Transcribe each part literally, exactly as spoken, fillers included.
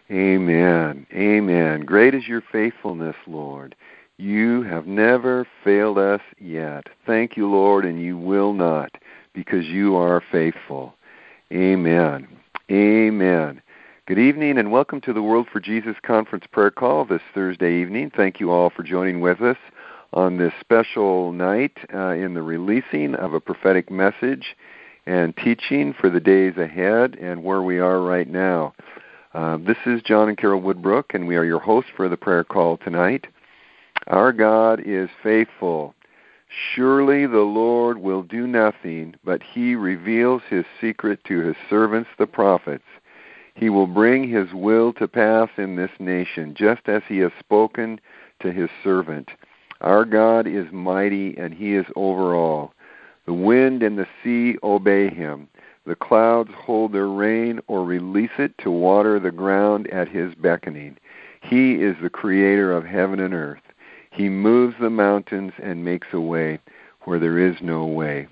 Amen. Amen. Great is your faithfulness, Lord. You have never failed us yet. Thank you, Lord, and you will not, because you are faithful. Amen. Amen. Good evening and welcome to the World for Jesus Conference prayer call this Thursday evening. Thank you all for joining with us on this special night uh, in the releasing of a prophetic message and teaching for the days ahead and where we are right now. Uh, this is John and Carol Woodbrook, and we are your hosts for the prayer call tonight. Our God is faithful. Surely the Lord will do nothing, but he reveals his secret to his servants, the prophets. He will bring his will to pass in this nation, just as he has spoken to his servant. Our God is mighty, and he is over all. The wind and the sea obey him. The clouds hold their rain or release it to water the ground at his beckoning. He is the creator of heaven and earth. He moves the mountains and makes a way where there is no way.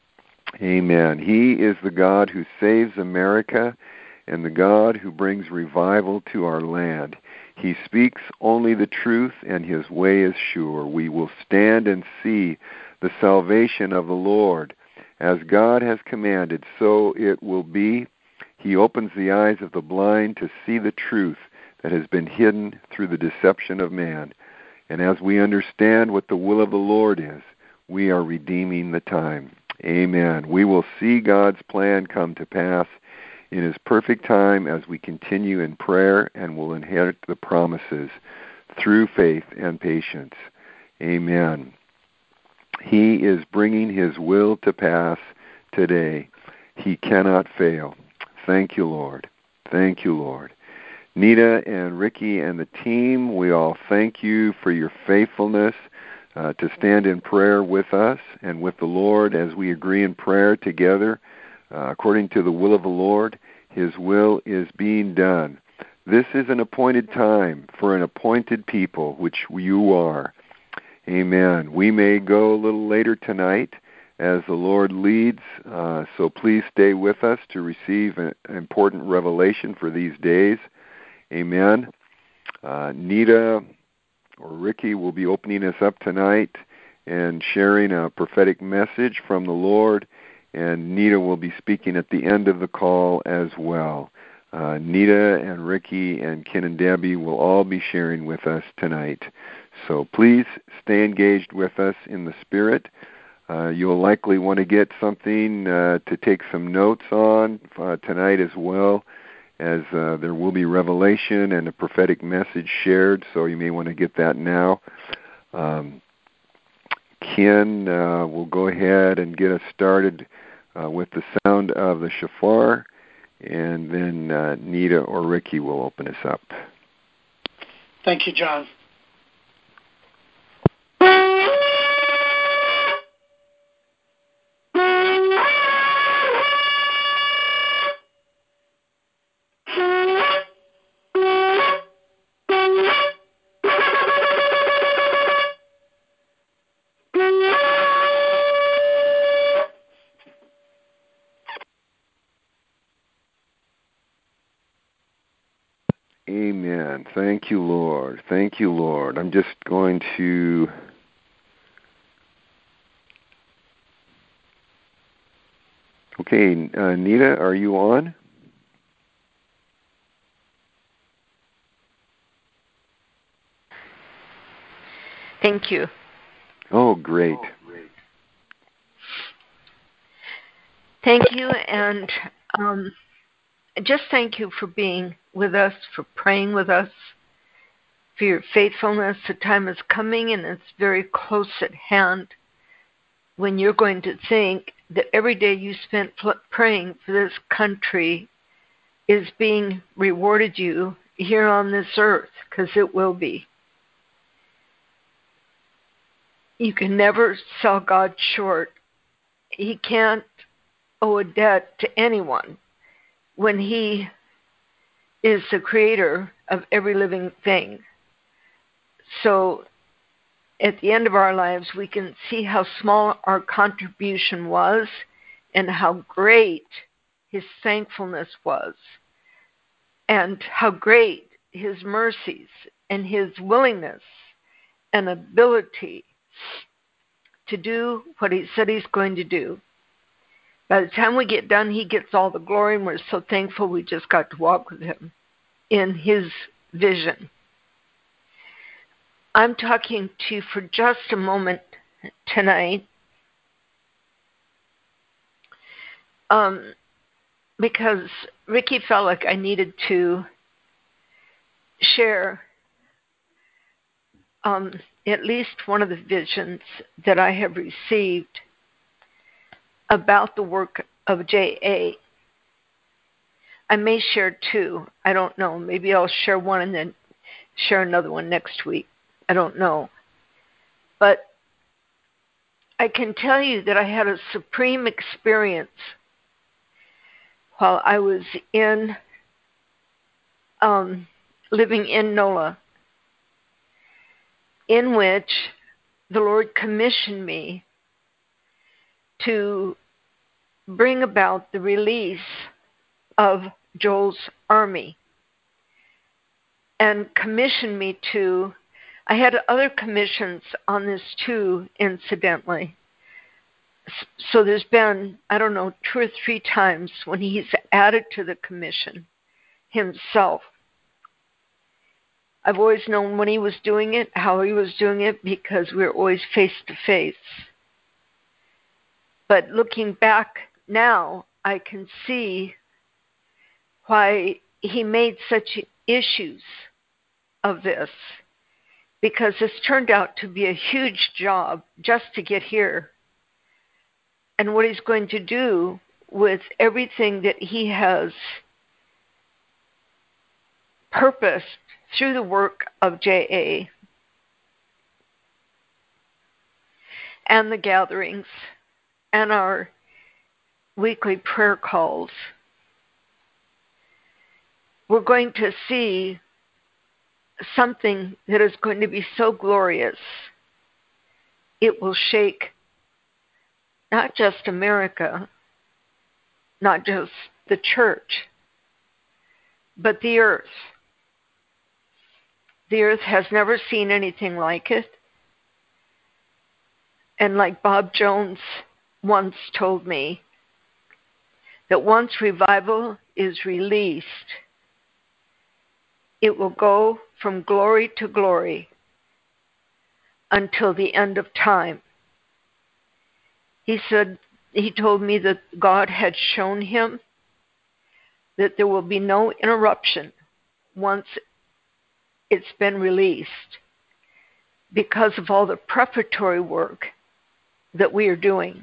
Amen. He is the God who saves America and the God who brings revival to our land. He speaks only the truth, and his way is sure. We will stand and see the salvation of the Lord. As God has commanded, so it will be. He opens the eyes of the blind to see the truth that has been hidden through the deception of man. And as we understand what the will of the Lord is, we are redeeming the time. Amen. We will see God's plan come to pass in his perfect time as we continue in prayer and will inherit the promises through faith and patience. Amen. He is bringing his will to pass today. He cannot fail. Thank you, Lord. Thank you, Lord. Nita and Ricky and the team, we all thank you for your faithfulness uh, to stand in prayer with us and with the Lord as we agree in prayer together. Uh, according to the will of the Lord, his will is being done. This is an appointed time for an appointed people, which you are. Amen. We may go a little later tonight as the Lord leads, uh, so please stay with us to receive an important revelation for these days. Amen. Uh, Nita or Ricky will be opening us up tonight and sharing a prophetic message from the Lord, and Nita will be speaking at the end of the call as well. Uh, Nita and Ricky and Ken and Debbie will all be sharing with us tonight. So please stay engaged with us in the Spirit. Uh, you'll likely want to get something uh, to take some notes on uh, tonight as well, as uh, there will be revelation and a prophetic message shared, so you may want to get that now. Um, Ken uh, will go ahead and get us started uh, with the sound of the shofar, and then uh, Nita or Ricky will open us up. Thank you, John. Amen. Thank you, Lord. Thank you, Lord. I'm just going to Okay, uh, Nita, are you on? Thank you. Oh, great. Oh, great. Thank you, and um, just thank you for being with us, for praying with us, for your faithfulness. The time is coming, and it's very close at hand when you're going to think that every day you spent praying for this country is being rewarded you here on this earth, because it will be. You can never sell God short. He can't owe a debt to anyone when he is the creator of every living thing. So at the end of our lives, we can see how small our contribution was and how great his thankfulness was. and how great his mercies and his willingness and ability to do what he said he's going to do. By the time we get done, he gets all the glory, and we're so thankful we just got to walk with him in his vision. I'm talking to you for just a moment tonight um, because Ricky felt like I needed to share um, at least one of the visions that I have received about the work of J A. I may share two. I don't know. Maybe I'll share one and then share another one next week. I don't know. But I can tell you that I had a supreme experience while I was in um, living in NOLA, in which the Lord commissioned me to bring about the release of Joel's army, and commissioned me to, I had other commissions on this too, incidentally. So there's been, I don't know, two or three times when he's added to the commission himself. I've always known when he was doing it, how he was doing it, because we were always face to face. But looking back now, I can see why he made such issues of this, because this turned out to be a huge job just to get here. And what he's going to do with everything that he has purposed through the work of J A and the gatherings and our weekly prayer calls, we're going to see something that is going to be so glorious. It will shake not just America, not just the church, but the earth. The earth has never seen anything like it. And like Bob Jones once told me, that once revival is released, it will go from glory to glory until the end of time. He said, he told me that God had shown him that there will be no interruption once it's been released, because of all the preparatory work that we are doing.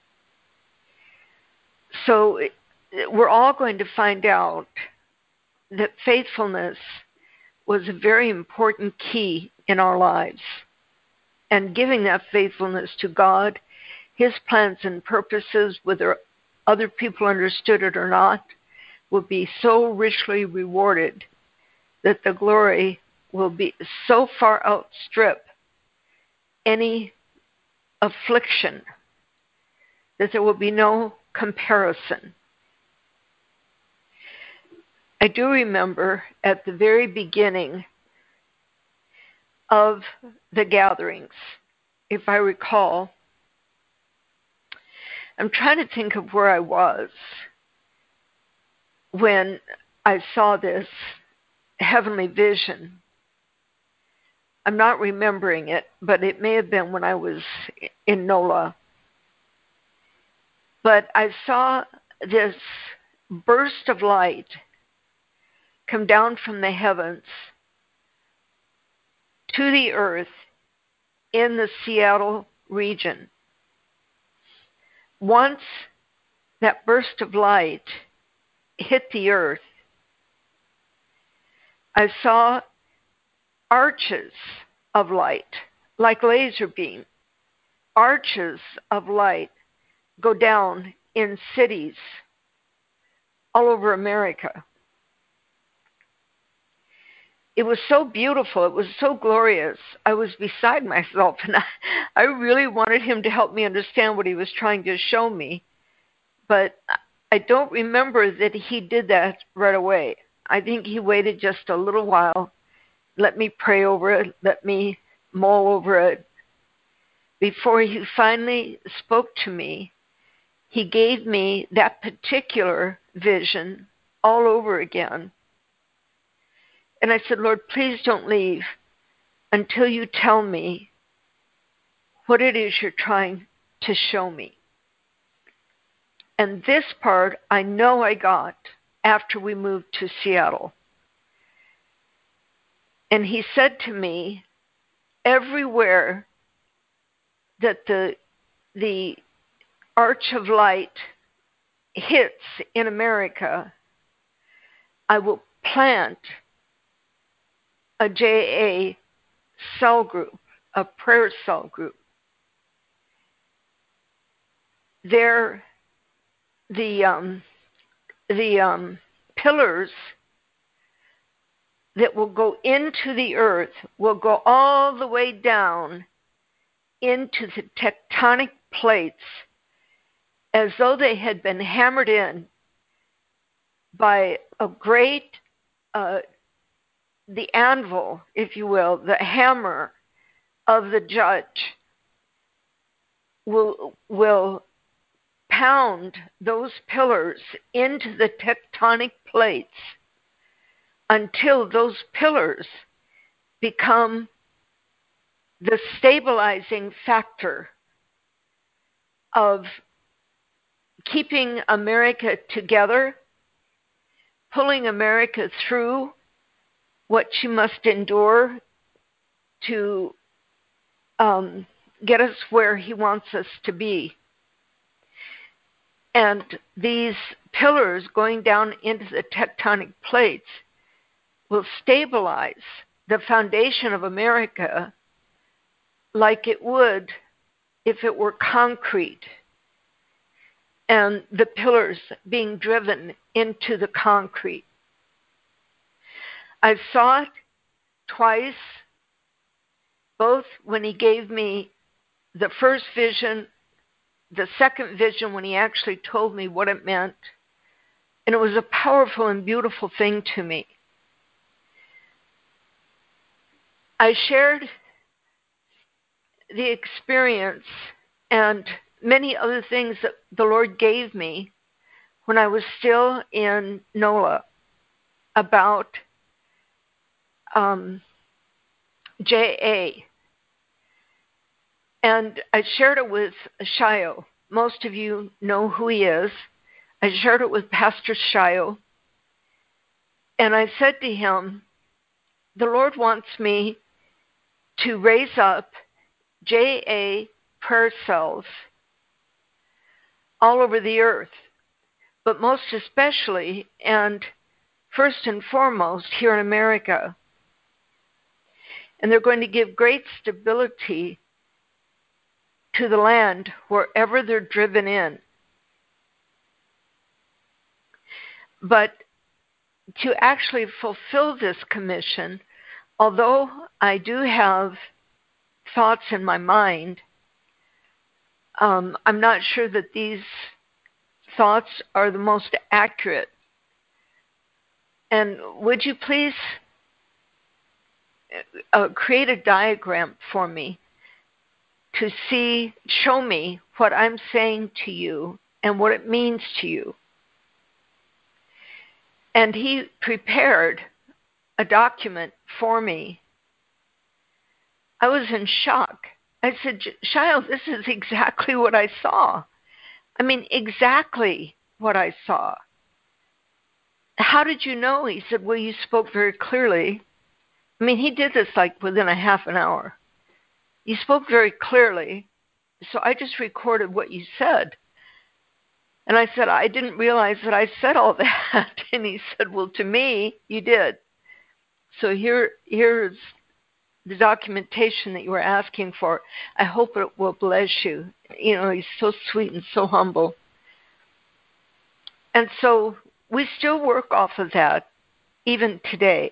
So we're all going to find out that faithfulness was a very important key in our lives. And giving that faithfulness to God, His plans and purposes, whether other people understood it or not, will be so richly rewarded that the glory will be so far outstrip any affliction that there will be no comparison. I do remember at the very beginning of the gatherings, if I recall, I'm trying to think of where I was when I saw this heavenly vision. I'm not remembering it, but it may have been when I was in NOLA. But I saw this burst of light come down from the heavens to the earth in the Seattle region. Once that burst of light hit the earth, I saw arches of light, like laser beam, arches of light go down in cities all over America. It was so beautiful. It was so glorious. I was beside myself, and I, I really wanted him to help me understand what he was trying to show me. But I don't remember that he did that right away. I think he waited just a little while, let me pray over it, let me mull over it. Before he finally spoke to me, he gave me that particular vision all over again. And I said, Lord, please don't leave until you tell me what it is you're trying to show me. And this part I know I got after we moved to Seattle. And he said to me, everywhere that the the arch of light hits in America, I will plant a J A cell group, a prayer cell group. There, the um, the um, pillars that will go into the earth will go all the way down into the tectonic plates as though they had been hammered in by a great, uh, the anvil, if you will, the hammer of the judge will, will pound those pillars into the tectonic plates until those pillars become the stabilizing factor of keeping America together, pulling America through what she must endure to um, get us where he wants us to be. And these pillars going down into the tectonic plates will stabilize the foundation of America like it would if it were concrete and the pillars being driven into the concrete. I saw it twice, both when he gave me the first vision, the second vision when he actually told me what it meant, and it was a powerful and beautiful thing to me. I shared the experience and many other things that the Lord gave me when I was still in NOLA about um, J A. And I shared it with Shio. Most of you know who he is. I shared it with Pastor Shio. And I said to him, the Lord wants me to raise up J A prayer cells all over the earth, but most especially and first and foremost here in America. And they're going to give great stability to the land wherever they're driven in. But to actually fulfill this commission, although I do have thoughts in my mind, um, I'm not sure that these thoughts are the most accurate. And would you please uh, create a diagram for me to see, show me what I'm saying to you and what it means to you? And he prepared a document for me. I was in shock. I said, Shio, this is exactly what I saw. I mean, exactly what I saw. How did you know? He said, well, you spoke very clearly. I mean, he did this like within a half an hour. You spoke very clearly, so I just recorded what you said. And I said, I didn't realize that I said all that. And he said, well, to me, you did. So here, here's the documentation that you were asking for. I hope it will bless you. You know, he's so sweet and so humble. And so we still work off of that, even today.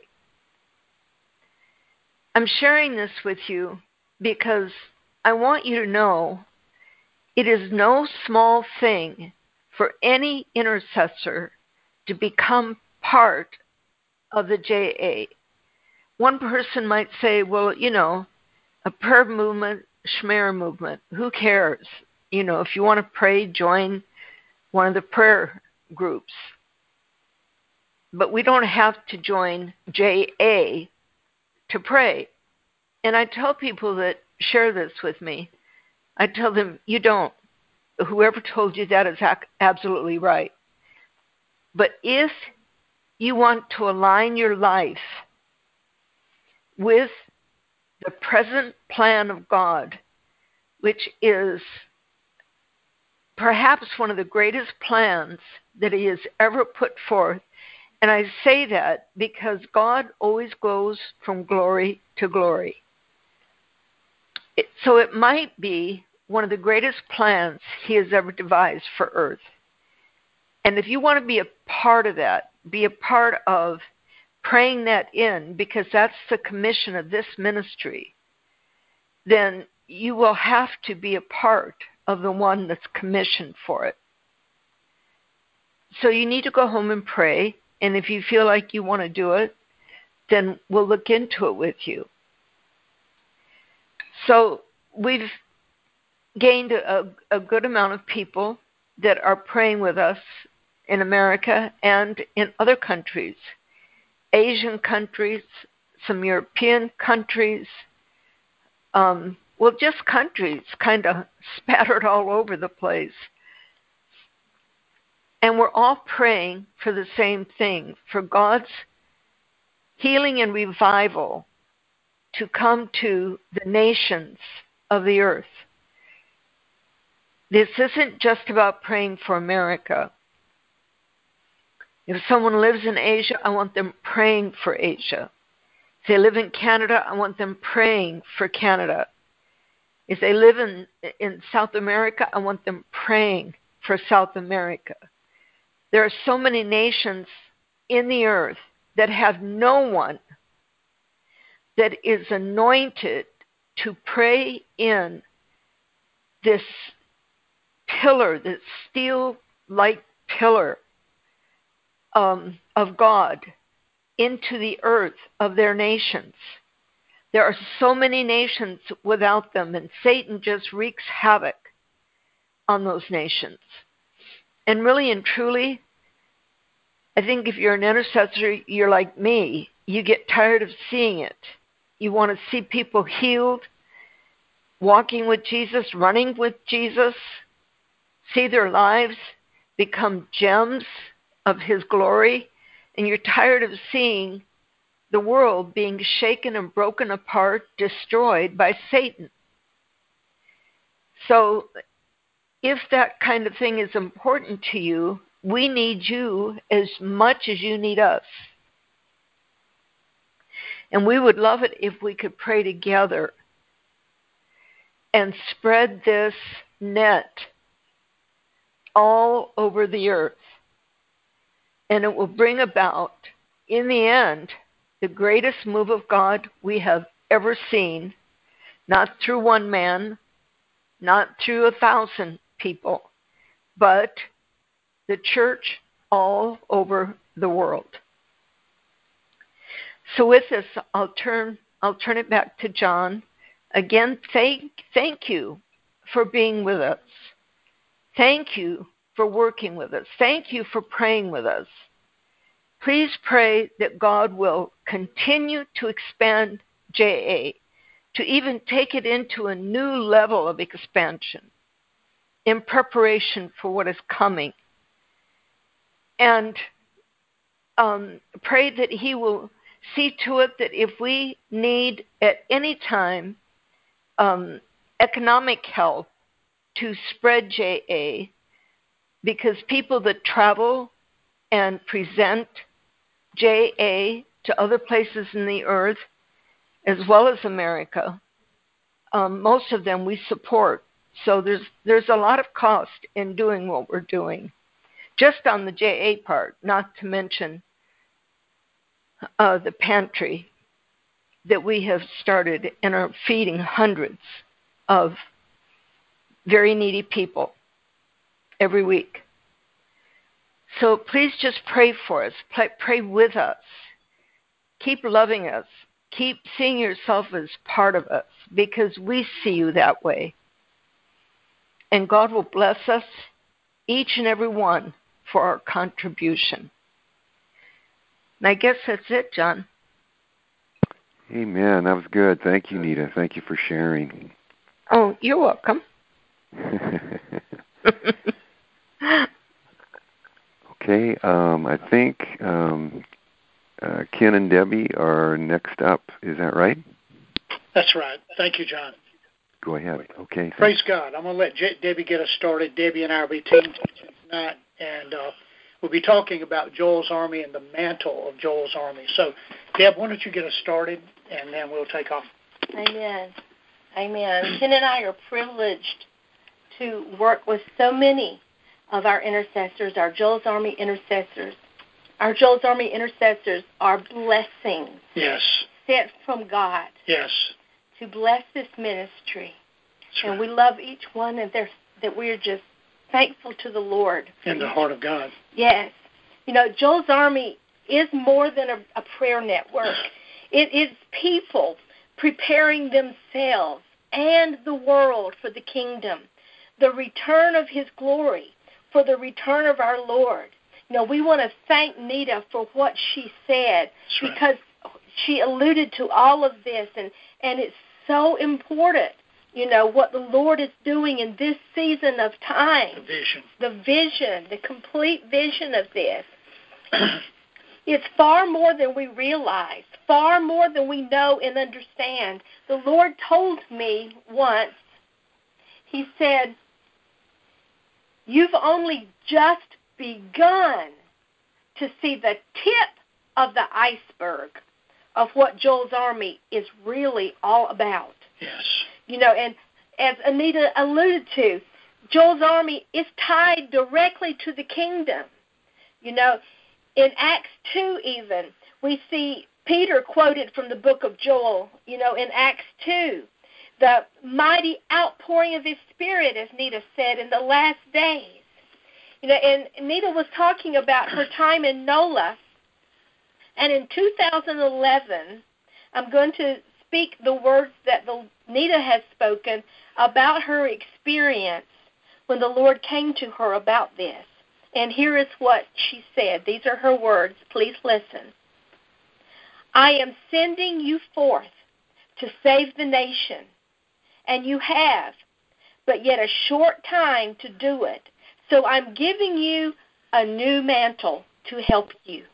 I'm sharing this with you because I want you to know it is no small thing for any intercessor to become part of the J A. One person might say, well, you know, a prayer movement, Shmer movement, who cares? You know, if you want to pray, join one of the prayer groups. But we don't have to join J A to pray. And I tell people that share this with me, I tell them, you don't. Whoever told you that is absolutely right. But if you want to align your life with the present plan of God, which is perhaps one of the greatest plans that He has ever put forth, and I say that because God always goes from glory to glory. It, so it might be one of the greatest plans He has ever devised for earth. And if you want to be a part of that, be a part of praying that in, because that's the commission of this ministry, then you will have to be a part of the one that's commissioned for it. So you need to go home and pray, and if you feel like you want to do it, then we'll look into it with you. So we've gained a, a good amount of people that are praying with us in America and in other countries, Asian countries, some European countries, um, well, just countries kind of spattered all over the place. And we're all praying for the same thing, for God's healing and revival to come to the nations of the earth. This isn't just about praying for America. If someone lives in Asia, I want them praying for Asia. If they live in Canada, I want them praying for Canada. If they live in, in South America, I want them praying for South America. There are so many nations in the earth that have no one that is anointed to pray in this pillar, this steel-like pillar um, of God into the earth of their nations. There are so many nations without them, and Satan just wreaks havoc on those nations. And really and truly, I think if you're an intercessor, you're like me. You get tired of seeing it. You want to see people healed, walking with Jesus, running with Jesus, see their lives become gems of His glory, and you're tired of seeing the world being shaken and broken apart, destroyed by Satan. So if that kind of thing is important to you, we need you as much as you need us. And we would love it if we could pray together and spread this net all over the earth. And it will bring about, in the end, the greatest move of God we have ever seen, not through one man, not through a thousand people, but the church all over the world. So with this, I'll turn I'll turn it back to John. Again, thank thank you for being with us. Thank you for working with us. Thank you for praying with us. Please pray that God will continue to expand J A, to even take it into a new level of expansion in preparation for what is coming. And um, pray that He will see to it that if we need at any time um, economic help to spread J A, because people that travel and present J A to other places in the earth, as well as America, um, most of them we support. So there's there's a lot of cost in doing what we're doing, just on the J A part, not to mention uh, the pantry that we have started and are feeding hundreds of very needy people every week. So please just pray for us. Pray, pray with us. keep loving us. Keep seeing yourself as part of us, because we see you that way. And God will bless us, each and every one, for our contribution. And I guess that's it, John. Amen. That was good. Thank you, Nita. Thank you for sharing. Oh, you're welcome. Okay, um, I think um, uh, Ken and Debbie are next up. Is that right? That's right. Thank you, John. Go ahead. Okay. Praise thanks. God. I'm going to let J- Debbie get us started. Debbie and I will be teaming tonight, and uh, we'll be talking about Joel's Army and the mantle of Joel's Army. So, Deb, why don't you get us started, and then we'll take off. Amen. Amen. Ken and I are privileged to work with so many of our intercessors, our Joel's Army intercessors. Our Joel's Army intercessors are blessings. Yes. Sent from God. Yes. To bless this ministry. That's and right. we love each one, and that we're just thankful to the Lord. In the heart of God. Yes. You know, Joel's Army is more than a, a prayer network. It is people preparing themselves and the world for the kingdom, the return of His glory, for the return of our Lord. You know, we want to thank Nita for what she said, That's right. because she alluded to all of this, and, and it's so important, you know, what the Lord is doing in this season of time. The vision. The vision, the complete vision of this. It's far more than we realize, far more than we know and understand. The Lord told me once, He said, you've only just begun to see the tip of the iceberg of what Joel's Army is really all about. Yes. You know, and as Anita alluded to, Joel's Army is tied directly to the kingdom. You know, in Acts two even, we see Peter quoted from the book of Joel, you know, in Acts two, the mighty outpouring of His Spirit, as Nita said, in the last days. You know, and Nita was talking about her time in NOLA, and in two thousand eleven, I'm going to speak the words that the, Nita has spoken about her experience when the Lord came to her about this. And here is what she said. These are her words. Please listen. I am sending you forth to save the nation, and you have, but yet a short time to do it. So I'm giving you a new mantle to help you.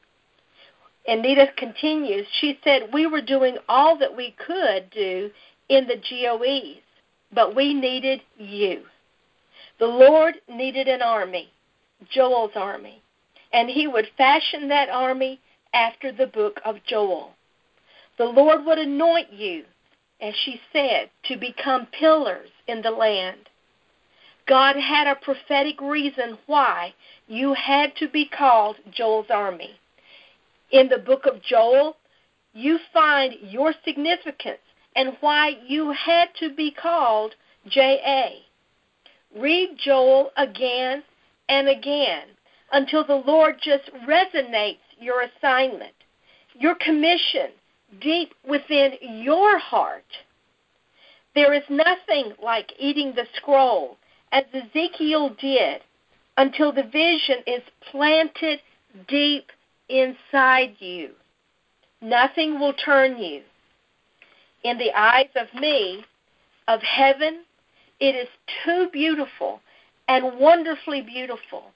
And Nita continues. She said, we were doing all that we could do in the G O Es, but we needed you. The Lord needed an army, Joel's army, and He would fashion that army after the book of Joel. The Lord would anoint you, as she said, to become pillars in the land. God had a prophetic reason why you had to be called Joel's army. In the book of Joel, you find your significance and why you had to be called J A. Read Joel again and again until the Lord just resonates your assignment, your commission deep within your heart. There is nothing like eating the scroll, as Ezekiel did, until the vision is planted deep inside you. Nothing will turn you. In the eyes of me, of heaven, it is too beautiful and wonderfully beautiful.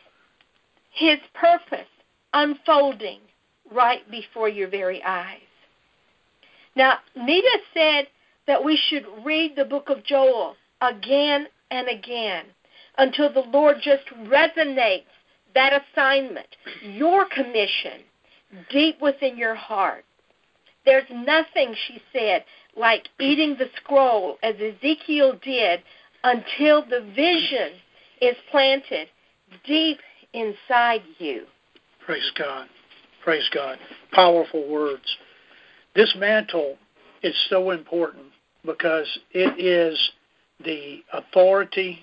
His purpose unfolding right before your very eyes. Now, Nita said that we should read the book of Joel again and again until the Lord just resonates that assignment, your commission, deep within your heart. There's nothing, she said, like eating the scroll, as Ezekiel did, until the vision is planted deep inside you. Praise God. Praise God. Powerful words. This mantle is so important because it is the authority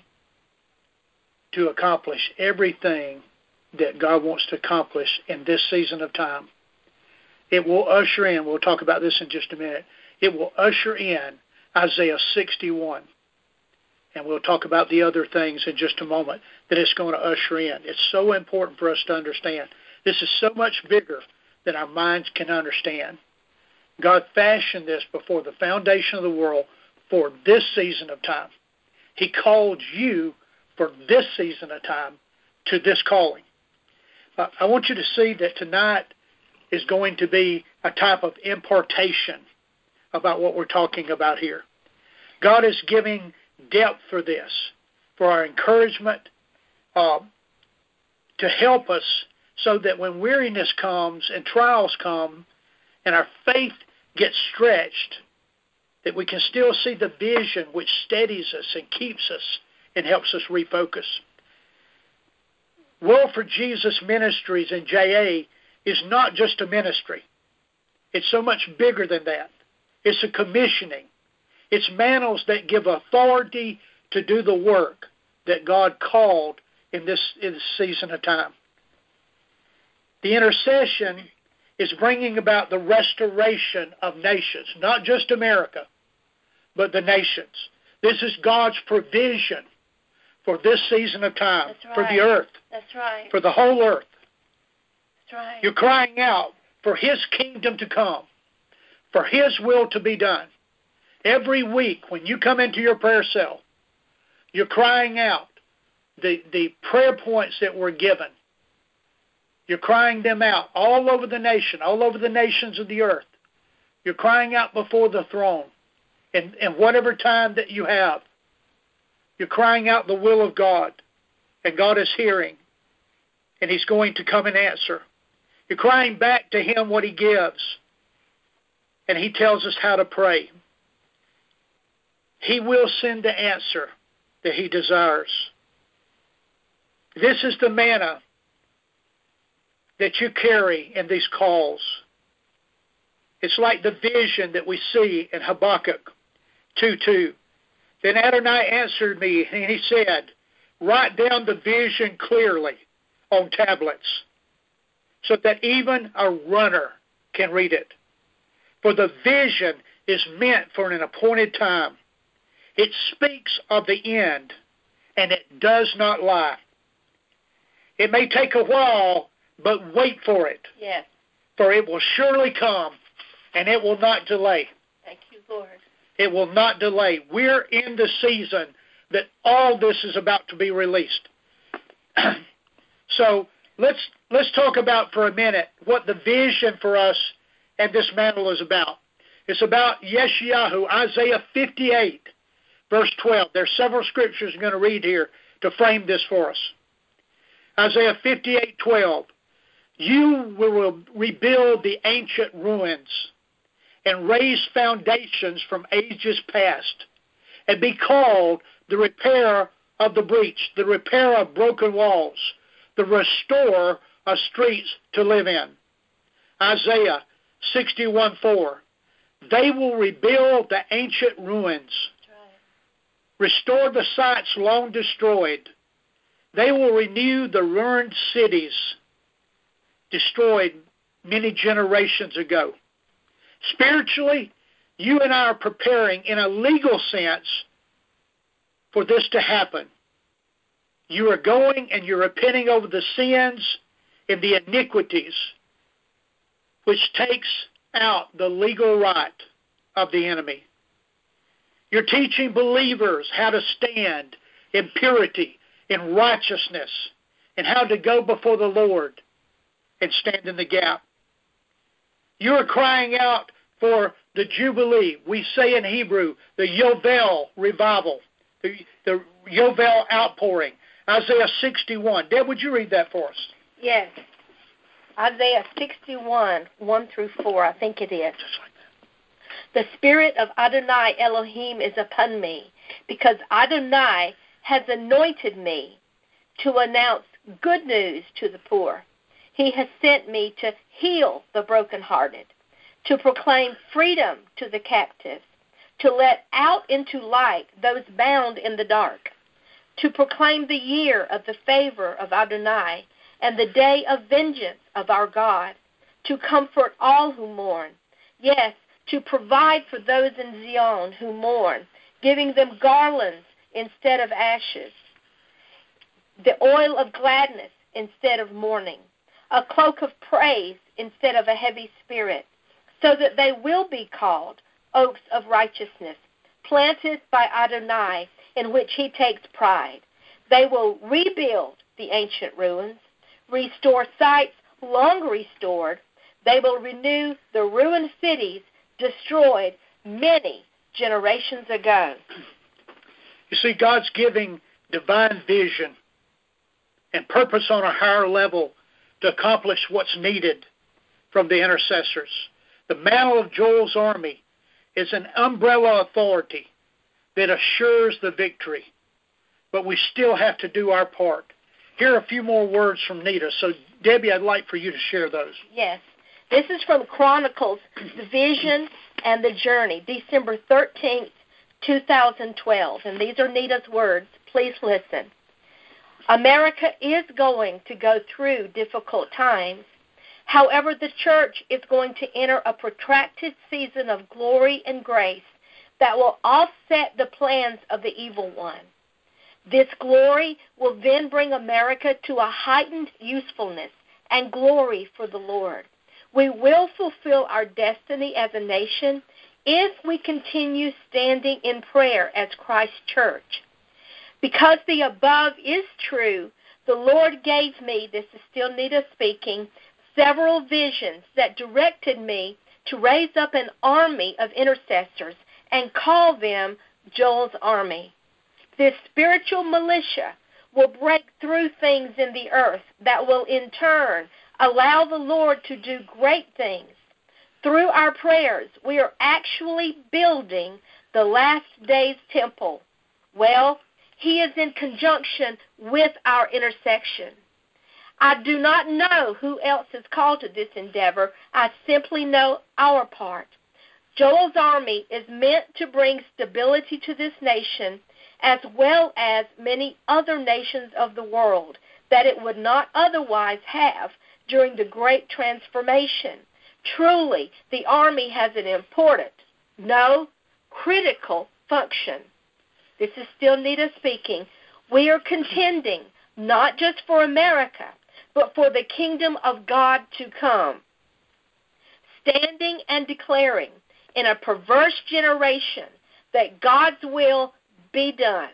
to accomplish everything that God wants to accomplish in this season of time. it will usher in, we'll talk about this in just a minute, it will usher in Isaiah sixty-one. And we'll talk about the other things in just a moment that it's going to usher in. It's so important for us to understand. This is so much bigger than our minds can understand. God fashioned this before the foundation of the world for this season of time. He called you for this season of time to this calling. Uh, I want you to see that tonight is going to be a type of impartation about what we're talking about here. God is giving depth for this, for our encouragement, uh, to help us so that when weariness comes and trials come and our faith gets stretched, that we can still see the vision which steadies us and keeps us and helps us refocus. World for Jesus Ministries and J A is not just a ministry. It's so much bigger than that. It's a commissioning. It's mantles that give authority to do the work that God called in this, in this season of time. The intercession is bringing about the restoration of nations, not just America, but the nations. This is God's provision for this season of time, That's right. for the earth, That's right. for the whole earth. That's right. You're crying out for His kingdom to come, for His will to be done. Every week when you come into your prayer cell, you're crying out the, the prayer points that were given. You're crying them out all over the nation, all over the nations of the earth. You're crying out before the throne. And, and whatever time that you have, you're crying out the will of God. And God is hearing. And He's going to come and answer. You're crying back to Him what He gives. And He tells us how to pray. He will send the answer that He desires. This is the manna that you carry in these calls. It's like the vision that we see in Habakkuk two two. Then Adonai answered me, and He said, write down the vision clearly on tablets, so that even a runner can read it. For the vision is meant for an appointed time. It speaks of the end, and it does not lie. It may take a while, but wait for it. Yes. For it will surely come, and it will not delay. Thank you, Lord. It will not delay. We're in the season that all this is about to be released. So let's let's talk about for a minute what the vision for us and this mantle is about. It's about Yeshayahu, Isaiah fifty-eight. Verse twelve. There's several scriptures I'm going to read here to frame this for us. Isaiah fifty-eight twelve. You will rebuild the ancient ruins and raise foundations from ages past, and be called the repairer of the breach, the repairer of broken walls, the restorer of streets to live in. Isaiah sixty-one four. They will rebuild the ancient ruins, restore the sites long destroyed. They will renew the ruined cities destroyed many generations ago. Spiritually, you and I are preparing in a legal sense for this to happen. You are going and you're repenting over the sins and the iniquities, which takes out the legal right of the enemy. You're teaching believers how to stand in purity, in righteousness, and how to go before the Lord and stand in the gap. You're crying out for the Jubilee. We say in Hebrew, the Yovel revival, the, the Yovel outpouring. Isaiah sixty-one. Deb, would you read that for us? Yes. Isaiah sixty-one, one through four, I think it is. Just like that. The Spirit of Adonai Elohim is upon me, because Adonai has anointed me to announce good news to the poor. He has sent me to heal the brokenhearted, to proclaim freedom to the captives, to let out into light those bound in the dark, to proclaim the year of the favor of Adonai and the day of vengeance of our God, to comfort all who mourn. Yes, to provide for those in Zion who mourn, giving them garlands instead of ashes, the oil of gladness instead of mourning, a cloak of praise instead of a heavy spirit, so that they will be called oaks of righteousness, planted by Adonai, in which he takes pride. They will rebuild the ancient ruins, restore sites long restored. They will renew the ruined cities destroyed many generations ago. You see, God's giving divine vision and purpose on a higher level to accomplish what's needed from the intercessors. The mantle of Joel's army is an umbrella authority that assures the victory, but we still have to do our part. Here are a few more words from Nita. So, Debbie, I'd like for you to share those. Yes. This is from Chronicles, The Vision and the Journey, December thirteenth, two thousand twelve. And these are Nita's words. Please listen. America is going to go through difficult times. However, the church is going to enter a protracted season of glory and grace that will offset the plans of the evil one. This glory will then bring America to a heightened usefulness and glory for the Lord. We will fulfill our destiny as a nation if we continue standing in prayer as Christ's church. Because the above is true, the Lord gave me, this is still Nita speaking, several visions that directed me to raise up an army of intercessors and call them Joel's army. This spiritual militia will break through things in the earth that will in turn allow the Lord to do great things. Through our prayers, we are actually building the last day's temple. Well, he is in conjunction with our intercession. I do not know who else is called to this endeavor. I simply know our part. Joel's army is meant to bring stability to this nation as well as many other nations of the world that it would not otherwise have during the Great Transformation. Truly, the army has an important, no, critical function. This is still Nita speaking. We are contending not just for America, but for the kingdom of God to come. Standing and declaring in a perverse generation that God's will be done.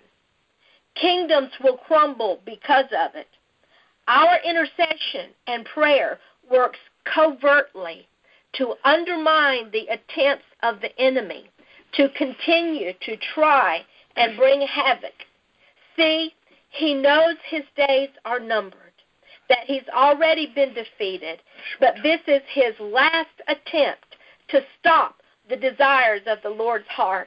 Kingdoms will crumble because of it. Our intercession and prayer works covertly to undermine the attempts of the enemy to continue to try and bring havoc. See, he knows his days are numbered, that he's already been defeated, but this is his last attempt to stop the desires of the Lord's heart.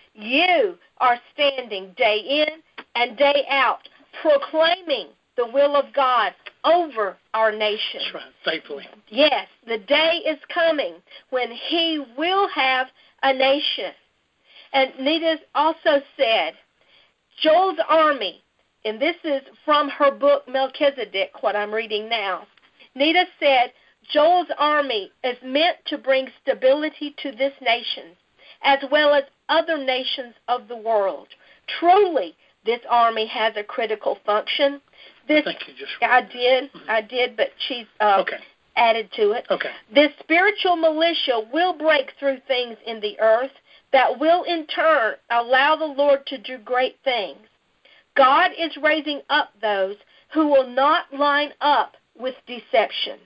You are standing day in and day out, proclaiming the will of God over our nation. That's right, faithfully. Yes, the day is coming when he will have a nation. And Nita also said, Joel's army, and this is from her book Melchizedek, what I'm reading now. Nita said, Joel's army is meant to bring stability to this nation, as well as other nations of the world. Truly, this army has a critical function. This, I think you just I did, mm-hmm. I did, but she uh, okay. added to it. Okay. This spiritual militia will break through things in the earth that will in turn allow the Lord to do great things. God is raising up those who will not line up with deception.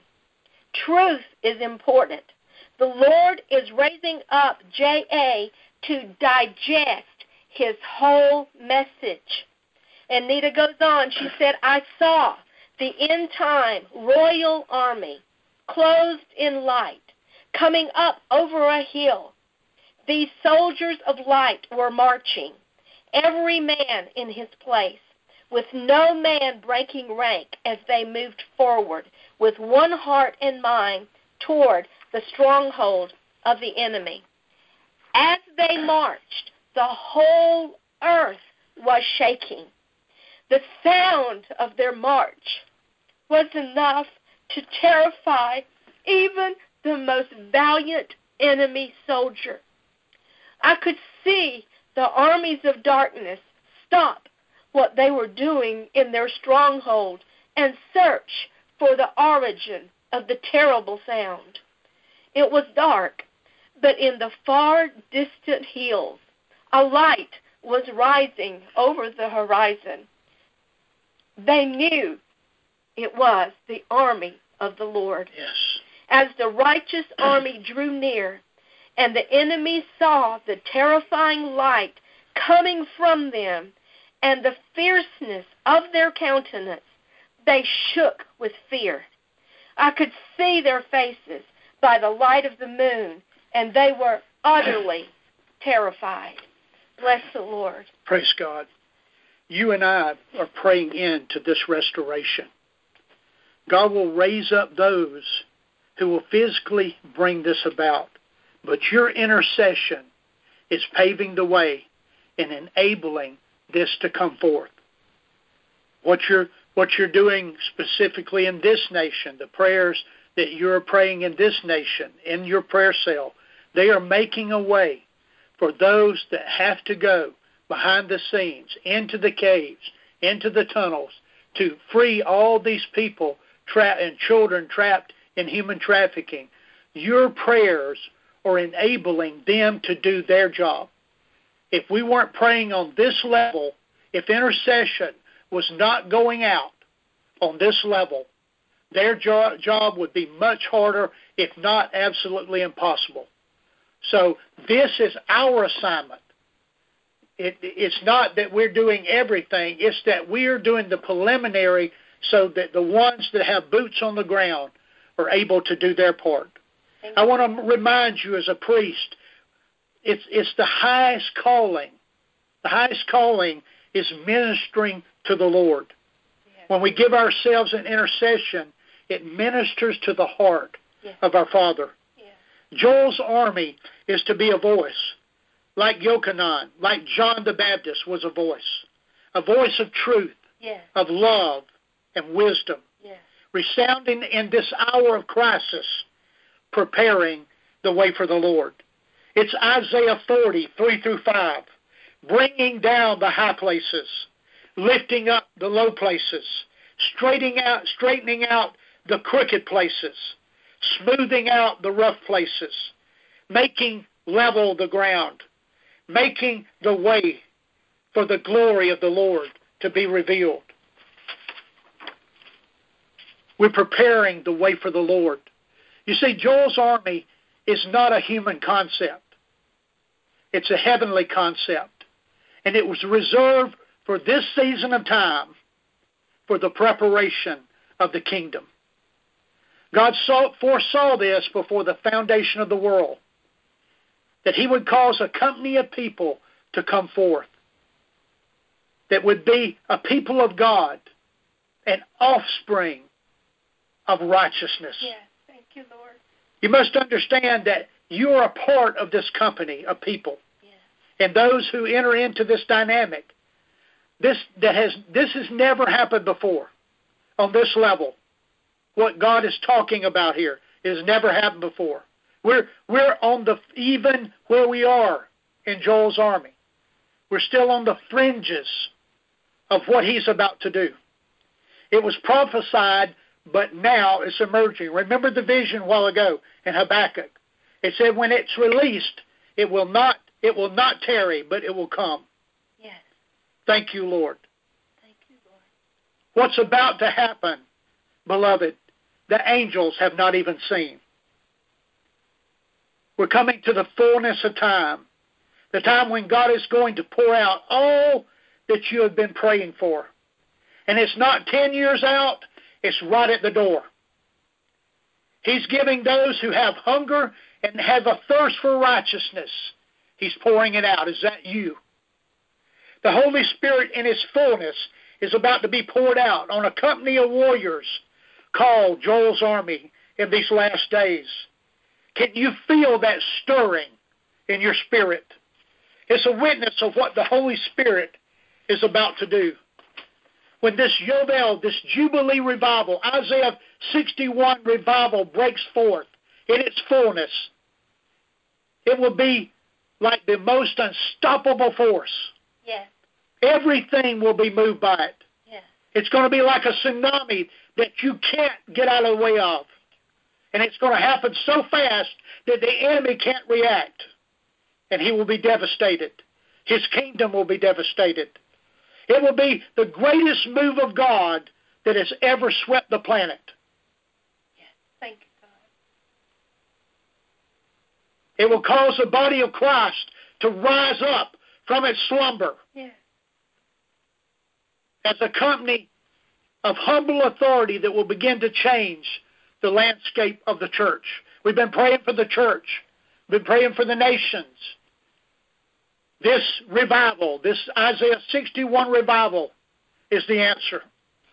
Truth is important. The Lord is raising up J A to digest his whole message. And Nita goes on, she said, I saw the end-time royal army, clothed in light, coming up over a hill. These soldiers of light were marching, every man in his place, with no man breaking rank as they moved forward, with one heart and mind toward the stronghold of the enemy. As they marched, the whole earth was shaking. The sound of their march was enough to terrify even the most valiant enemy soldier. I could see the armies of darkness stop what they were doing in their stronghold and search for the origin of the terrible sound. It was dark, but in the far distant hills, a light was rising over the horizon. They knew it was the army of the Lord. Yes. As the righteous army drew near, and the enemy saw the terrifying light coming from them and the fierceness of their countenance, they shook with fear. I could see their faces by the light of the moon, and they were utterly terrified. Bless the Lord. Praise God. You and I are praying into this restoration. God will raise up those who will physically bring this about. But your intercession is paving the way and enabling this to come forth. What you're, what you're doing specifically in this nation, the prayers that you're praying in this nation, in your prayer cell, they are making a way for those that have to go behind the scenes, into the caves, into the tunnels, to free all these people tra- and children trapped in human trafficking. Your prayers are enabling them to do their job. If we weren't praying on this level, if intercession was not going out on this level, their jo- job would be much harder, if not absolutely impossible. So this is our assignment. It, it's not that we're doing everything. It's that we're doing the preliminary so that the ones that have boots on the ground are able to do their part. I want to remind you as a priest, it's, it's the highest calling. The highest calling is ministering to the Lord. Yes. When we give ourselves in intercession, it ministers to the heart yes. of our Father. Yes. Joel's army is to be a voice, like Yochanan, like John the Baptist was a voice, a voice of truth, yes. of love and wisdom, yes. resounding in this hour of crisis, preparing the way for the Lord. It's Isaiah forty, three through five, bringing down the high places, lifting up the low places, straightening out, straightening out the crooked places, smoothing out the rough places, making level the ground, making the way for the glory of the Lord to be revealed. We're preparing the way for the Lord. You see, Joel's army is not a human concept. It's a heavenly concept. And it was reserved for this season of time for the preparation of the kingdom. God saw, foresaw this before the foundation of the world, that he would cause a company of people to come forth that would be a people of God, an offspring of righteousness. Yes, thank you, Lord. You must understand that you are a part of this company of people. Yes. And those who enter into this dynamic, this that has this has never happened before on this level. What God is talking about here has never happened before. We're we're on the even where we are in Joel's army. We're still on the fringes of what he's about to do. It was prophesied, but now it's emerging. Remember the vision a while ago in Habakkuk. It said when it's released, it will not it will not tarry, but it will come. Yes. Thank you, Lord. Thank you, Lord. What's about to happen, beloved, the angels have not even seen. We're coming to the fullness of time, the time when God is going to pour out all that you have been praying for. And it's not ten years out, it's right at the door. He's giving those who have hunger and have a thirst for righteousness, he's pouring it out. Is that you? The Holy Spirit in his fullness is about to be poured out on a company of warriors called Joel's army in these last days. Can you feel that stirring in your spirit? It's a witness of what the Holy Spirit is about to do. When this Yovel, this Jubilee revival, Isaiah sixty-one revival breaks forth, in its fullness. It will be like the most unstoppable force. Yes. Everything will be moved by it. Yes. It's going to be like a tsunami that you can't get out of the way of. And it's going to happen so fast that the enemy can't react. And he will be devastated. His kingdom will be devastated. It will be the greatest move of God that has ever swept the planet. Yes. Thank you, God. It will cause the body of Christ to rise up from its slumber. Yes. As a company of humble authority that will begin to change the landscape of the church. We've been praying for the church. We've been praying for the nations. This revival, this Isaiah sixty-one revival, is the answer.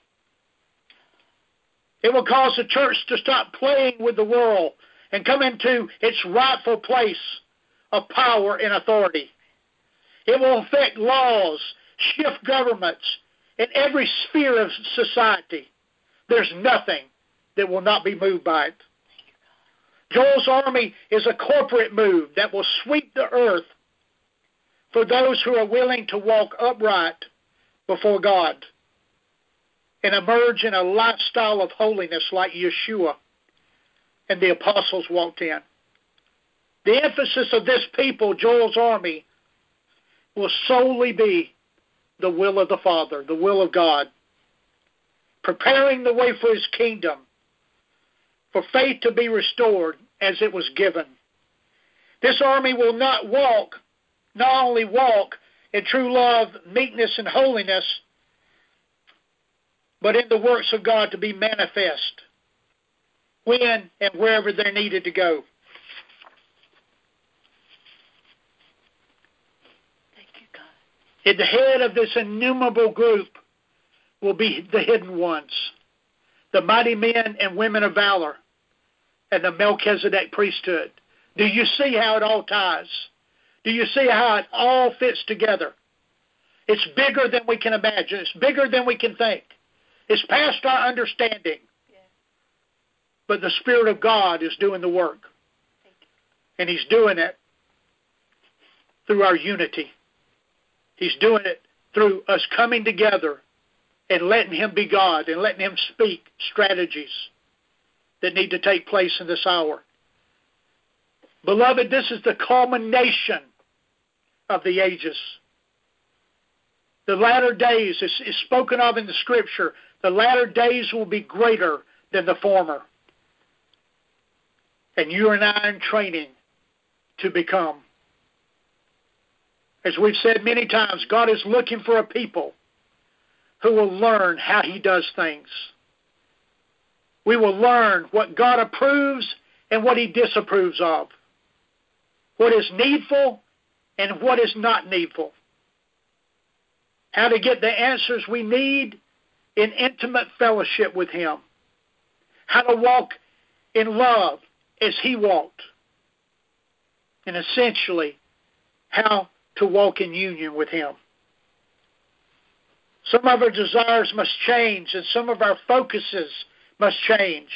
It will cause the church to stop playing with the world and come into its rightful place of power and authority. It will affect laws, shift governments, in every sphere of society. There's nothing that will not be moved by it. Joel's army is a corporate move that will sweep the earth for those who are willing to walk upright before God and emerge in a lifestyle of holiness like Yeshua and the apostles walked in. The emphasis of this people, Joel's army, will solely be the will of the Father, the will of God, preparing the way for His kingdom, for faith to be restored as it was given. This army will not walk, not only walk in true love, meekness, and holiness, but in the works of God to be manifest when and wherever they're needed to go. Thank you, God. At the head of this innumerable group will be the hidden ones, the mighty men and women of valor, and the Melchizedek priesthood. Do you see how it all ties? Do you see how it all fits together? It's bigger than we can imagine. It's bigger than we can think. It's past our understanding. Yeah. But the Spirit of God is doing the work. And He's doing it through our unity. He's doing it through us coming together and letting Him be God and letting Him speak strategies that need to take place in this hour. Beloved, this is the culmination of the ages. The latter days is, is spoken of in the Scripture. The latter days will be greater than the former. And you and I are in training to become. As we've said many times, God is looking for a people who will learn how He does things. We will learn what God approves and what He disapproves of. What is needful and what is not needful. How to get the answers we need in intimate fellowship with Him. How to walk in love as He walked. And essentially, how to walk in union with Him. Some of our desires must change and some of our focuses must change.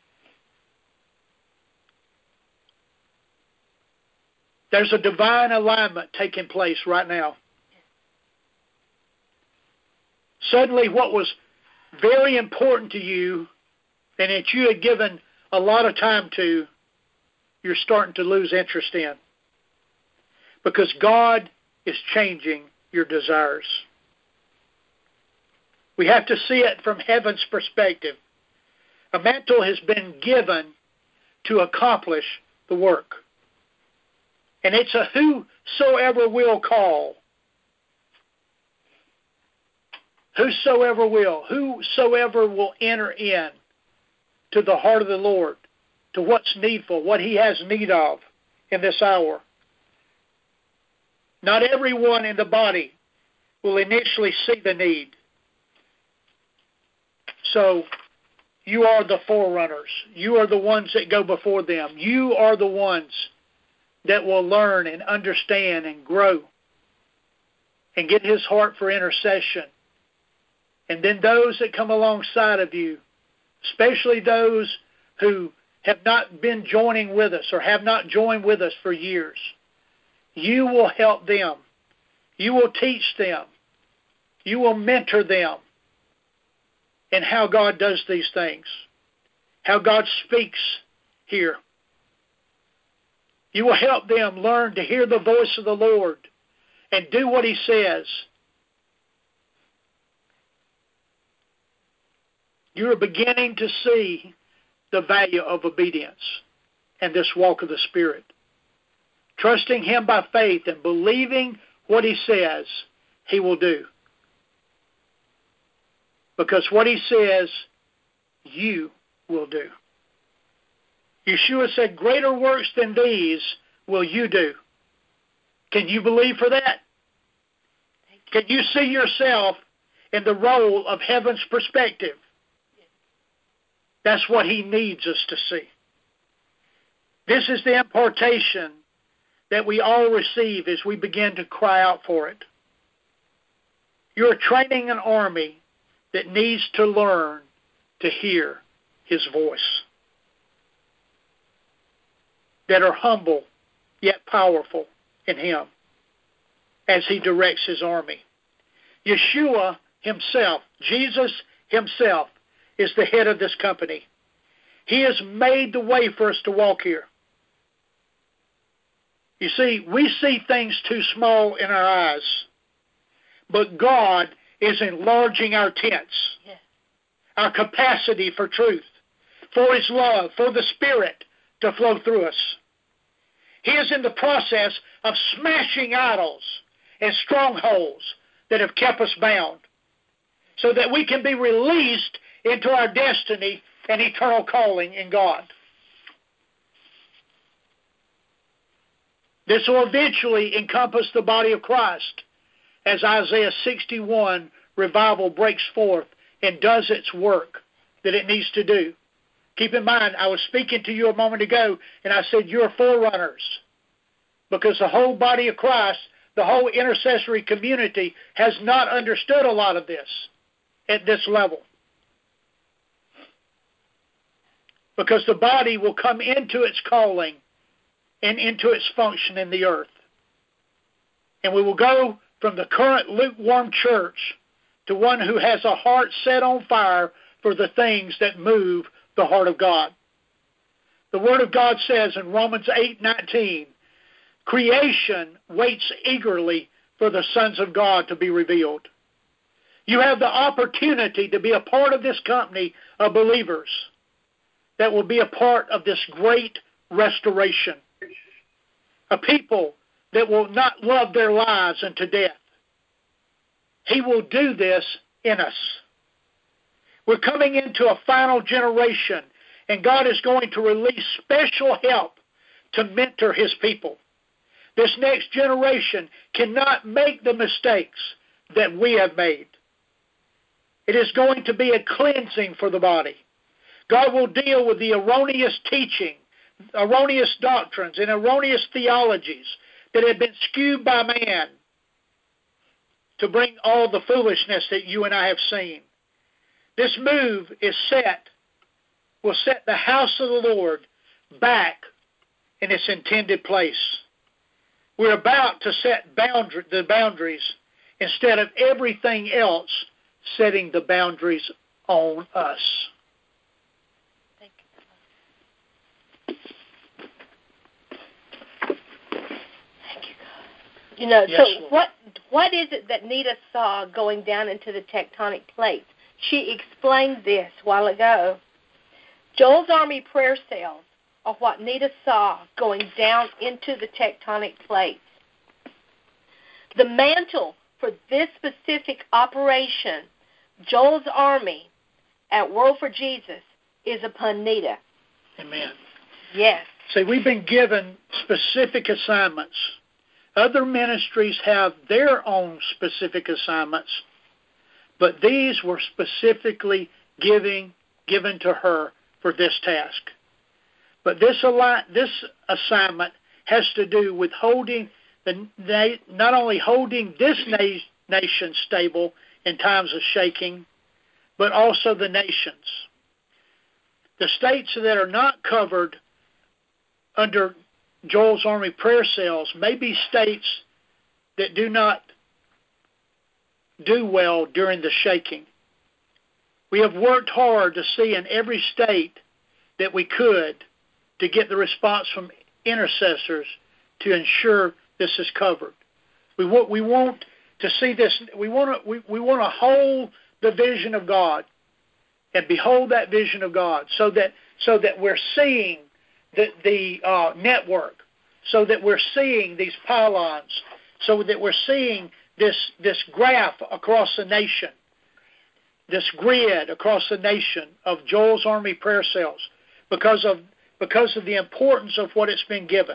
There's a divine alignment taking place right now. Suddenly what was very important to you and that you had given a lot of time to, you're starting to lose interest in. Because God is changing your desires. We have to see it from heaven's perspective. A mantle has been given to accomplish the work. And it's a whosoever will call. Whosoever will. Whosoever will enter in to the heart of the Lord, to what's needful, what He has need of in this hour. Not everyone in the body will initially see the need. So, you are the forerunners. You are the ones that go before them. You are the ones that will learn and understand and grow and get His heart for intercession. And then those that come alongside of you, especially those who have not been joining with us or have not joined with us for years, you will help them. You will teach them. You will mentor them in how God does these things, how God speaks here. You will help them learn to hear the voice of the Lord and do what He says. You are beginning to see the value of obedience and this walk of the Spirit. Trusting Him by faith and believing what He says He will do. Because what He says, you will do. Yeshua said, greater works than these will you do. Can you believe for that? Can you see yourself in the role of heaven's perspective? That's what He needs us to see. This is the impartation that we all receive as we begin to cry out for it. You're training an army that needs to learn to hear His voice, that are humble yet powerful in Him as He directs His army. Yeshua Himself, Jesus Himself, is the head of this company. He has made the way for us to walk here. You see, we see things too small in our eyes, but God is enlarging our tents, yeah. our capacity for truth, for His love, for the Spirit to flow through us. He is in the process of smashing idols and strongholds that have kept us bound so that we can be released into our destiny and eternal calling in God. This will eventually encompass the body of Christ as Isaiah sixty-one revival breaks forth and does its work that it needs to do. Keep in mind, I was speaking to you a moment ago, and I said you're forerunners, because the whole body of Christ, the whole intercessory community, has not understood a lot of this at this level. Because the body will come into its calling and into its function in the earth. And we will go from the current lukewarm church to one who has a heart set on fire for the things that move the heart of God. The Word of God says in Romans eight nineteen, creation waits eagerly for the sons of God to be revealed. You have the opportunity to be a part of this company of believers that will be a part of this great restoration. A people that will not love their lives unto death. He will do this in us. We're coming into a final generation, and God is going to release special help to mentor His people. This next generation cannot make the mistakes that we have made. It is going to be a cleansing for the body. God will deal with the erroneous teaching, erroneous doctrines, and erroneous theologies that have been skewed by man to bring all the foolishness that you and I have seen. This move is set, will set the house of the Lord back in its intended place. We're about to set boundary, the boundaries instead of everything else setting the boundaries on us. Thank you. Thank you, God. You know, yes, so Lord. what what is it that Nita saw going down into the tectonic plates? She explained this a while ago. Joel's Army prayer cells are what Nita saw going down into the tectonic plates. The mantle for this specific operation, Joel's Army at World for Jesus, is upon Nita. Amen. Yes. See, we've been given specific assignments. Other ministries have their own specific assignments, but these were specifically giving, given to her for this task. But this, this assignment has to do with holding the not only holding this nation stable in times of shaking, but also the nations. the states that are not covered under Joel's Army prayer cells may be states that do not do well during the shaking. We have worked hard to see in every state that we could to get the response from intercessors to ensure this is covered. We want, we want to see this, we want to, we, we want to hold the vision of God and behold that vision of God so that, so that we're seeing the, the uh, network, so that we're seeing these pylons, so that we're seeing this, this graph across the nation, this grid across the nation of Joel's Army prayer cells because of, because of the importance of what it's been given.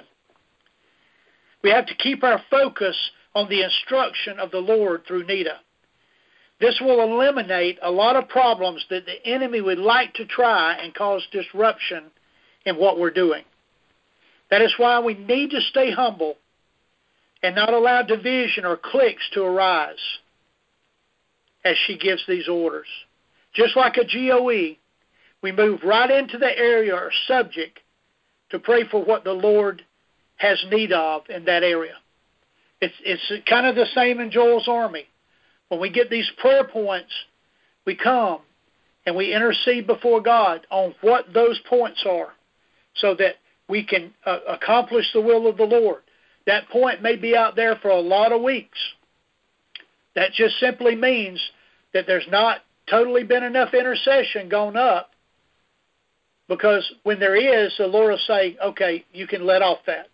We have to keep our focus on the instruction of the Lord through Nita. This will eliminate a lot of problems that the enemy would like to try and cause disruption in what we're doing. That is why we need to stay humble and not allow division or cliques to arise as she gives these orders. Just like a G O E, we move right into the area or subject to pray for what the Lord has need of in that area. It's, it's kind of the same in Joel's Army. When we get these prayer points, we come and we intercede before God on what those points are so that we can uh, accomplish the will of the Lord. That point may be out there for a lot of weeks. That just simply means that there's not totally been enough intercession gone up, because when there is, the Lord will say, okay, you can let off that.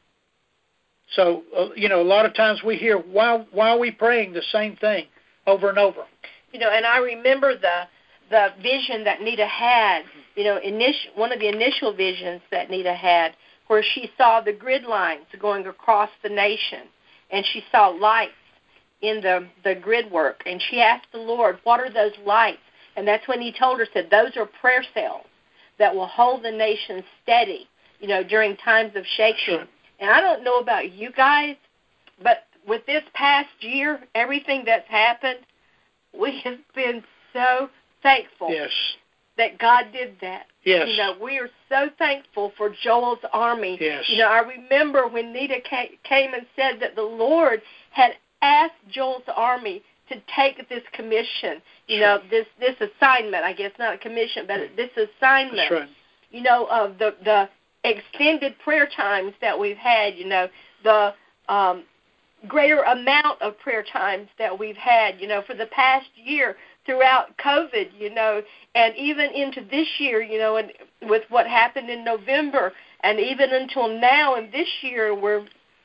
So, uh, you know, a lot of times we hear, why, why are we praying the same thing over and over? You know, and I remember the the vision that Nita had, you know, initial, one of the initial visions that Nita had, where she saw the grid lines going across the nation, and she saw lights in the, the grid work, and she asked the Lord, what are those lights? And that's when he told her, said, those are prayer cells that will hold the nation steady, you know, during times of shaking. Sure. And I don't know about you guys, but with this past year, everything that's happened, we have been so thankful yes. that God did that. Yes. You know, we are so thankful for Joel's Army. Yes. You know, I remember when Nita came and said that the Lord had asked Joel's Army to take this commission, you sure. know, this this assignment, I guess, not a commission, but this assignment, That's right. you know, of the, the extended prayer times that we've had, you know, the um, greater amount of prayer times that we've had, you know, for the past year throughout COVID, you know, and even into this year, you know, and with what happened in November, and even until now in this year, we're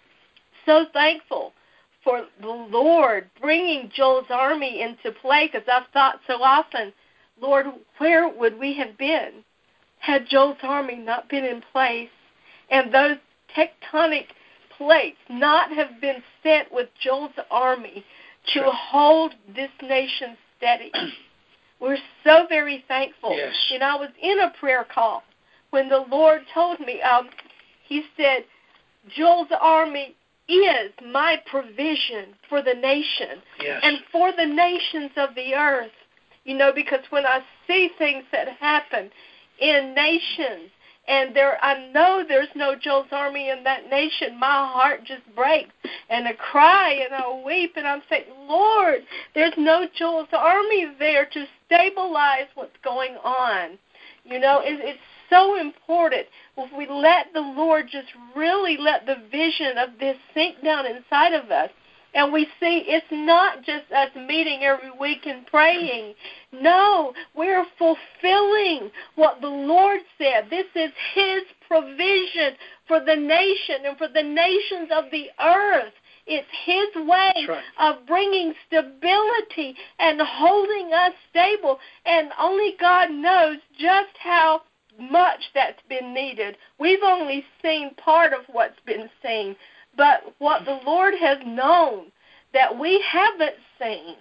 so thankful for the Lord bringing Joel's Army into play, because I've thought so often, Lord, where would we have been had Joel's Army not been in place and those tectonic plates not have been set with Joel's Army to sure. hold this nation steady? We're so very thankful. Yes. You know, I was in a prayer call when the Lord told me, um, he said, Joel's Army is my provision for the nation yes. and for the nations of the earth. You know, because when I see things that happen in nations, and there, I know there's no Joel's Army in that nation, my heart just breaks, and I cry and I weep, and I'm saying, Lord, there's no Joel's Army there to stabilize what's going on. You know, it, it's so important. If we let the Lord just really let the vision of this sink down inside of us, and we see it's not just us meeting every week and praying. No, we're fulfilling what the Lord said. This is his provision for the nation and for the nations of the earth. It's his way right. of bringing stability and holding us stable. And only God knows just how much that's been needed. We've only seen part of what's been seen. But what the Lord has known that we haven't seen,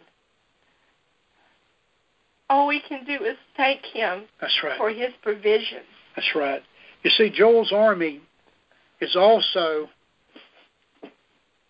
all we can do is thank him That's right. for his provision. That's right. You see, Joel's Army is also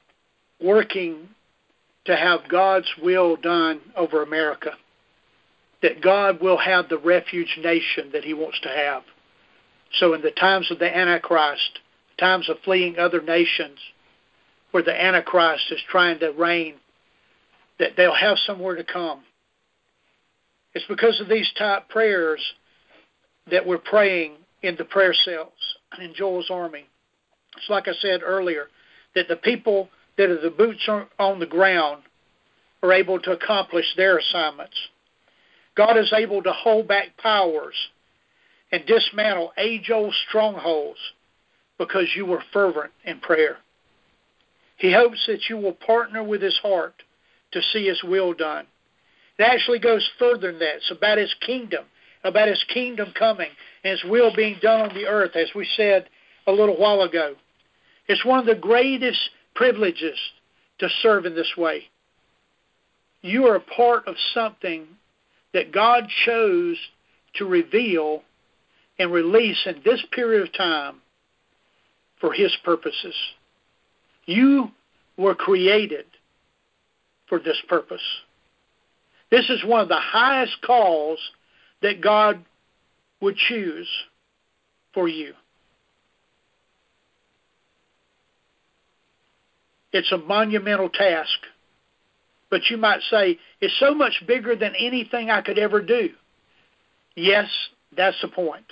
working to have God's will done over America. that God will have the refuge nation that he wants to have. So in the times of the Antichrist, times of fleeing other nations, where the Antichrist is trying to reign, that they'll have somewhere to come. It's because of these type prayers that we're praying in the prayer cells in Joel's Army. It's like I said earlier, that the people that are the boots on the ground are able to accomplish their assignments. God is able to hold back powers and dismantle age-old strongholds because you were fervent in prayer. He hopes that you will partner with his heart to see his will done. It actually goes further than that. It's about his kingdom, about his kingdom coming and his will being done on the earth, as we said a little while ago. It's one of the greatest privileges to serve in this way. You are a part of something that God chose to reveal and release in this period of time for his purposes. You were created for this purpose. This is one of the highest calls that God would choose for you. It's a monumental task. But you might say, it's so much bigger than anything I could ever do. Yes, that's the point.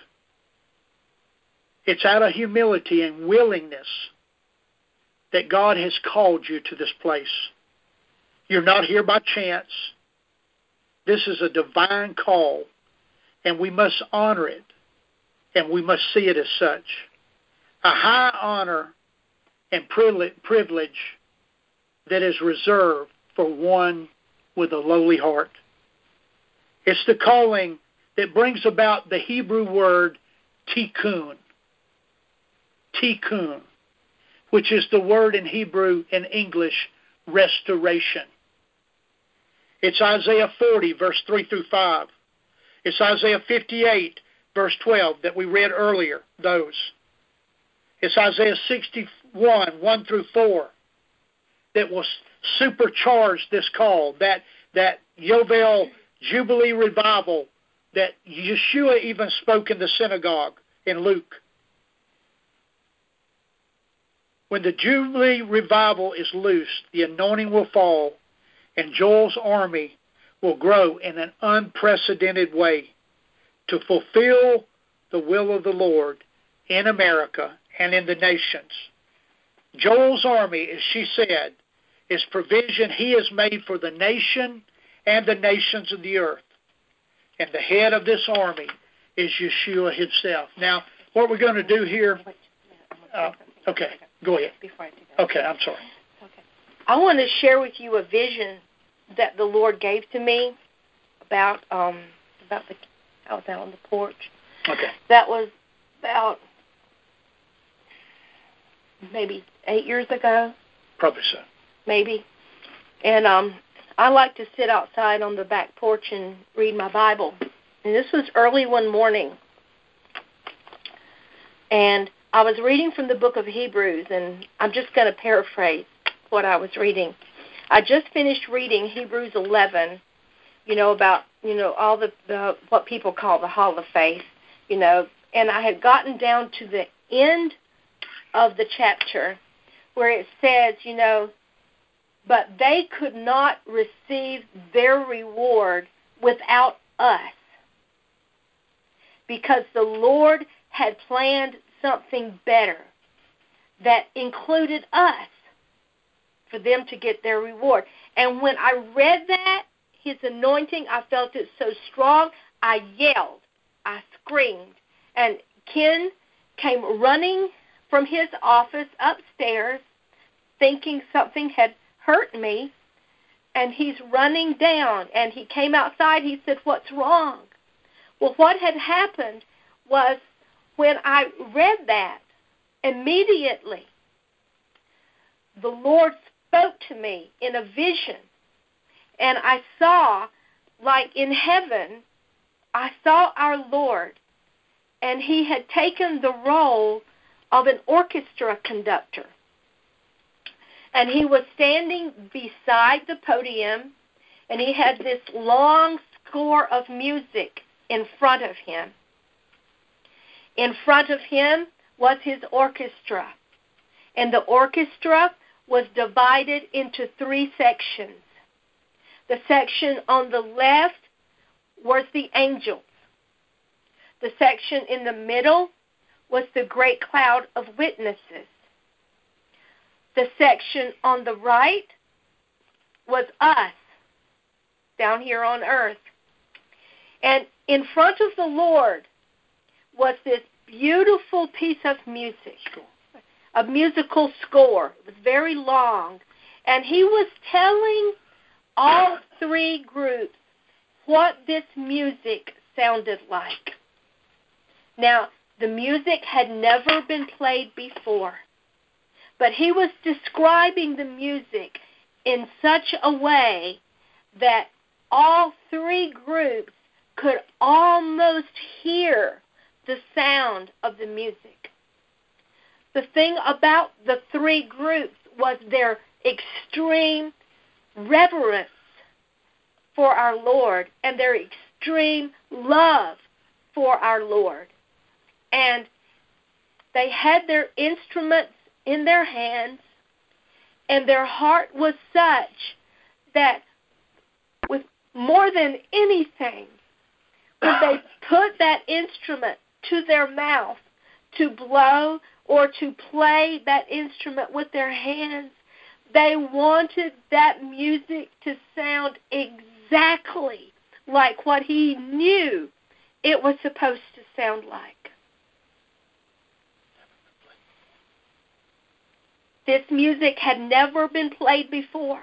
It's out of humility and willingness that God has called you to this place. You're not here by chance. This is a divine call, and we must honor it, and we must see it as such. A high honor and privilege that is reserved for one with a lowly heart. It's the calling that brings about the Hebrew word tikkun. Tikkun, which is the word in Hebrew and English, restoration. It's Isaiah forty, verse three through five. It's Isaiah fifty-eight, verse twelve, that we read earlier, those. It's Isaiah sixty-one, one through four, that will supercharge this call, that, that Yovel Jubilee revival that Yeshua even spoke in the synagogue in Luke. When the Jubilee revival is loosed, the anointing will fall, and Joel's army will grow in an unprecedented way to fulfill the will of the Lord in America and in the nations. Joel's army, as she said, is provision he has made for the nation and the nations of the earth. And the head of this army is Yeshua himself. Now, what we're going to do here... Uh, okay, go ahead. Okay, I'm sorry. Okay. I want to share with you a vision that the Lord gave to me about um, about the I was out on the porch. Okay. That was about maybe eight years ago. Probably so. Maybe. And um, I like to sit outside on the back porch and read my Bible. And this was early one morning. And I was reading from the book of Hebrews, and I'm just going to paraphrase what I was reading. I just finished reading Hebrews eleven, you know, about, you know, all the, the what people call the Hall of Faith, you know, and I had gotten down to the end of the chapter where it says, you know, but they could not receive their reward without us, because the Lord had planned something better that included us for them to get their reward. And when I read that, his anointing, I felt it so strong, I yelled, I screamed. And Ken came running from his office upstairs thinking something had hurt me, and he's running down, and he came outside. He said, "What's wrong?" Well, what had happened was when I read that, immediately the Lord spoke to me in a vision, and I saw, like in heaven, I saw our Lord, and he had taken the role of an orchestra conductor. And he was standing beside the podium, and he had this long score of music in front of him. In front of him was his orchestra, and the orchestra was divided into three sections. The section on the left was the angels. The section in the middle was the great cloud of witnesses. The section on the right was us, down here on earth. And in front of the Lord was this beautiful piece of music, a musical score. It was very long. And he was telling all three groups what this music sounded like. Now, the music had never been played before, but he was describing the music in such a way that all three groups could almost hear the sound of the music. The thing about the three groups was their extreme reverence for our Lord and their extreme love for our Lord. And they had their instruments in their hands, and their heart was such that with more than anything, when they put that instrument to their mouth to blow or to play that instrument with their hands, they wanted that music to sound exactly like what he knew it was supposed to sound like. This music had never been played before.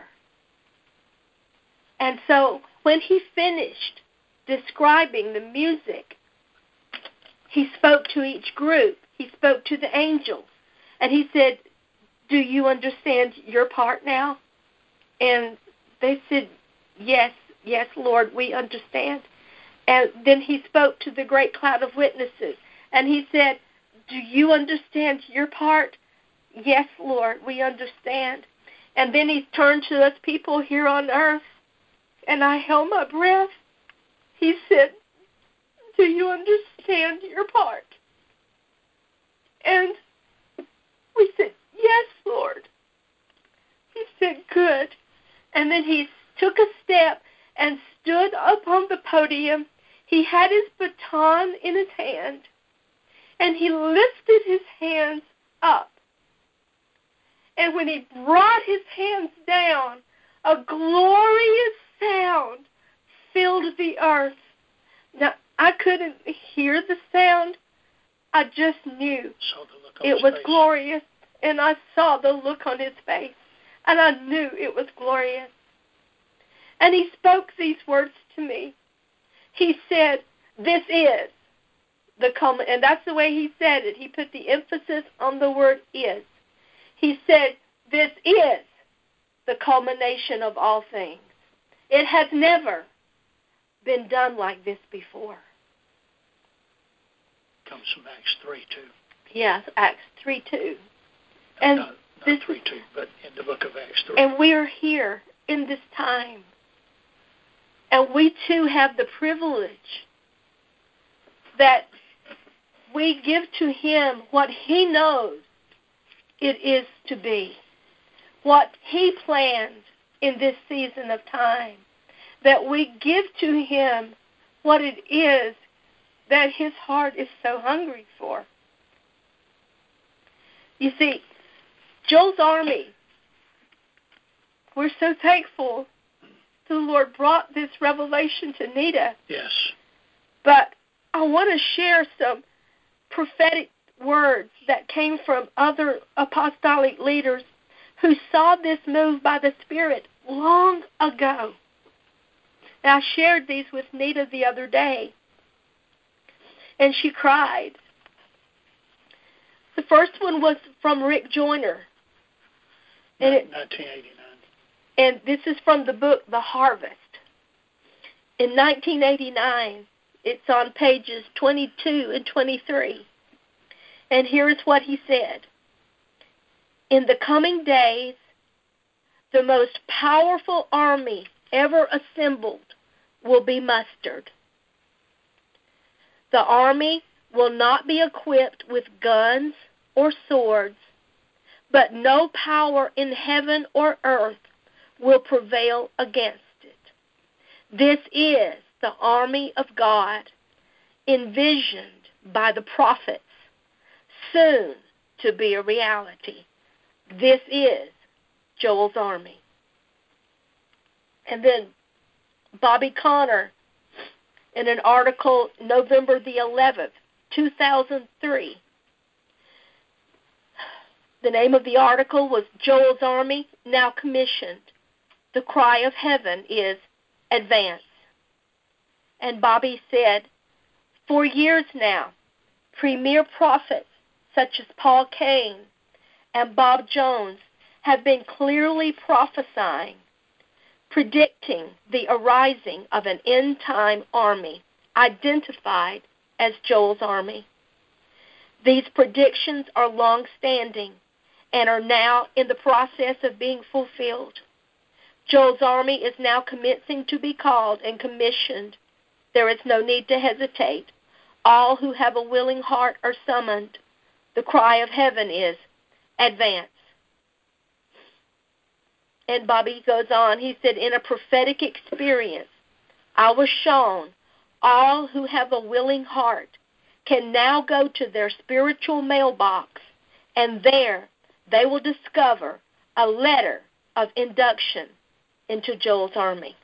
And so when he finished describing the music, he spoke to each group. He spoke to the angels. And he said, "Do you understand your part now?" And they said, "Yes, yes, Lord, we understand." And then he spoke to the great cloud of witnesses. And he said, "Do you understand your part?" "Yes, Lord, we understand." And then he turned to us people here on earth, and I held my breath. He said, "Do you understand your part?" And we said, "Yes, Lord." He said, "Good." And then he took a step and stood up on the podium. He had his baton in his hand, and he lifted his hands up. And when he brought his hands down, a glorious sound filled the earth. Now, I couldn't hear the sound. I just knew it was glorious. And I saw the look on his face. And I knew it was glorious. And he spoke these words to me. He said, "This is the culmination." And that's the way he said it. He put the emphasis on the word "is." He said, "This is the culmination of all things. It has never been done like this before." Comes from Acts three two. Yes, Acts three two. And not, not this three two, but in the book of Acts three. And we are here in this time. And we too have the privilege that we give to him what he knows it is to be, what he planned in this season of time, that we give to him what it is that his heart is so hungry for. You see, Joel's Army, we're so thankful the Lord brought this revelation to Nita. Yes. But I want to share some prophetic words that came from other apostolic leaders who saw this move by the Spirit long ago. And I shared these with Nita the other day, and she cried. The first one was from Rick Joyner. And it, nineteen eighty-nine. And this is from the book The Harvest. In nineteen eighty-nine, it's on pages twenty-two and twenty-three. And here is what he said. "In the coming days, the most powerful army ever assembled will be mustered. The army will not be equipped with guns or swords, but no power in heaven or earth will prevail against it. This is the army of God, envisioned by the prophets, soon to be a reality. This is Joel's army. And then Bobby Conner, in an article November the eleventh, two thousand three, the name of the article was Joel's Army Now Commissioned. The cry of heaven is advance. And Bobby said, for years now, premier prophets such as Paul Cain and Bob Jones have been clearly prophesying, predicting the arising of an end-time army identified as Joel's army. These predictions are long-standing and are now in the process of being fulfilled. Joel's army is now commencing to be called and commissioned. There is no need to hesitate. All who have a willing heart are summoned. The cry of heaven is, advance. And Bobby goes on, he said, in a prophetic experience, I was shown all who have a willing heart can now go to their spiritual mailbox, and there they will discover a letter of induction into Joel's army.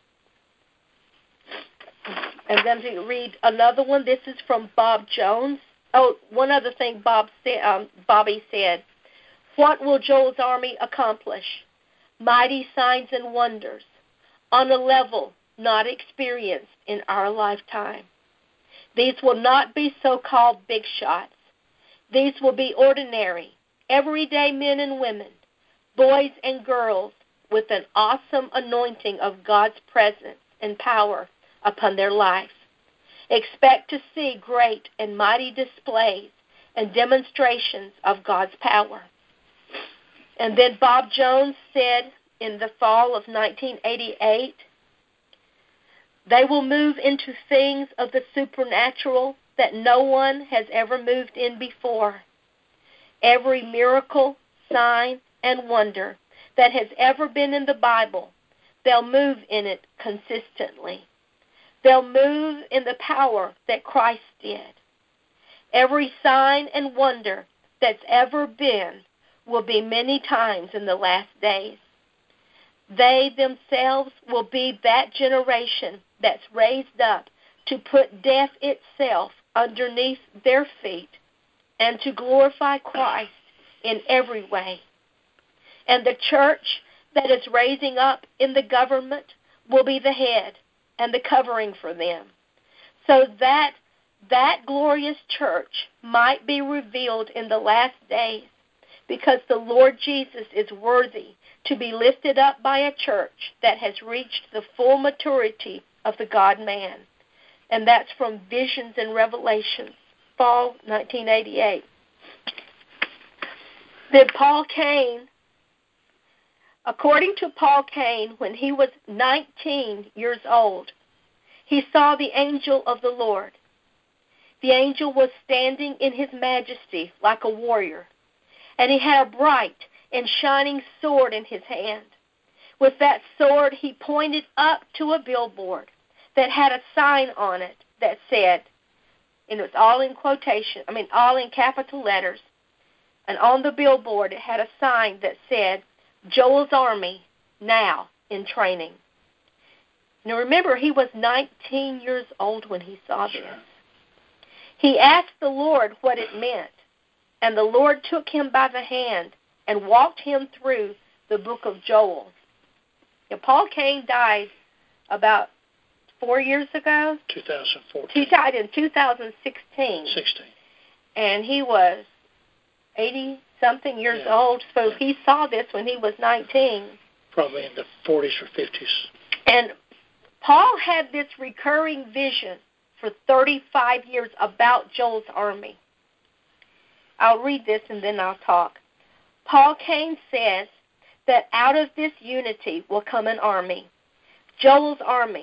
And then to read another one, this is from Bob Jones. Oh, one other thing Bob said, um, Bobby said, what will Joel's army accomplish? Mighty signs and wonders on a level not experienced in our lifetime. These will not be so-called big shots. These will be ordinary, everyday men and women, boys and girls with an awesome anointing of God's presence and power upon their life. Expect to see great and mighty displays and demonstrations of God's power. And then Bob Jones said in the fall of nineteen eighty-eight, they will move into things of the supernatural that no one has ever moved in before. Every miracle, sign, and wonder that has ever been in the Bible, they'll move in it consistently. They'll move in the power that Christ did. Every sign and wonder that's ever been will be many times in the last days. They themselves will be that generation that's raised up to put death itself underneath their feet and to glorify Christ in every way. And the church that is raising up in the government will be the head and the covering for them, so that that glorious church might be revealed in the last days, because the Lord Jesus is worthy to be lifted up by a church that has reached the full maturity of the God-man. And that's from Visions and Revelations, fall nineteen eighty-eight. Then Paul Cain, according to Paul Cain, when he was nineteen years old, he saw the angel of the Lord. The angel was standing in his majesty like a warrior, and he had a bright and shining sword in his hand. With that sword, he pointed up to a billboard that had a sign on it that said, and it was all in quotation, I mean, all in capital letters, and on the billboard it had a sign that said, Joel's Army, now in training. Now remember, he was nineteen years old when he saw this. He asked the Lord what it meant, and the Lord took him by the hand and walked him through the book of Joel. Now, Paul Cain died about four years ago. two thousand fourteen. He died in two thousand sixteen. sixteen. And he was eighty-something years yeah. old, so yeah. he saw this when he was nineteen. Probably in the forties or fifties. And Paul had this recurring vision for thirty-five years about Joel's army. I'll read this and then I'll talk. Paul Cain says that out of this unity will come an army. Joel's army,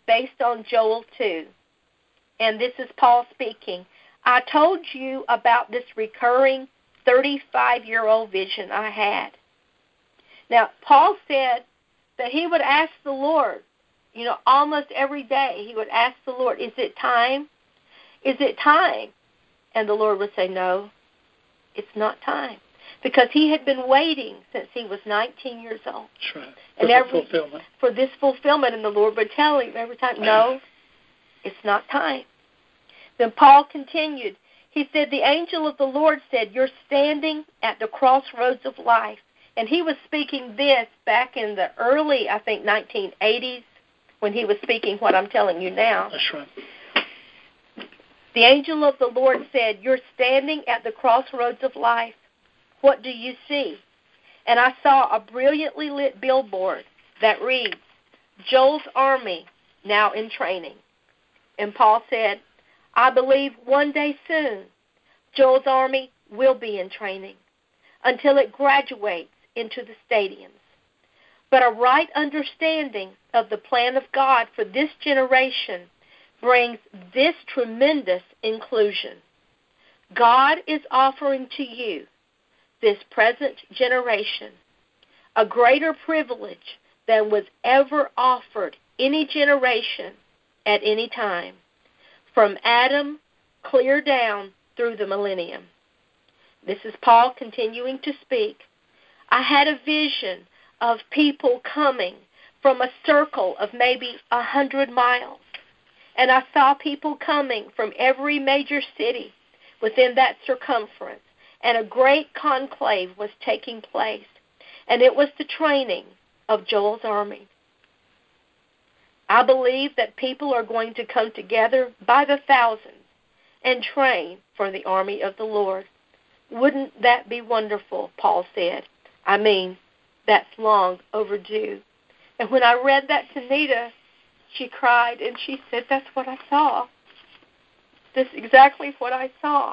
based on Joel two. And this is Paul speaking. I told you about this recurring thirty-five-year-old vision I had. Now, Paul said that he would ask the Lord, you know, almost every day, he would ask the Lord, is it time? Is it time? And the Lord would say, no, it's not time. Because he had been waiting since he was nineteen years old. That's right. For and the every, fulfillment. For this fulfillment, and the Lord would tell him every time, no, it's not time. Then Paul continued. He said, the angel of the Lord said, you're standing at the crossroads of life. And he was speaking this back in the early, I think, nineteen eighties, when he was speaking what I'm telling you now. That's right. The angel of the Lord said, you're standing at the crossroads of life. What do you see? And I saw a brilliantly lit billboard that reads, Joel's Army, now in training. And Paul said, I believe one day soon, Joel's Army will be in training until it graduates into the stadiums. But a right understanding of the plan of God for this generation brings this tremendous inclusion. God is offering to you, this present generation, a greater privilege than was ever offered any generation at any time, from Adam clear down through the millennium. This is Paul continuing to speak. I had a vision of people coming from a circle of maybe a hundred miles. And I saw people coming from every major city within that circumference. And a great conclave was taking place. And it was the training of Joel's Army. I believe that people are going to come together by the thousands and train for the army of the Lord. Wouldn't that be wonderful, Paul said. I mean, that's long overdue. And when I read that to Nita, she cried and she said, that's what I saw. That's exactly what I saw.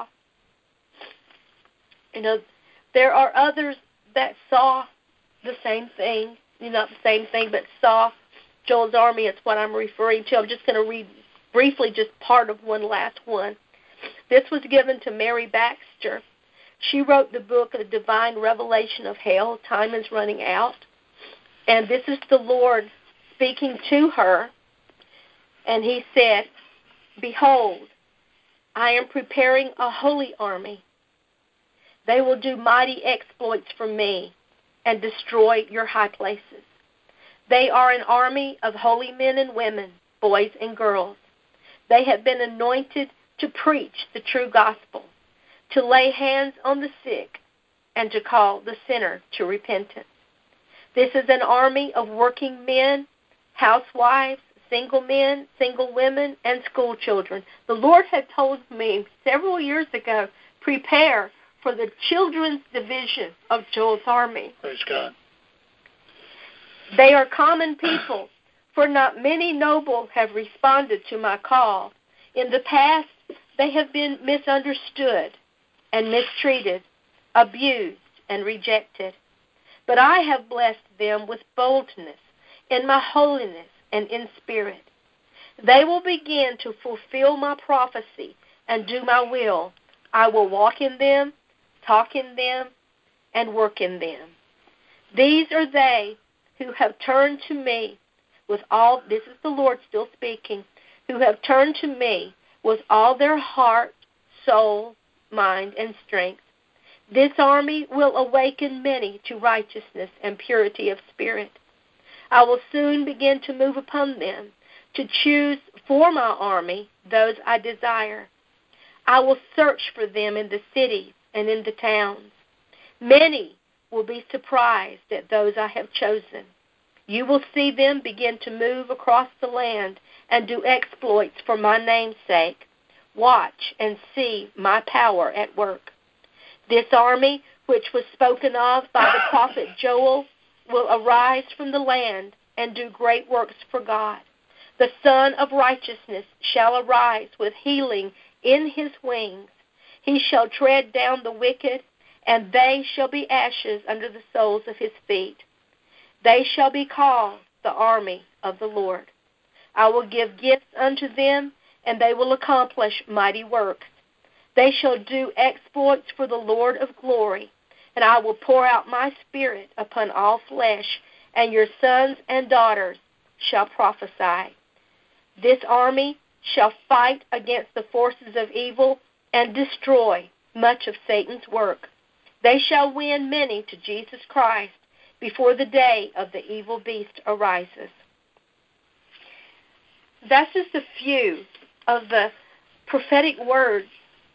You know, there are others that saw the same thing, you know, not the same thing, but saw Joel's Army. It's what I'm referring to. I'm just going to read briefly just part of one last one. This was given to Mary Baxter. She wrote the book, A Divine Revelation of Hell. Time is running out. And this is the Lord speaking to her. And he said, behold, I am preparing a holy army. They will do mighty exploits for me and destroy your high places. They are an army of holy men and women, boys and girls. They have been anointed to preach the true gospel, to lay hands on the sick, and to call the sinner to repentance. This is an army of working men, housewives, single men, single women, and school children. The Lord had told me several years ago, prepare for the children's division of Joel's Army. Praise God. They are common people, for not many nobles have responded to my call. In the past, they have been misunderstood and mistreated, abused and rejected. But I have blessed them with boldness in my holiness and in spirit. They will begin to fulfill my prophecy and do my will. I will walk in them, talk in them, and work in them. These are they who have turned to me with all, this is the Lord still speaking, who have turned to me with all their heart, soul, mind, and strength. This army will awaken many to righteousness and purity of spirit. I will soon begin to move upon them, to choose for my army those I desire. I will search for them in the cities and in the towns. Many will be surprised at those I have chosen. You will see them begin to move across the land and do exploits for my name's sake. Watch and see my power at work. This army, which was spoken of by the prophet Joel, will arise from the land and do great works for God. The Son of Righteousness shall arise with healing in his wings. He shall tread down the wicked, and they shall be ashes under the soles of his feet. They shall be called the army of the Lord. I will give gifts unto them, and they will accomplish mighty works. They shall do exploits for the Lord of glory, and I will pour out my Spirit upon all flesh, and your sons and daughters shall prophesy. This army shall fight against the forces of evil and destroy much of Satan's work. They shall win many to Jesus Christ before the day of the evil beast arises. That's just a few of the prophetic words.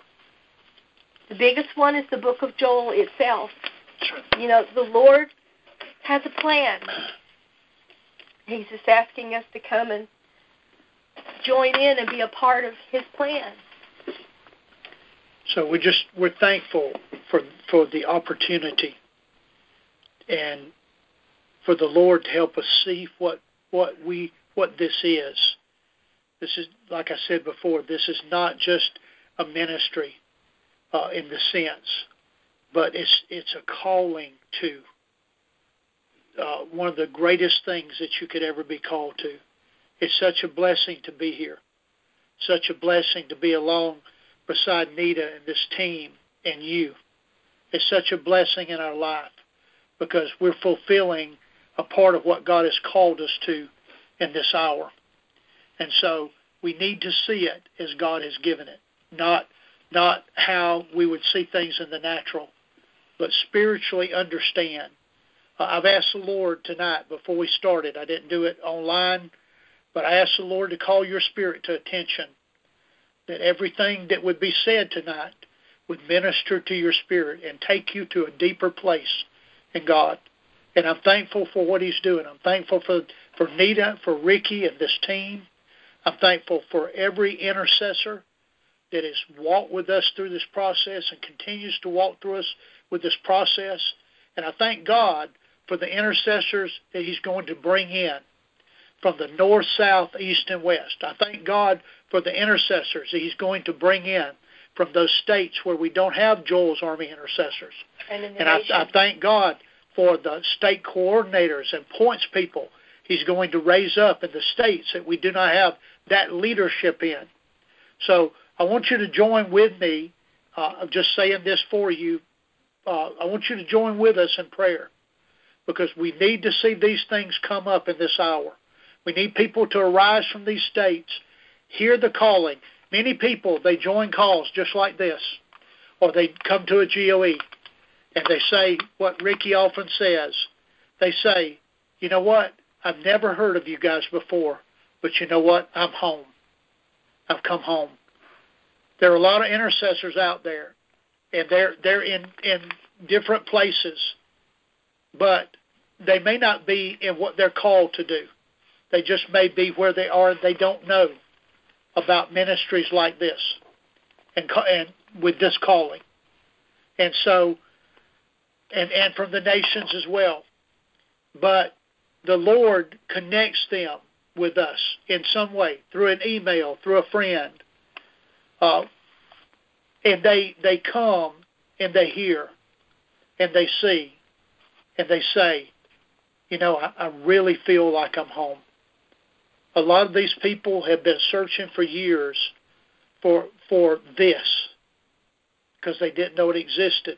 The biggest one is the book of Joel itself. You know, the Lord has a plan. He's just asking us to come and join in and be a part of His plan. So we just we're thankful for for the opportunity and for the Lord to help us see what what we what this is. This is, like I said before, this is not just a ministry uh, in the sense, but it's it's a calling to uh, one of the greatest things that you could ever be called to. It's such a blessing to be here, such a blessing to be along beside Nita and this team and you. It's such a blessing in our life because we're fulfilling a part of what God has called us to in this hour. And so we need to see it as God has given it, not not how we would see things in the natural, but spiritually understand. Uh, I've asked the Lord tonight before we started. I didn't do it online, but I asked the Lord to call your spirit to attention, that everything that would be said tonight would minister to your spirit and take you to a deeper place in God. And I'm thankful for what He's doing. I'm thankful for, for Nita, for Ricky and this team. I'm thankful for every intercessor that has walked with us through this process and continues to walk through us with this process. And I thank God for the intercessors that He's going to bring in from the north, south, east, and west. I thank God for the intercessors that He's going to bring in from those states where we don't have Joel's Army intercessors. And, in the and I, I thank God for the state coordinators and points people He's going to raise up in the states that we do not have that leadership in. So I want you to join with me. Uh, I'm just saying this for you. Uh, I want you to join with us in prayer because we need to see these things come up in this hour. We need people to arise from these states, hear the calling. Many people, they join calls just like this, or they come to a G O E, and they say what Ricky often says. They say, you know what, I've never heard of you guys before, but you know what, I'm home. I've come home. There are a lot of intercessors out there, and they're they're in, in different places, but they may not be in what they're called to do. They just may be where they are and they don't know about ministries like this and and with this calling. And so, and, and from the nations as well. But the Lord connects them with us in some way, through an email, through a friend. Uh, and they they come and they hear and they see and they say, you know, I, I really feel like I'm home. A lot of these people have been searching for years for for this because they didn't know it existed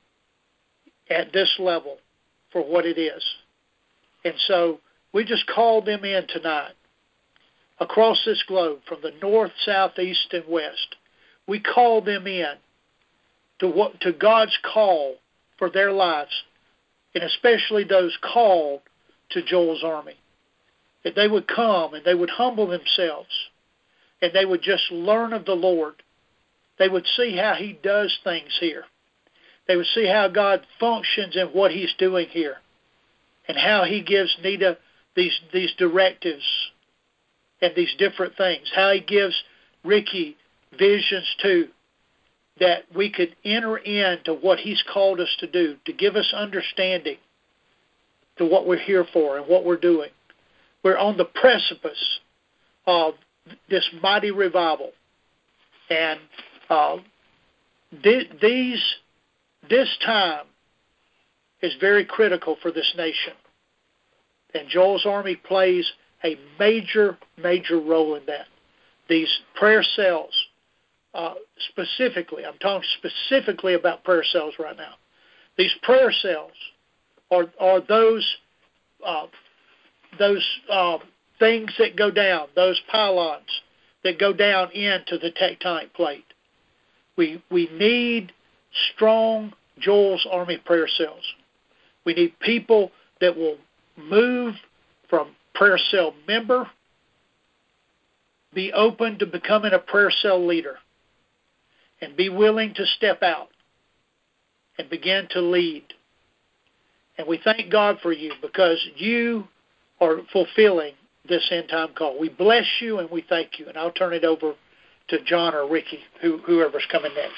at this level for what it is. And so we just called them in tonight across this globe from the north, south, east, and west. We called them in to what to God's call for their lives, and especially those called to Joel's Army. That they would come and they would humble themselves and they would just learn of the Lord. They would see how He does things here. They would see how God functions in what He's doing here and how He gives Nita these, these directives and these different things, how He gives Ricky visions too, that we could enter into what He's called us to do, to give us understanding to what we're here for and what we're doing. We're on the precipice of this mighty revival. And uh, th- these, this time is very critical for this nation. And Joel's Army plays a major, major role in that. These prayer cells, uh, specifically, I'm talking specifically about prayer cells right now. These prayer cells are, are those uh, those uh, things that go down, those pylons that go down into the tectonic plate. We we need strong Joel's Army prayer cells. We need people that will move from prayer cell member, be open to becoming a prayer cell leader, and be willing to step out and begin to lead. And we thank God for you because you are fulfilling this end time call. We bless you and we thank you. And I'll turn it over to John or Ricky, who, whoever's coming next.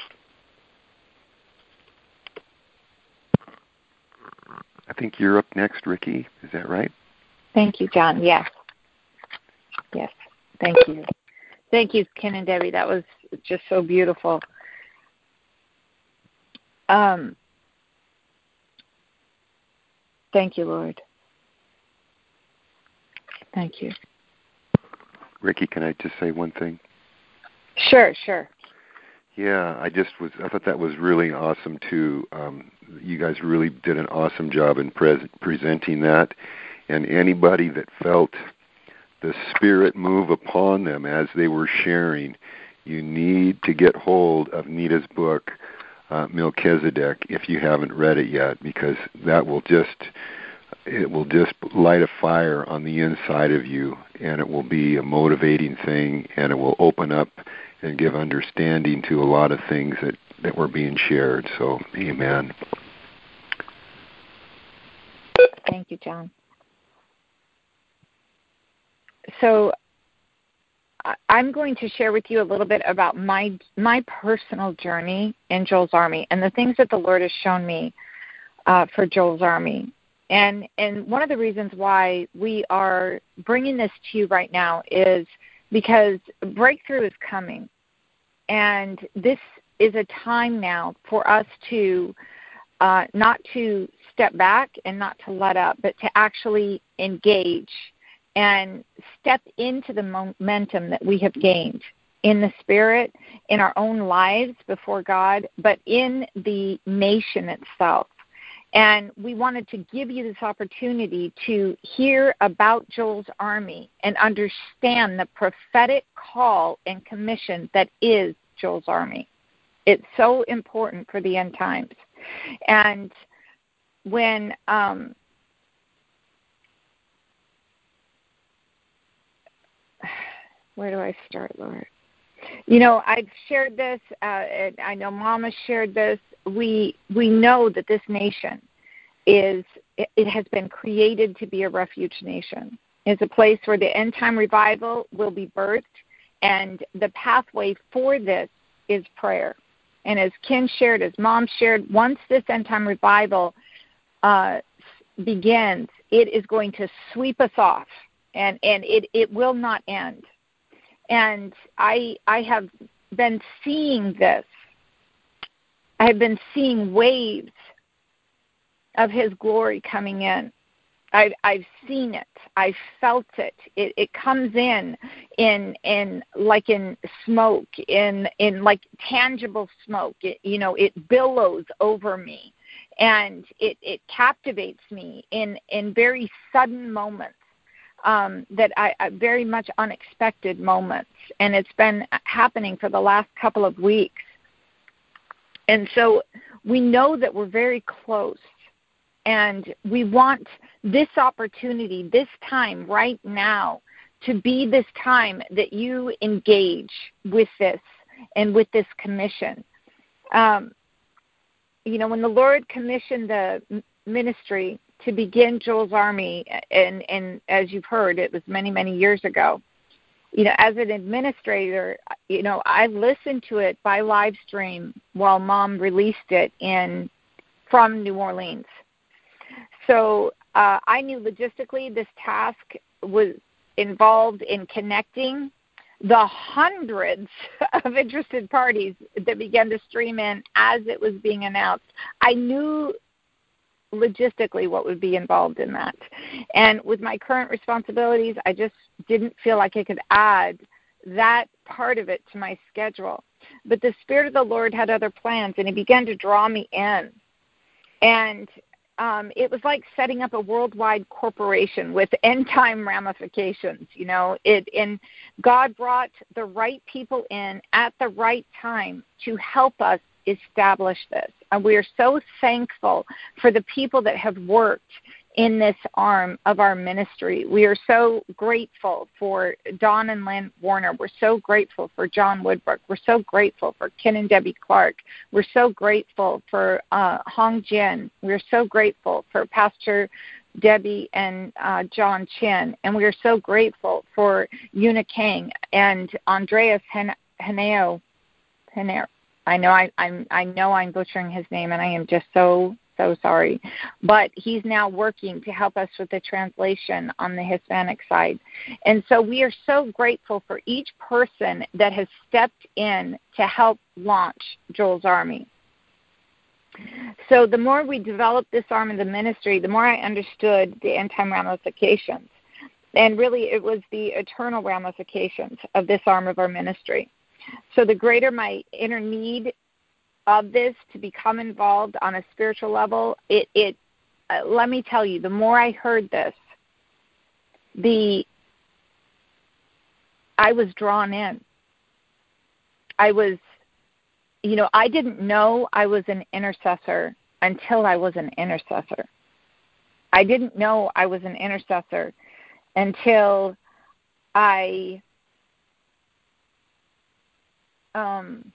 I think you're up next, Ricky. Is that right? Thank you, John. Yes. Yes. Thank you. Thank you, Ken and Debbie. That was just so beautiful. Um, thank you, Lord. Thank you. Ricky, can I just say one thing? Sure, sure. Yeah, I just was, I thought that was really awesome too. Um, you guys really did an awesome job in pres- presenting that. And anybody that felt the Spirit move upon them as they were sharing, you need to get hold of Nita's book, uh, Melchizedek, if you haven't read it yet, because that will just, it will just light a fire on the inside of you, and it will be a motivating thing, and it will open up and give understanding to a lot of things that, that were being shared. So, amen. Thank you, John. So I'm going to share with you a little bit about my my personal journey in Joel's Army and the things that the Lord has shown me uh, for Joel's Army. And and one of the reasons why we are bringing this to you right now is because breakthrough is coming. And this is a time now for us to uh, not to step back and not to let up, but to actually engage and step into the momentum that we have gained in the Spirit, in our own lives before God, but in the nation itself. And we wanted to give you this opportunity to hear about Joel's Army and understand the prophetic call and commission that is Joel's Army. It's so important for the end times. And when um, where do I start, Lord? You know, I've shared this. Uh, and I know Mama shared this. We we know that this nation is it, it has been created to be a refuge nation. It's a place where the end time revival will be birthed, and the pathway for this is prayer. And as Ken shared, as Mom shared, once this end time revival uh, begins, it is going to sweep us off, and and it it will not end. And I I have been seeing this. I have been seeing waves of His glory coming in. I've I've seen it. I've felt it. It it comes in in in like in smoke, in in like tangible smoke. It, you know, it billows over me, and it it captivates me in in very sudden moments. Um, that I, I very much unexpected moments, and it's been happening for the last couple of weeks. And so we know that we're very close, and we want this opportunity, this time right now, to be this time that you engage with this and with this commission. Um, you know, when the Lord commissioned the ministry to begin Joel's Army, and, and as you've heard, it was many, many years ago. You know, as an administrator, you know, I listened to it by live stream while Mom released it in from New Orleans. So uh, I knew logistically this task was involved in connecting the hundreds of interested parties that began to stream in as it was being announced. I knew logistically what would be involved in that. And with my current responsibilities, I just didn't feel like I could add that part of it to my schedule. But the Spirit of the Lord had other plans, and He began to draw me in. And um, it was like setting up a worldwide corporation with end-time ramifications. You know, it and God brought the right people in at the right time to help us establish this. And we are so thankful for the people that have worked in this arm of our ministry. We are so grateful for Don and Lynn Warner. We're so grateful for John Woodbrook. We're so grateful for Ken and Debbie Clark. We're so grateful for uh, Hong Jin. We're so grateful for Pastor Debbie and uh, John Chin. And we are so grateful for Una Kang and Andreas Henao. Henao. I know I, I'm I know I'm butchering his name, and I am just so so sorry. But he's now working to help us with the translation on the Hispanic side. And so we are so grateful for each person that has stepped in to help launch Joel's Army. So the more we developed this arm of the ministry, the more I understood the end-time ramifications. And really it was the eternal ramifications of this arm of our ministry. So the greater my inner need of this to become involved on a spiritual level, it, it uh, let me tell you, the more I heard this, the I was drawn in. I was, you know, I didn't know I was an intercessor until I was an intercessor. I didn't know I was an intercessor until I um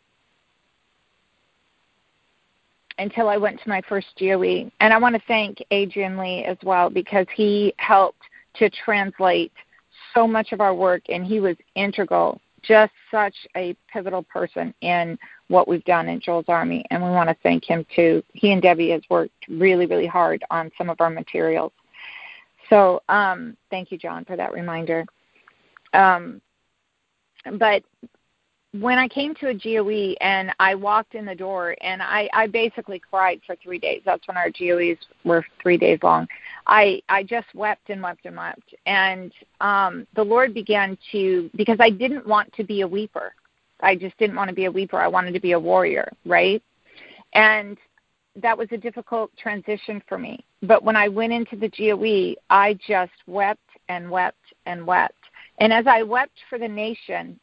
until I went to my first G O E. And I want to thank Adrian Lee as well, because he helped to translate so much of our work, and he was integral, just such a pivotal person in what we've done in Joel's Army, and we want to thank him too. He and Debbie has worked really, really hard on some of our materials. So um, thank you, John, for that reminder. Um, but when I came to a G O E and I walked in the door, and I, I basically cried for three days. That's when our G O Es were three days long. I, I just wept and wept and wept. And um, the Lord began to, because I didn't want to be a weeper. I just didn't want to be a weeper. I wanted to be a warrior, right? And that was a difficult transition for me. But when I went into the G O E, I just wept and wept and wept. And as I wept for the nation,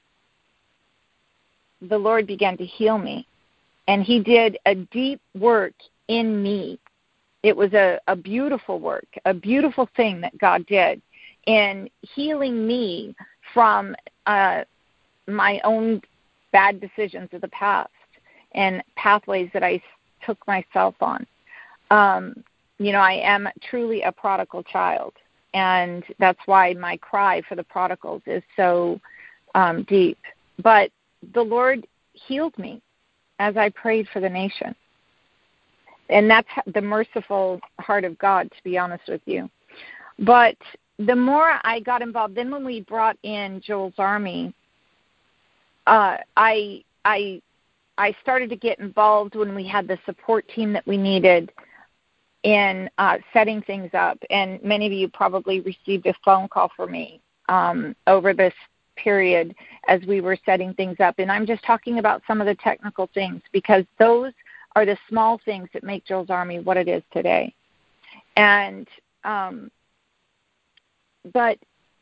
the Lord began to heal me, and he did a deep work in me. It was a, a beautiful work, a beautiful thing that God did in healing me from uh, my own bad decisions of the past and pathways that I took myself on. Um, you know, I am truly a prodigal child, and that's why my cry for the prodigals is so um, deep. But the Lord healed me as I prayed for the nation. And that's the merciful heart of God, to be honest with you. But the more I got involved, then when we brought in Joel's Army, uh, I I I started to get involved when we had the support team that we needed in uh, setting things up. And many of you probably received a phone call from me um, over this period as we were setting things up. And I'm just talking about some of the technical things, because those are the small things that make Joel's Army what it is today. And um, but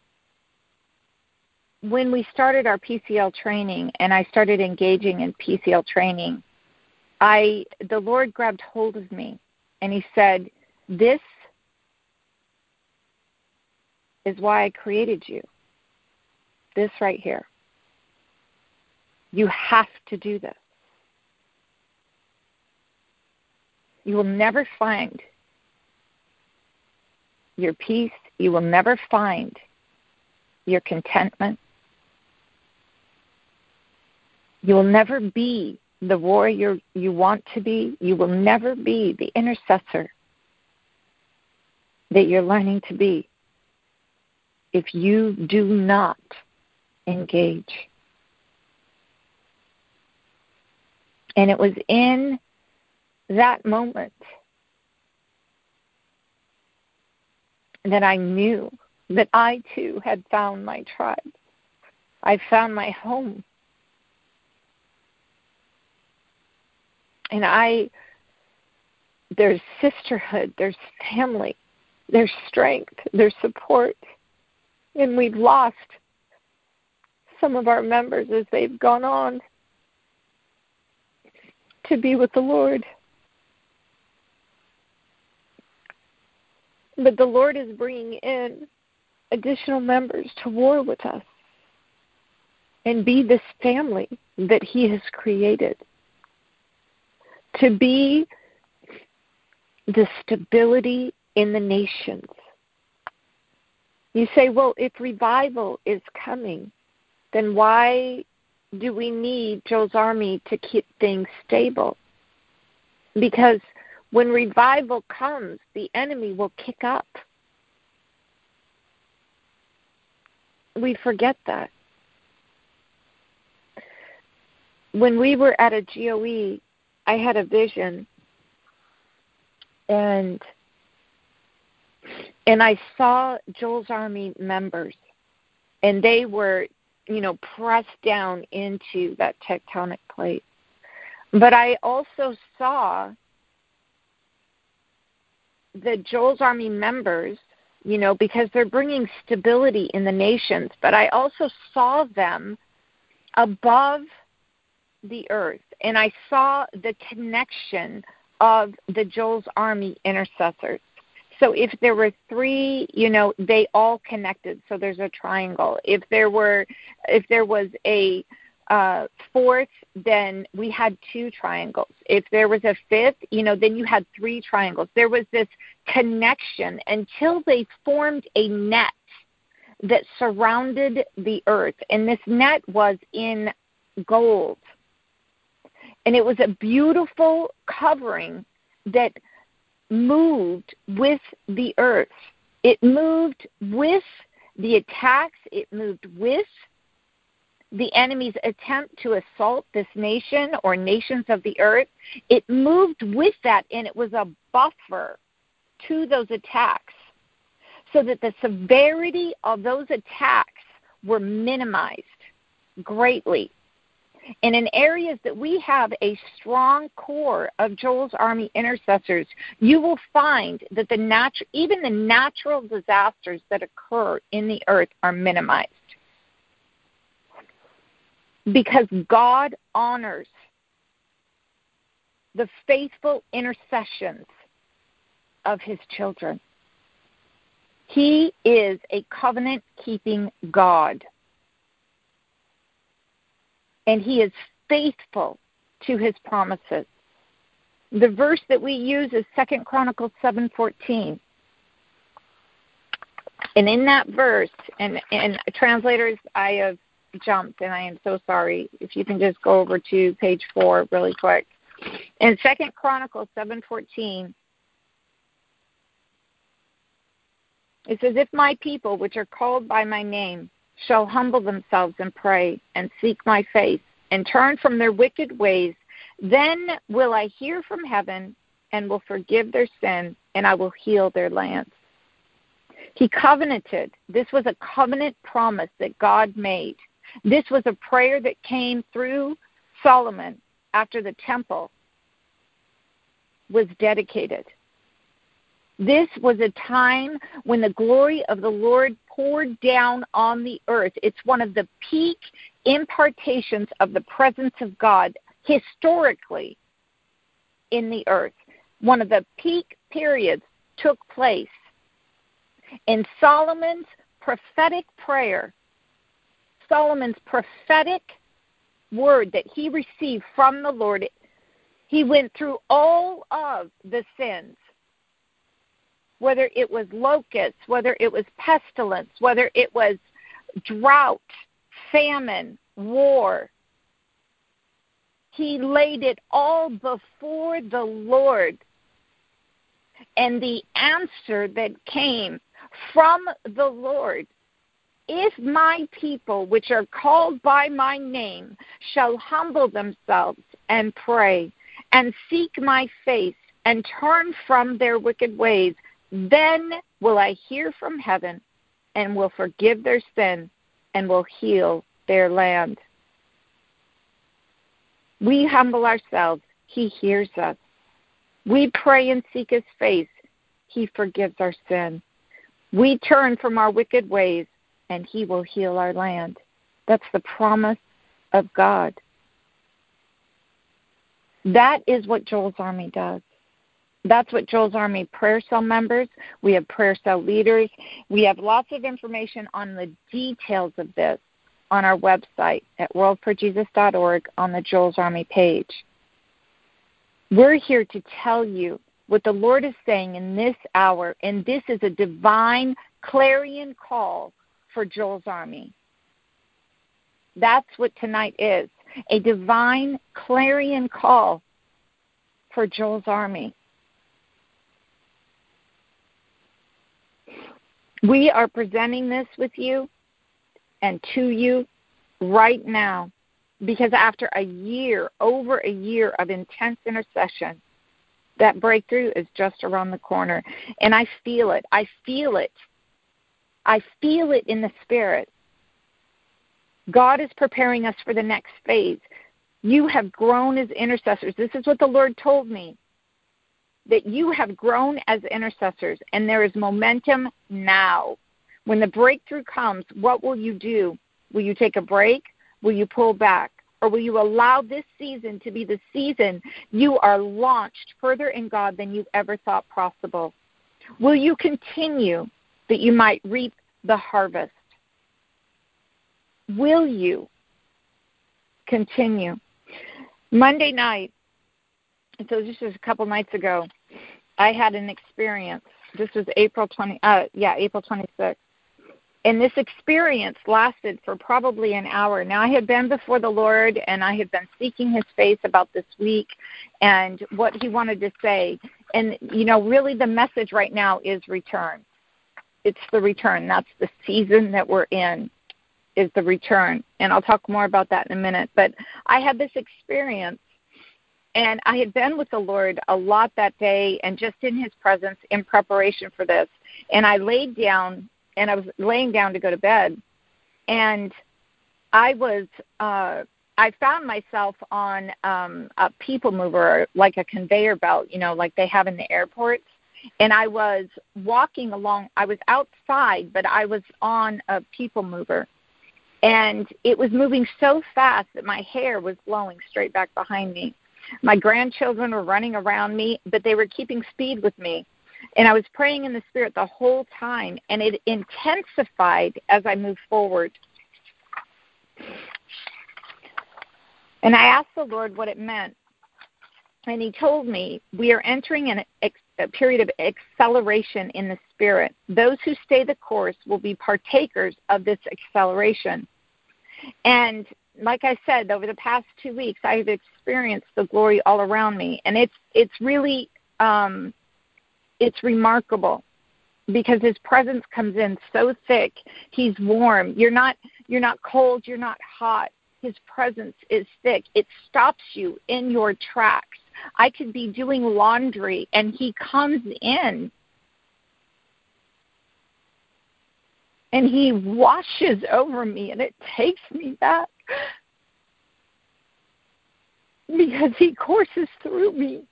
when we started our P C L training, and I started engaging in P C L training, I the Lord grabbed hold of me, and he said, "This is why I created you. This right here. You have to do this. You will never find your peace. You will never find your contentment. You will never be the warrior you want to be. You will never be the intercessor that you're learning to be if you do not engage." And it was in that moment that I knew that I too had found my tribe. I found my home. And I, there's sisterhood, there's family, there's strength, there's support. And we've lost some of our members as they've gone on to be with the Lord. But the Lord is bringing in additional members to war with us and be this family that He has created. To be the stability in the nations. You say, well, if revival is coming, then why do we need Joel's Army to keep things stable? Because when revival comes, the enemy will kick up. We forget that. When we were at a G O E, I had a vision, and and I saw Joel's Army members, and they were, you know, pressed down into that tectonic plate. But I also saw the Joel's Army members, you know, because they're bringing stability in the nations, but I also saw them above the earth, and I saw the connection of the Joel's Army intercessors. So if there were three, you know, they all connected, so there's a triangle. If there were, if there was a uh, fourth, then we had two triangles. If there was a fifth, you know, then you had three triangles. There was this connection until they formed a net that surrounded the earth, and this net was in gold. And it was a beautiful covering that moved with the earth. It moved with the attacks. It moved with the enemy's attempt to assault this nation or nations of the earth. It moved with that, and it was a buffer to those attacks so that the severity of those attacks were minimized greatly. And in areas that we have a strong core of Joel's Army intercessors, you will find that the natu- even the natural disasters that occur in the earth are minimized. Because God honors the faithful intercessions of His children. He is a covenant-keeping God. And He is faithful to His promises. The verse that we use is Second Chronicles seven fourteen. And in that verse, and, and translators, I have jumped, and I am so sorry. If you can just go over to page four really quick. In Second Chronicles seven fourteen, it says, "If my people, which are called by my name, shall humble themselves and pray and seek my face and turn from their wicked ways, then will I hear from heaven and will forgive their sin, and I will heal their land." He covenanted. This was a covenant promise that God made. This was a prayer that came through Solomon after the temple was dedicated. This was a time when the glory of the Lord poured down on the earth. It's one of the peak impartations of the presence of God historically in the earth. One of the peak periods took place. In Solomon's prophetic prayer, Solomon's prophetic word that he received from the Lord, he went through all of the sins. Whether it was locusts, whether it was pestilence, whether it was drought, famine, war. He laid it all before the Lord. And the answer that came from the Lord, "If my people, which are called by my name, shall humble themselves and pray and seek my face and turn from their wicked ways, Then will I hear from heaven and will forgive their sin and will heal their land. We humble ourselves. He hears us. We pray and seek his face. He forgives our sin. We turn from our wicked ways, and he will heal our land. That's the promise of God. That is what Joel's Army does. That's what Joel's Army prayer cell members, we have prayer cell leaders. We have lots of information on the details of this on our website at world for jesus dot org on the Joel's Army page. We're here to tell you what the Lord is saying in this hour, and this is a divine clarion call for Joel's Army. That's what tonight is, a divine clarion call for Joel's Army. We are presenting this with you and to you right now because after a year, over a year of intense intercession, that breakthrough is just around the corner. And I feel it. I feel it. I feel it in the Spirit. God is preparing us for the next phase. You have grown as intercessors. This is what the Lord told me, that you have grown as intercessors, and there is momentum now. When the breakthrough comes, what will you do? Will you take a break? Will you pull back? Or will you allow this season to be the season you are launched further in God than you ever thought possible? Will you continue that you might reap the harvest? Will you continue? Monday night, so this was a couple nights ago, I had an experience. This was April twentieth, uh, yeah, April twenty-sixth. And this experience lasted for probably an hour. Now, I had been before the Lord, and I had been seeking his face about this week and what he wanted to say. And, you know, really the message right now is return. It's the return. That's the season that we're in, is the return. And I'll talk more about that in a minute. But I had this experience, and I had been with the Lord a lot that day and just in his presence in preparation for this. And I laid down, and I was laying down to go to bed, and I was, uh, I found myself on um, a people mover, like a conveyor belt, you know, like they have in the airports. And I was walking along, I was outside, but I was on a people mover. And it was moving so fast that my hair was blowing straight back behind me. My grandchildren were running around me, but they were keeping speed with me. And I was praying in the Spirit the whole time, and it intensified as I moved forward. And I asked the Lord what it meant. And he told me, we are entering an, a period of acceleration in the Spirit. Those who stay the course will be partakers of this acceleration. And like I said, over the past two weeks, I've experienced the glory all around me. And it's it's really... Um, It's remarkable because his presence comes in so thick. He's warm. You're not you're not cold. You're not hot. His presence is thick. It stops you in your tracks. I could be doing laundry, and he comes in, and he washes over me, and it takes me back because he courses through me.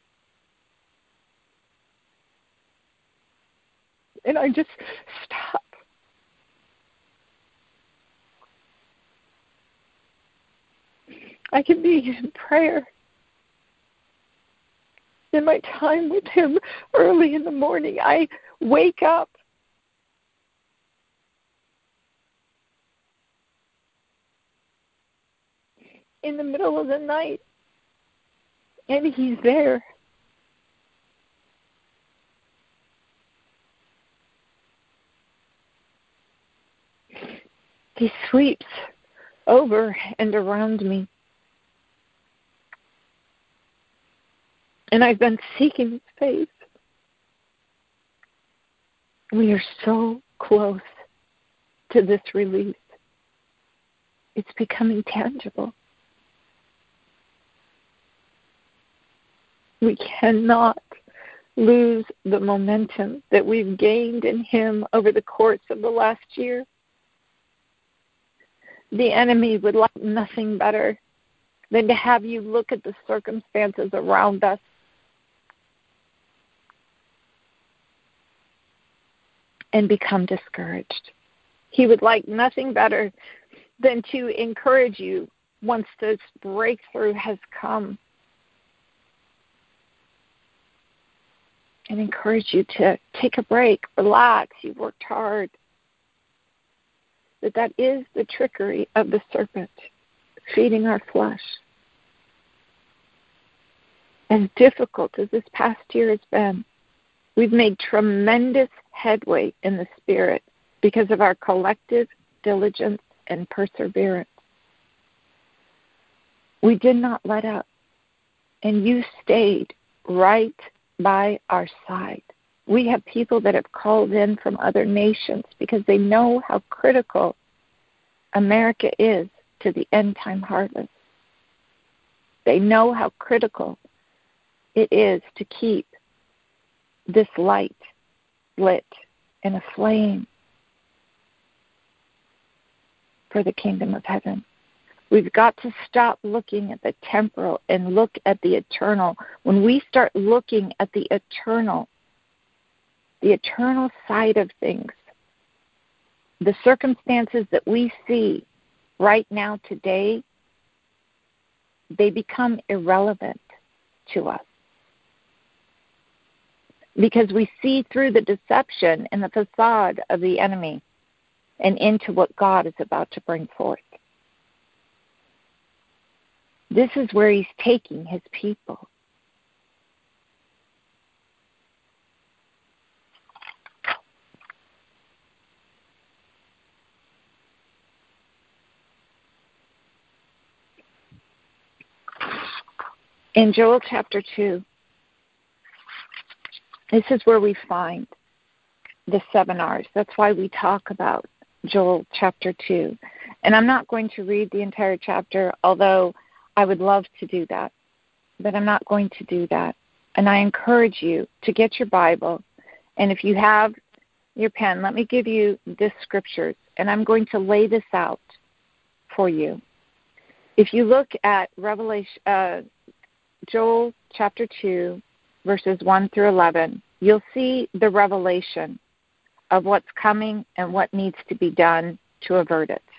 And I just stop. I can be in prayer in my time with him early in the morning. I wake up in the middle of the night, and he's there. He sweeps over and around me. And I've been seeking his face. We are so close to this release. It's becoming tangible. We cannot lose the momentum that we've gained in him over the course of the last year. The enemy would like nothing better than to have you look at the circumstances around us and become discouraged. He would like nothing better than to encourage you once this breakthrough has come and encourage you to take a break, relax, you've worked hard. That that is the trickery of the serpent, feeding our flesh. As difficult as this past year has been, we've made tremendous headway in the Spirit because of our collective diligence and perseverance. We did not let up, and you stayed right by our side. We have people that have called in from other nations because they know how critical America is to the end-time harvest. They know how critical it is to keep this light lit and aflame for the kingdom of heaven. We've got to stop looking at the temporal and look at the eternal. When we start looking at the eternal, the eternal side of things, the circumstances that we see right now today, they become irrelevant to us. Because we see through the deception and the facade of the enemy and into what God is about to bring forth. This is where he's taking his people. In Joel chapter two, this is where we find the seven R's. That's why we talk about Joel chapter two. And I'm not going to read the entire chapter, although I would love to do that. But I'm not going to do that. And I encourage you to get your Bible. And if you have your pen, let me give you this scriptures. And I'm going to lay this out for you. If you look at Revelation, uh, Joel chapter two, verses one through eleven, you'll see the revelation of what's coming and what needs to be done to avert it.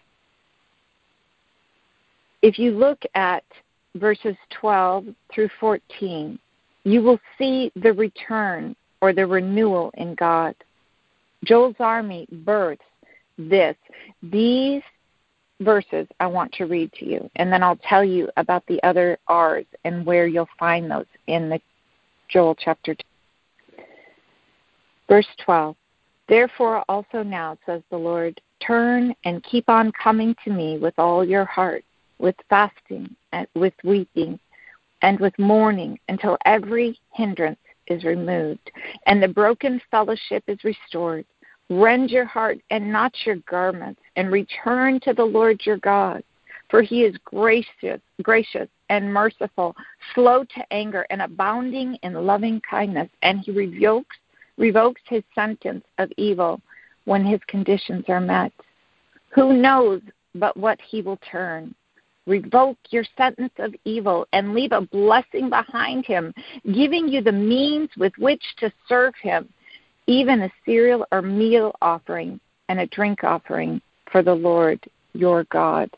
If you look at verses twelve through fourteen, you will see the return or the renewal in God. Joel's army births this. These verses I want to read to you, and then I'll tell you about the other R's and where you'll find those in the Joel chapter two. Verse twelve, therefore also now, says the Lord, turn and keep on coming to me with all your heart, with fasting, and with weeping, and with mourning, until every hindrance is removed, and the broken fellowship is restored. Rend your heart and not your garments, and return to the Lord your God, for he is gracious, gracious and merciful, slow to anger, and abounding in loving kindness, and he revokes revokes his sentence of evil when his conditions are met. Who knows but what he will turn? Revoke your sentence of evil and leave a blessing behind him, giving you the means with which to serve him, even a cereal or meal offering and a drink offering for the Lord your God.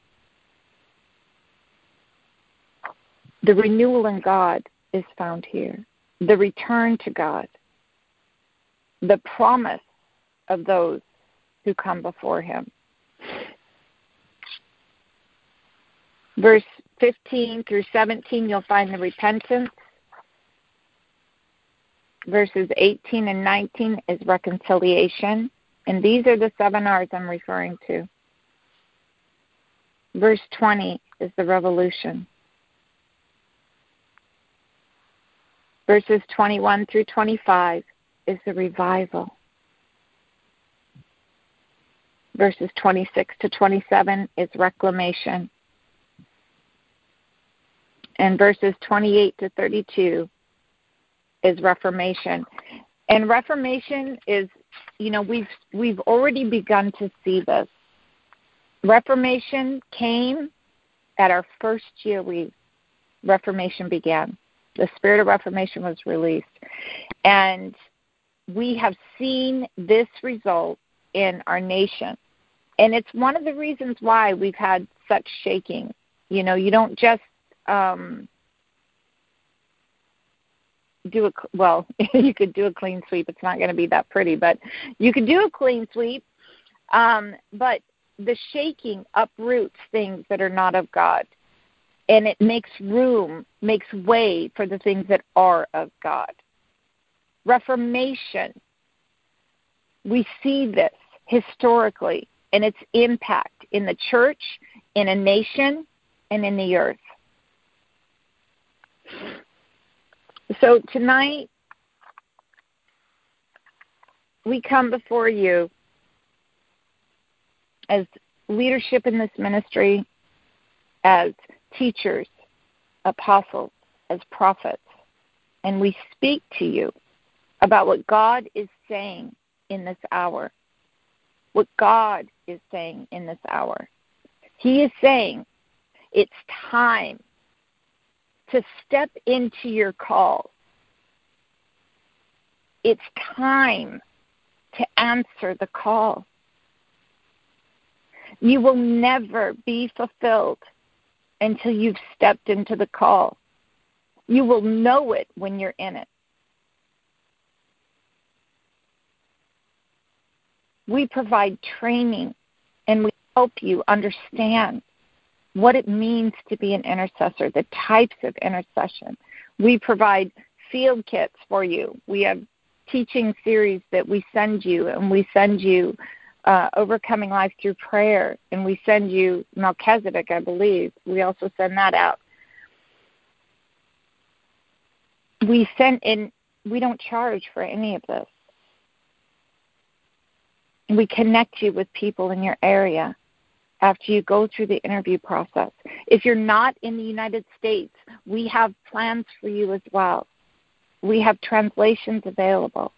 The renewal in God is found here. The return to God. The promise of those who come before him. Verse fifteen through seventeen, you'll find the repentance. Verses eighteen and nineteen is reconciliation. And these are the seven R's I'm referring to. Verse twenty is the revolution. Verses twenty-one through twenty-five is the revival. Verses twenty-six to twenty-seven is reclamation. And verses twenty-eight to thirty-two is Reformation. And Reformation is, you know, we've we've already begun to see this. Reformation came at our first year we Reformation began. The spirit of Reformation was released. And we have seen this result in our nation. And it's one of the reasons why we've had such shaking. You know, you don't just um, do a, well, you could do a clean sweep. It's not going to be that pretty, but you could do a clean sweep. Um, but the shaking uproots things that are not of God. And it makes room, makes way for the things that are of God. Reformation, we see this historically and its impact in the church, in a nation, and in the earth. So tonight, we come before you as leadership in this ministry, as teachers, apostles, as prophets, and we speak to you about what God is saying in this hour. What God is saying in this hour. He is saying it's time to step into your call. It's time to answer the call. You will never be fulfilled until you've stepped into the call. You will know it when you're in it. We provide training and we help you understand what it means to be an intercessor, the types of intercession. We provide field kits for you. We have teaching series that we send you, and we send you uh, Overcoming Life Through Prayer, and we send you Melchizedek, I believe. We also send that out. We send in. We don't charge for any of this. We connect you with people in your area after you go through the interview process. If you're not in the United States, we have plans for you as well. We have translations available.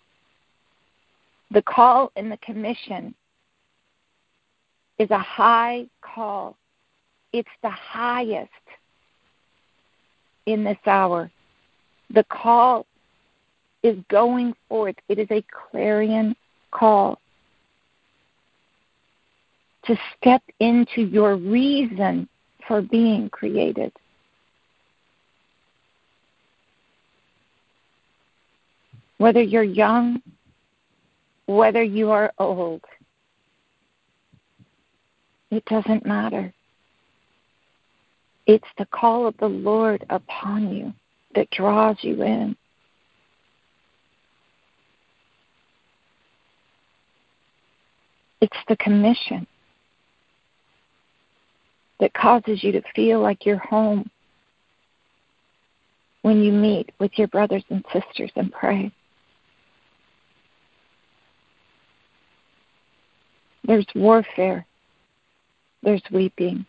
The call and the commission is a high call. It's the highest in this hour. The call is going forth. It is a clarion call to step into your reason for being created. Whether you're young, whether you are old, it doesn't matter. It's the call of the Lord upon you that draws you in. It's the commission that causes you to feel like you're home when you meet with your brothers and sisters and pray. There's warfare. There's weeping.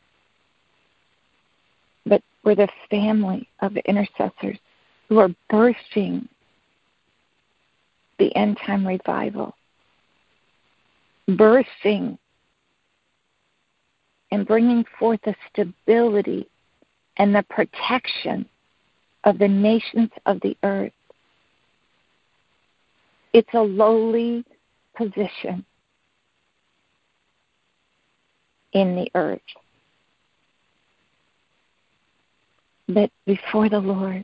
But we're the family of intercessors who are birthing the end-time revival. Birthing and bringing forth the stability and the protection of the nations of the earth. It's a lowly position in the earth. But before the Lord,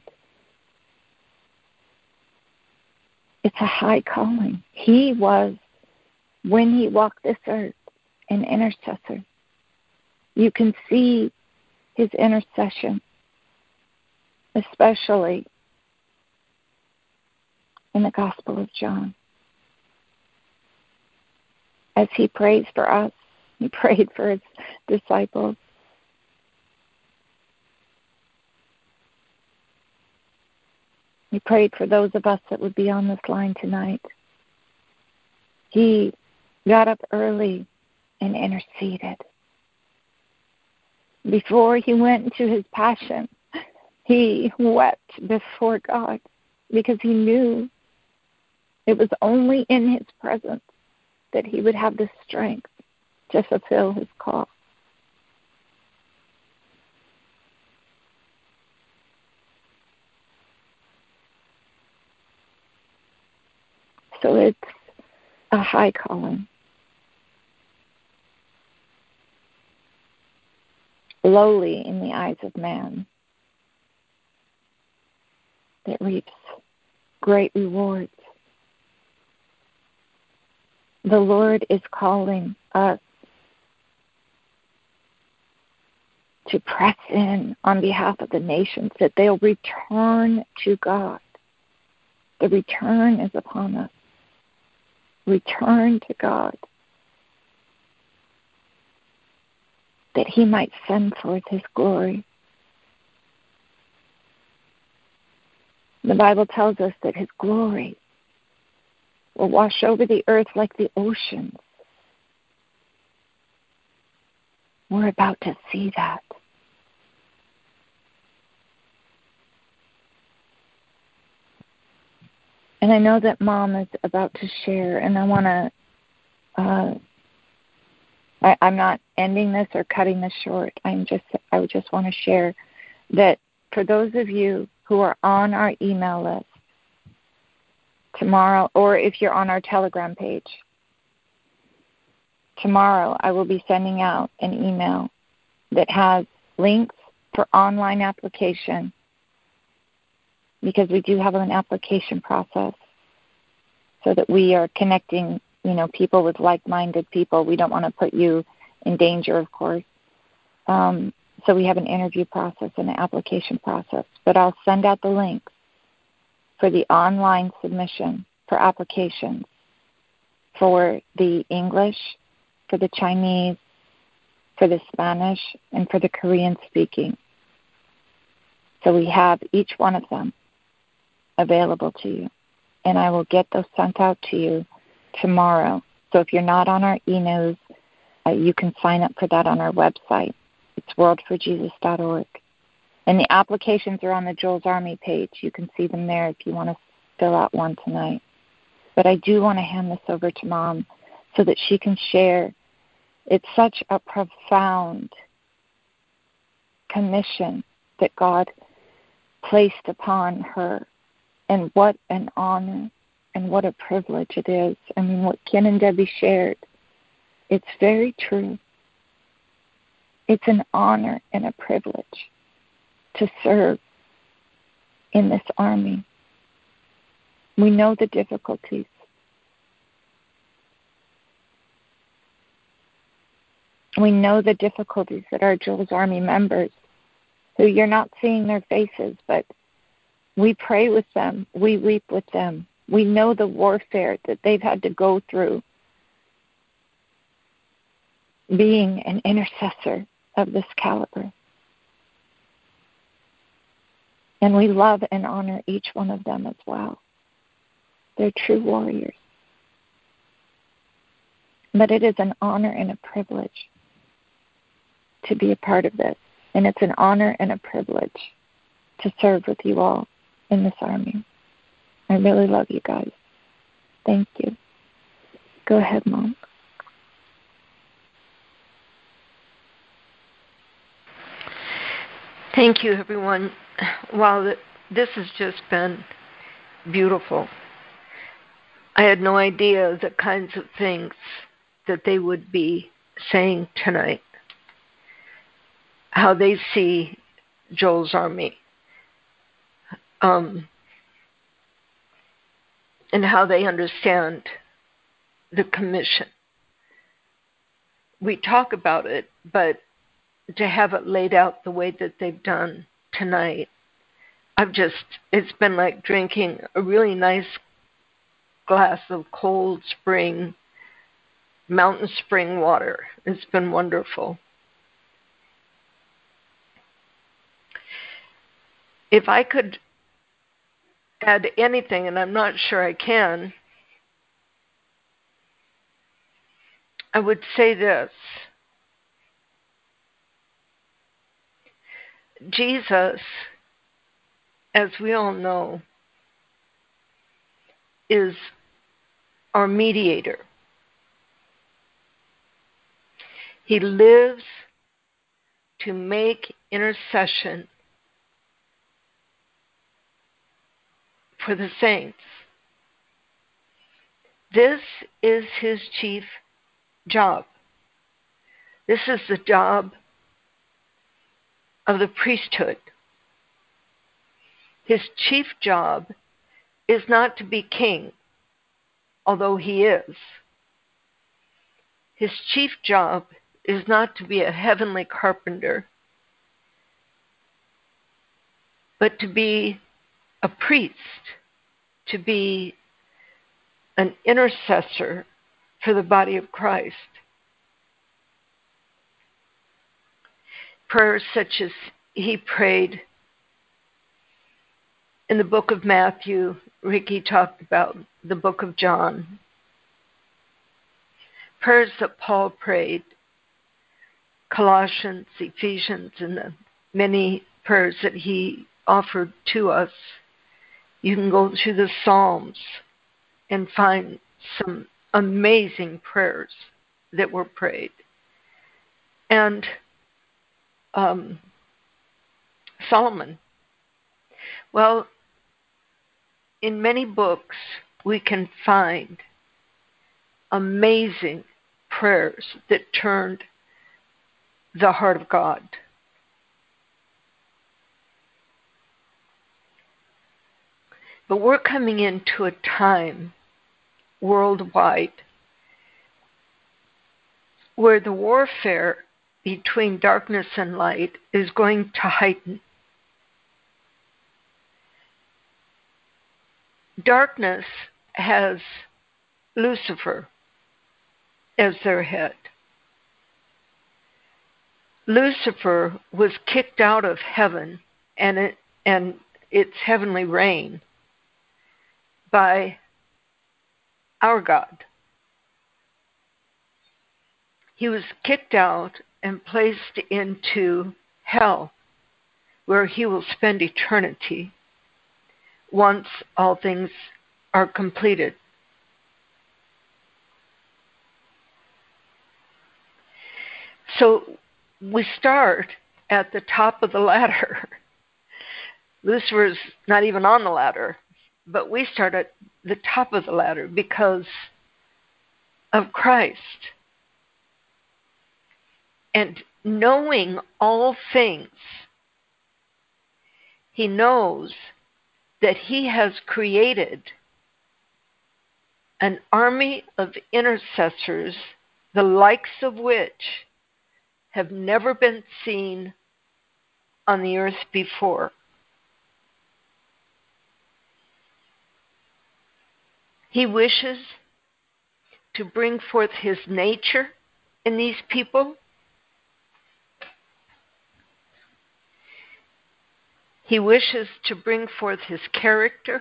it's a high calling. He was, when he walked this earth, an intercessor. You can see his intercession, especially in the Gospel of John. As he prays for us, he prayed for his disciples. He prayed for those of us that would be on this line tonight. He got up early and interceded. Before he went into his passion, he wept before God because he knew it was only in his presence that he would have the strength to fulfill his call. So it's a high calling. Lowly in the eyes of man, that reaps great rewards. The Lord is calling us to press in on behalf of the nations, that they'll return to God. The return is upon us. Return to God, that he might send forth his glory. The Bible tells us that his glory will wash over the earth like the oceans. We're about to see that. And I know that Mom is about to share, and I want to, uh, I, I'm not ending this or cutting this short. I'm just, I would just want to share that for those of you who are on our email list tomorrow, or if you're on our Telegram page, tomorrow I will be sending out an email that has links for online application, because we do have an application process so that we are connecting, you know, people with like-minded people. We don't want to put you in danger, of course. Um, so we have an interview process and an application process. But I'll send out the links for the online submission for applications for the English, for the Chinese, for the Spanish, and for the Korean speaking. So we have each one of them available to you. And I will get those sent out to you tomorrow. So if you're not on our e-news, uh, you can sign up for that on our website. It's world for jesus dot org. And the applications are on the Joel's Army page. You can see them there if you want to fill out one tonight. But I do want to hand this over to Mom so that she can share. It's such a profound commission that God placed upon her. And what an honor and what a privilege it is. I mean, what Ken and Debbie shared, it's very true. It's an honor and a privilege to serve in this army. We know the difficulties. We know the difficulties that our Joel's Army members, who you're not seeing their faces, but we pray with them. We weep with them. We know the warfare that they've had to go through being an intercessor of this caliber. And we love and honor each one of them as well. They're true warriors. But it is an honor and a privilege to be a part of this. And it's an honor and a privilege to serve with you all in this army. I really love you guys. Thank you. Go ahead, Mom. Thank you, everyone. Wow, this has just been beautiful. I had no idea the kinds of things that they would be saying tonight, how they see Joel's Army, um, and how they understand the commission. We talk about it, but to have it laid out the way that they've done tonight, I've just, it's been like drinking a really nice glass of cold spring, mountain spring water. It's been wonderful. If I could add anything, and I'm not sure I can, I would say this. Jesus, as we all know, is our mediator. He lives to make intercession for the saints. This is his chief job. This is the job of the priesthood. His chief job is not to be king, although he is. His chief job is not to be a heavenly carpenter, but to be a priest, to be an intercessor for the body of Christ. Prayers such as he prayed in the book of Matthew, Ricky talked about the book of John. Prayers that Paul prayed, Colossians, Ephesians, and the many prayers that he offered to us. You can go through the Psalms and find some amazing prayers that were prayed. And um, Solomon. Well, in many books, we can find amazing prayers that turned the heart of God. But we're coming into a time worldwide where the warfare between darkness and light is going to heighten. Darkness has Lucifer as their head. Lucifer was kicked out of heaven and it, and its heavenly reign by our God. He was kicked out and placed into hell, where he will spend eternity once all things are completed. So we start at the top of the ladder. Lucifer's not even on the ladder, but we start at the top of the ladder because of Christ. And knowing all things, he knows that he has created an army of intercessors, the likes of which have never been seen on the earth before. He wishes to bring forth his nature in these people. He wishes to bring forth his character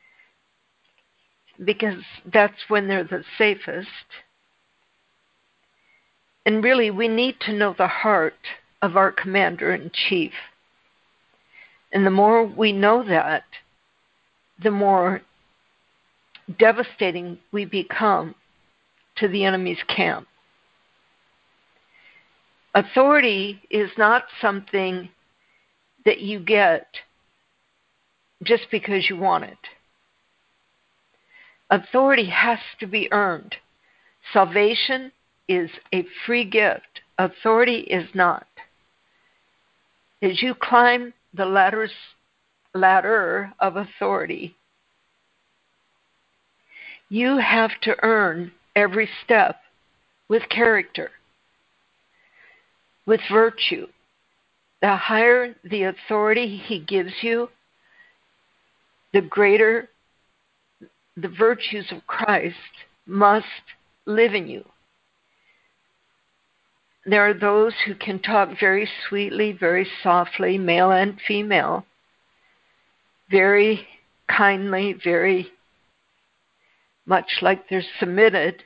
because that's when they're the safest. And really, we need to know the heart of our commander-in-chief. And the more we know that, the more devastating we become to the enemy's camp. Authority is not something that you get just because you want it. Authority has to be earned. Salvation is a free gift. Authority is not. As you climb the ladders, ladder of authority, you have to earn every step with character, with virtue. The higher the authority he gives you, the greater the virtues of Christ must live in you. There are those who can talk very sweetly, very softly, male and female, very kindly, very much like they're submitted.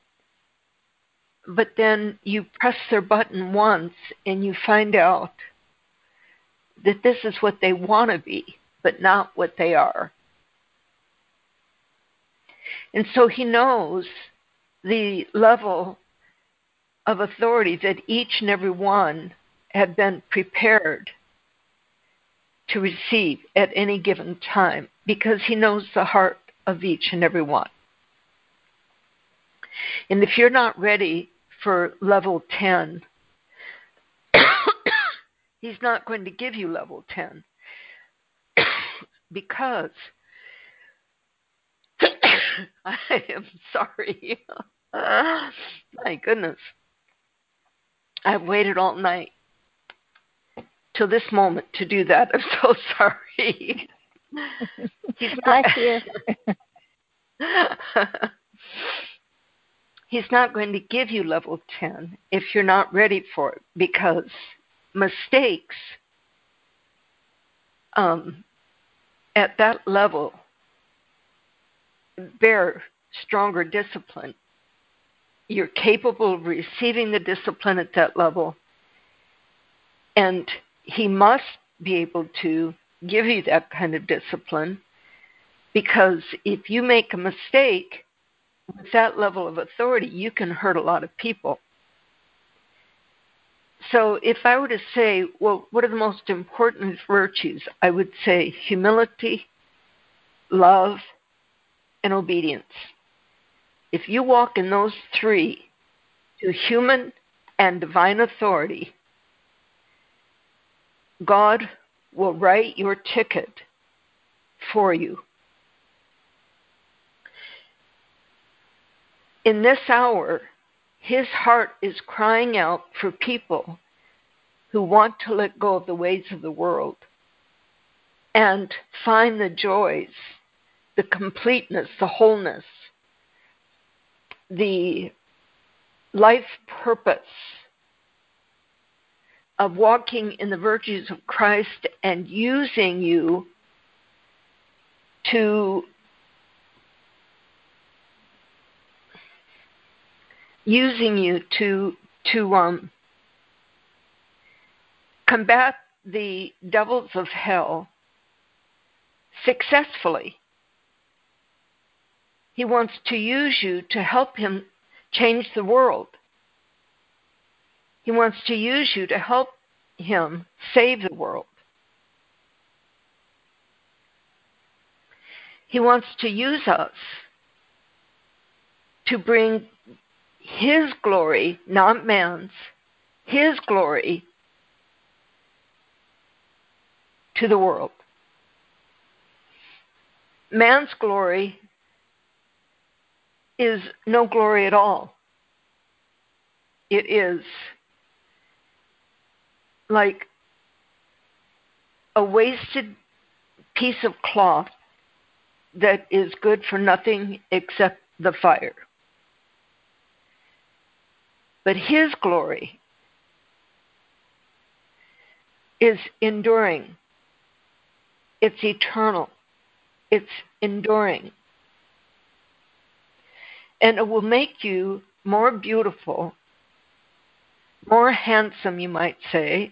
But then you press their button once and you find out that this is what they want to be, but not what they are. And so he knows the level of authority that each and every one have been prepared to receive at any given time, because he knows the heart of each and every one. And if you're not ready for level ten, he's not going to give you level ten, because I am sorry. My goodness. I've waited all night till this moment to do that. I'm so sorry. He's not, Bless you. He's not going to give you level ten if you're not ready for it, because mistakes um, at that level bear stronger discipline. You're capable of receiving the discipline at that level, and he must be able to give you that kind of discipline, because if you make a mistake with that level of authority, you can hurt a lot of people. So if I were to say, well, what are the most important virtues? I would say humility, love, and obedience. If you walk in those three to human and divine authority, God will write your ticket for you. In this hour, his heart is crying out for people who want to let go of the ways of the world and find the joys, the completeness, the wholeness, the life purpose of walking in the virtues of Christ and using you to using you to to um, combat the devils of hell successfully. He wants to use you to help him change the world. He wants to use you to help him save the world. He wants to use us to bring his glory, not man's, his glory to the world. Man's glory is no glory at all. It is like a wasted piece of cloth that is good for nothing except the fire. But his glory is enduring. It's eternal. It's enduring. And it will make you more beautiful, more handsome, you might say,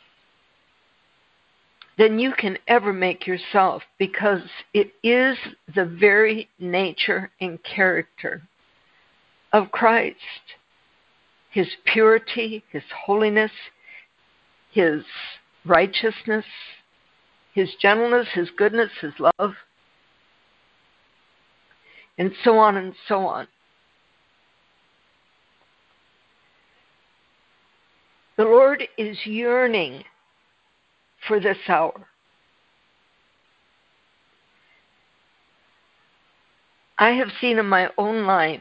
than you can ever make yourself, because it is the very nature and character of Christ. His purity, his holiness, his righteousness, his gentleness, his goodness, his love, and so on and so on. The Lord is yearning for this hour. I have seen in my own life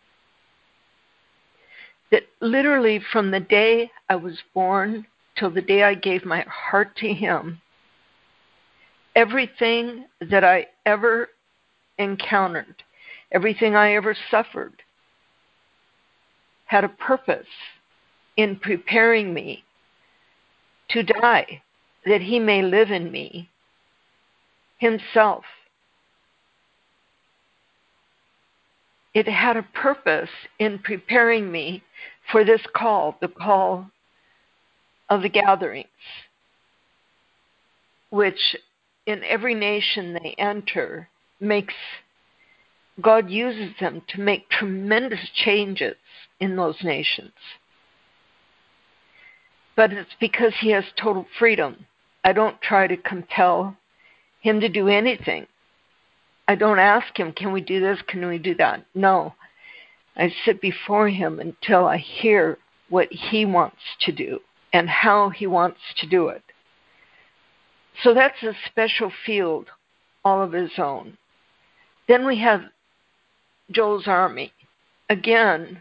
that literally from the day I was born till the day I gave my heart to him, everything that I ever encountered, everything I ever suffered, had a purpose in preparing me to die, that he may live in me himself. It had a purpose in preparing me for this call, the call of the gatherings, which in every nation they enter makes God uses them to make tremendous changes in those nations. But it's because he has total freedom. I don't try to compel him to do anything. I don't ask him, can we do this? Can we do that? No. I sit before him until I hear what he wants to do and how he wants to do it. So that's a special field all of his own. Then we have Joel's army. Again,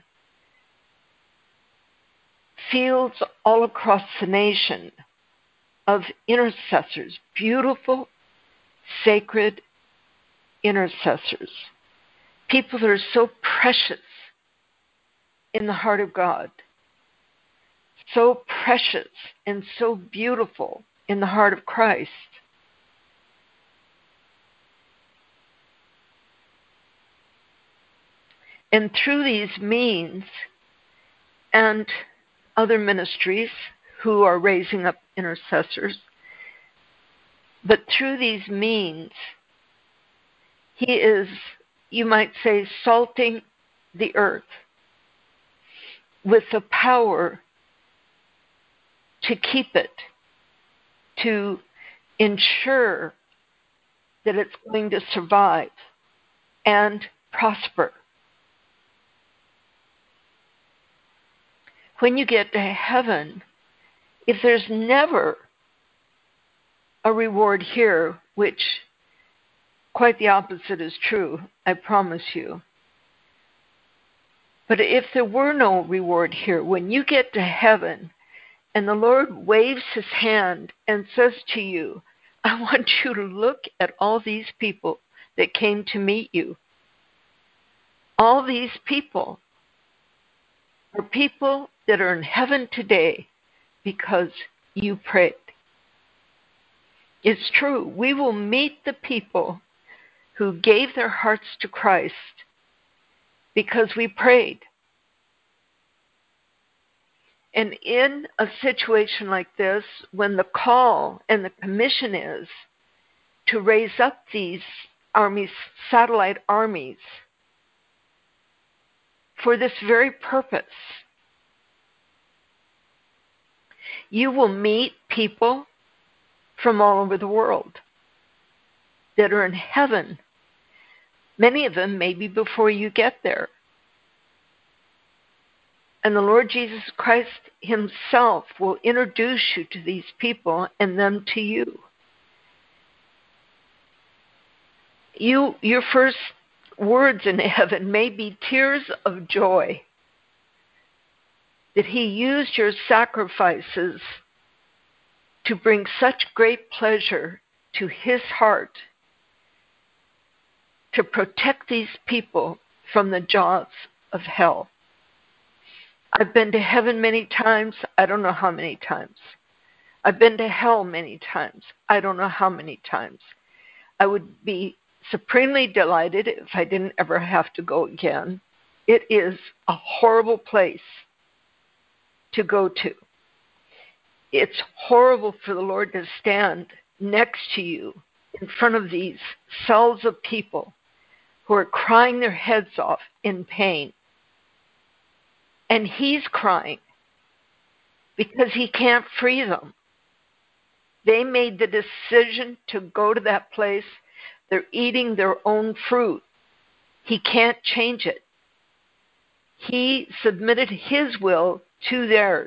fields all across the nation of intercessors, beautiful, sacred intercessors, people that are so precious in the heart of God, so precious and so beautiful in the heart of Christ. And through these means and other ministries who are raising up intercessors, but through these means, he is, you might say, salting the earth with the power to keep it, to ensure that it's going to survive and prosper. When you get to heaven, if there's never a reward here, which quite the opposite is true, I promise you. But if there were no reward here, when you get to heaven and the Lord waves his hand and says to you, I want you to look at all these people that came to meet you. All these people are people that are in heaven today because you prayed. It's true. We will meet the people who gave their hearts to Christ because we prayed. And in a situation like this, when the call and the commission is to raise up these armies, satellite armies, for this very purpose, you will meet people from all over the world that are in heaven. Many of them maybe before you get there. And the Lord Jesus Christ himself will introduce you to these people and them to you. You, your first words in heaven may be tears of joy that he used your sacrifices to bring such great pleasure to his heart to protect these people from the jaws of hell. I've been to heaven many times. I don't know how many times. I've been to hell many times. I don't know how many times. I would be supremely delighted if I didn't ever have to go again. It is a horrible place to go to. It's horrible for the Lord to stand next to you in front of these cells of people who are crying their heads off in pain. And he's crying because he can't free them. They made the decision to go to that place. They're eating their own fruit. He can't change it. He submitted his will to theirs.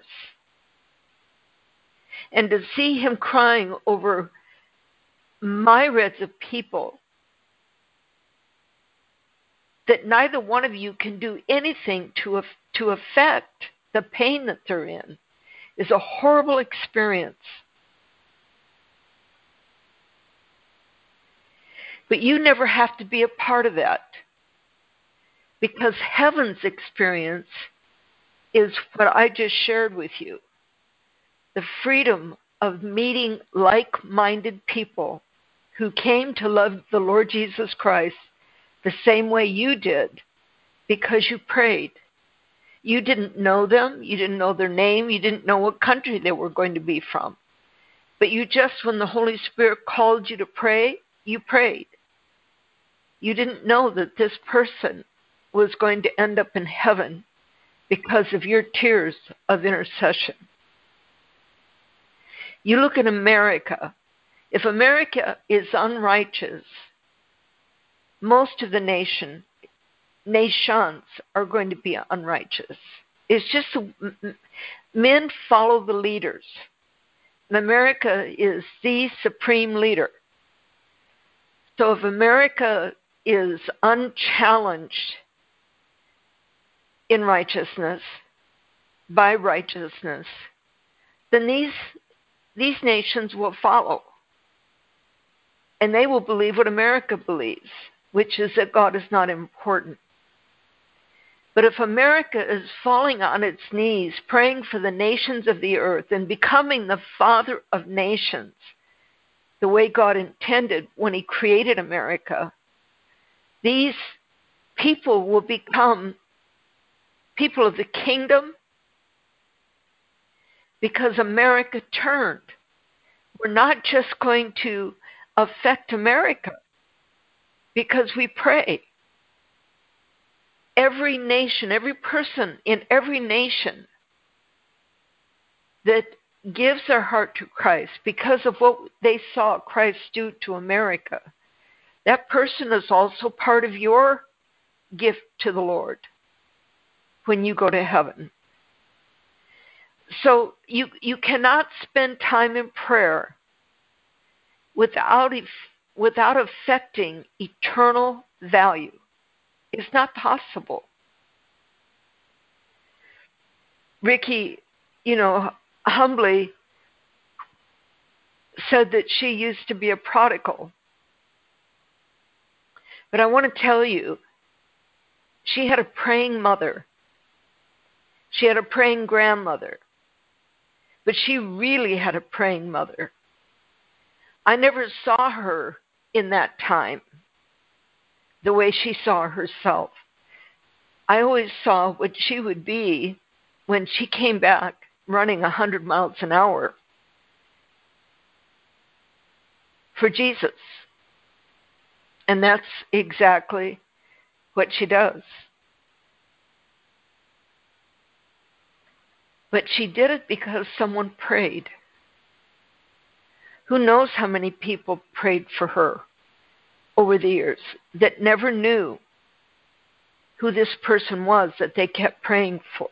And to see him crying over myriads of people that neither one of you can do anything to, to affect the pain that they're in is a horrible experience. But you never have to be a part of that, because heaven's experience is what I just shared with you. The freedom of meeting like-minded people who came to love the Lord Jesus Christ the same way you did because you prayed. You didn't know them. You didn't know their name. You didn't know what country they were going to be from. But you just, when the Holy Spirit called you to pray, you prayed. You didn't know that this person was going to end up in heaven because of your tears of intercession. You look at America. If America is unrighteous, most of the nation, nations are going to be unrighteous. It's just men follow the leaders. And America is the supreme leader. So if America is unchallenged in righteousness, by righteousness, then these, these nations will follow. And they will believe what America believes, which is that God is not important. But if America is falling on its knees, praying for the nations of the earth and becoming the father of nations, the way God intended when he created America, these people will become people of the kingdom because America turned. We're not just going to affect America because we pray. Every nation, every person in every nation that gives their heart to Christ because of what they saw Christ do to America, that person is also part of your gift to the Lord when you go to heaven. So you, you cannot spend time in prayer without, without affecting eternal value. It's not possible. Ricky, you know, humbly said that she used to be a prodigal. But I want to tell you, she had a praying mother. She had a praying grandmother. But she really had a praying mother. I never saw her in that time the way she saw herself. I always saw what she would be when she came back running one hundred miles an hour for Jesus. And that's exactly what she does. But she did it because someone prayed. Who knows how many people prayed for her over the years that never knew who this person was that they kept praying for.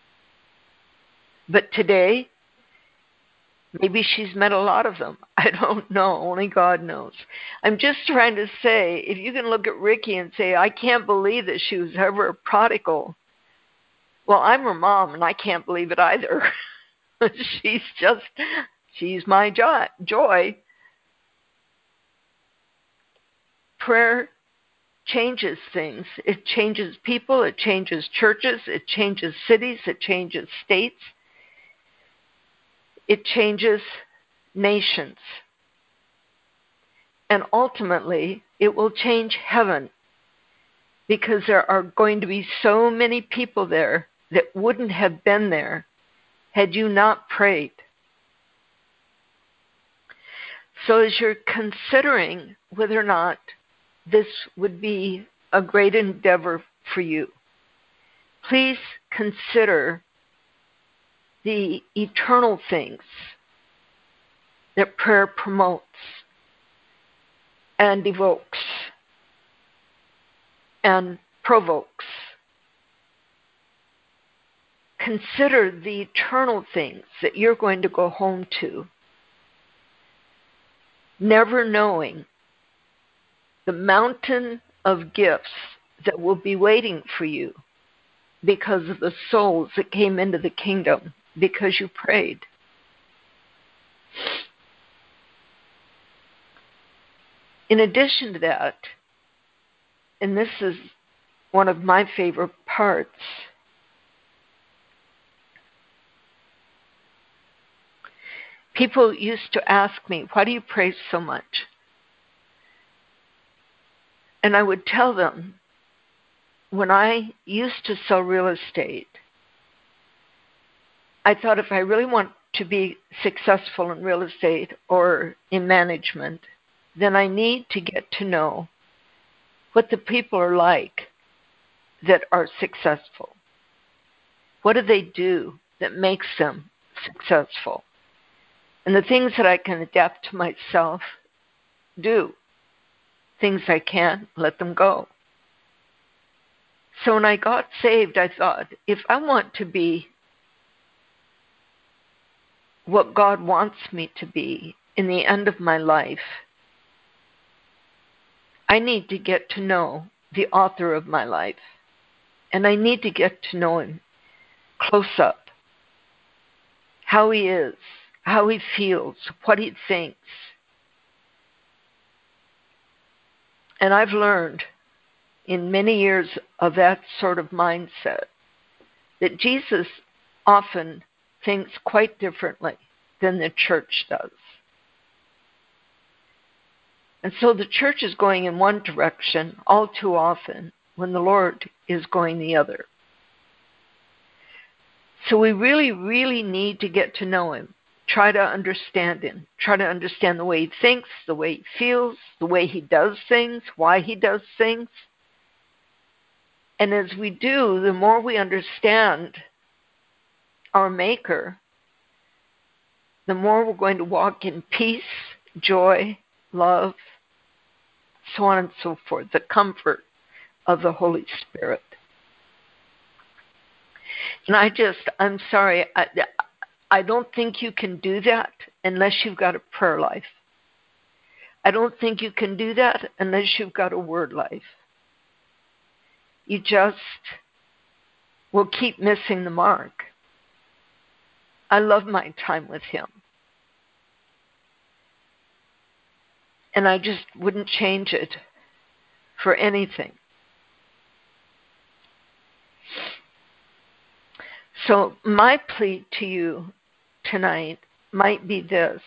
But today, maybe she's met a lot of them. I don't know. Only God knows. I'm just trying to say, if you can look at Ricky and say, I can't believe that she was ever a prodigal. Well, I'm her mom, and I can't believe it either. she's just, she's my joy. joy. Prayer changes things. It changes people. It changes churches. It changes cities. It changes states. It changes nations. And ultimately, it will change heaven because there are going to be so many people there that wouldn't have been there had you not prayed. So as you're considering whether or not this would be a great endeavor for you, please consider the eternal things that prayer promotes and evokes and provokes. Consider the eternal things that you're going to go home to, never knowing the mountain of gifts that will be waiting for you because of the souls that came into the kingdom because you prayed. In addition to that, and this is one of my favorite parts, people used to ask me, why do you pray so much? And I would tell them, when I used to sell real estate, I thought if I really want to be successful in real estate or in management, then I need to get to know what the people are like that are successful. What do they do that makes them successful? And the things that I can adapt to myself, do. Things I can't, let them go. So when I got saved, I thought, if I want to be what God wants me to be in the end of my life, I need to get to know the author of my life. And I need to get to know him close up. How he is, how he feels, what he thinks. And I've learned in many years of that sort of mindset that Jesus often thinks quite differently than the church does. And so the church is going in one direction all too often when the Lord is going the other. So we really, really need to get to know him, try to understand him, try to understand the way he thinks, the way he feels, the way he does things, why he does things. And as we do, the more we understand our Maker, the more we're going to walk in peace, joy, love, so on and so forth, the comfort of the Holy Spirit. And I just, I'm sorry, I, I don't think you can do that unless you've got a prayer life. I don't think you can do that unless you've got a word life. You just will keep missing the mark. I love my time with him. And I just wouldn't change it for anything. So my plea to you tonight might be this.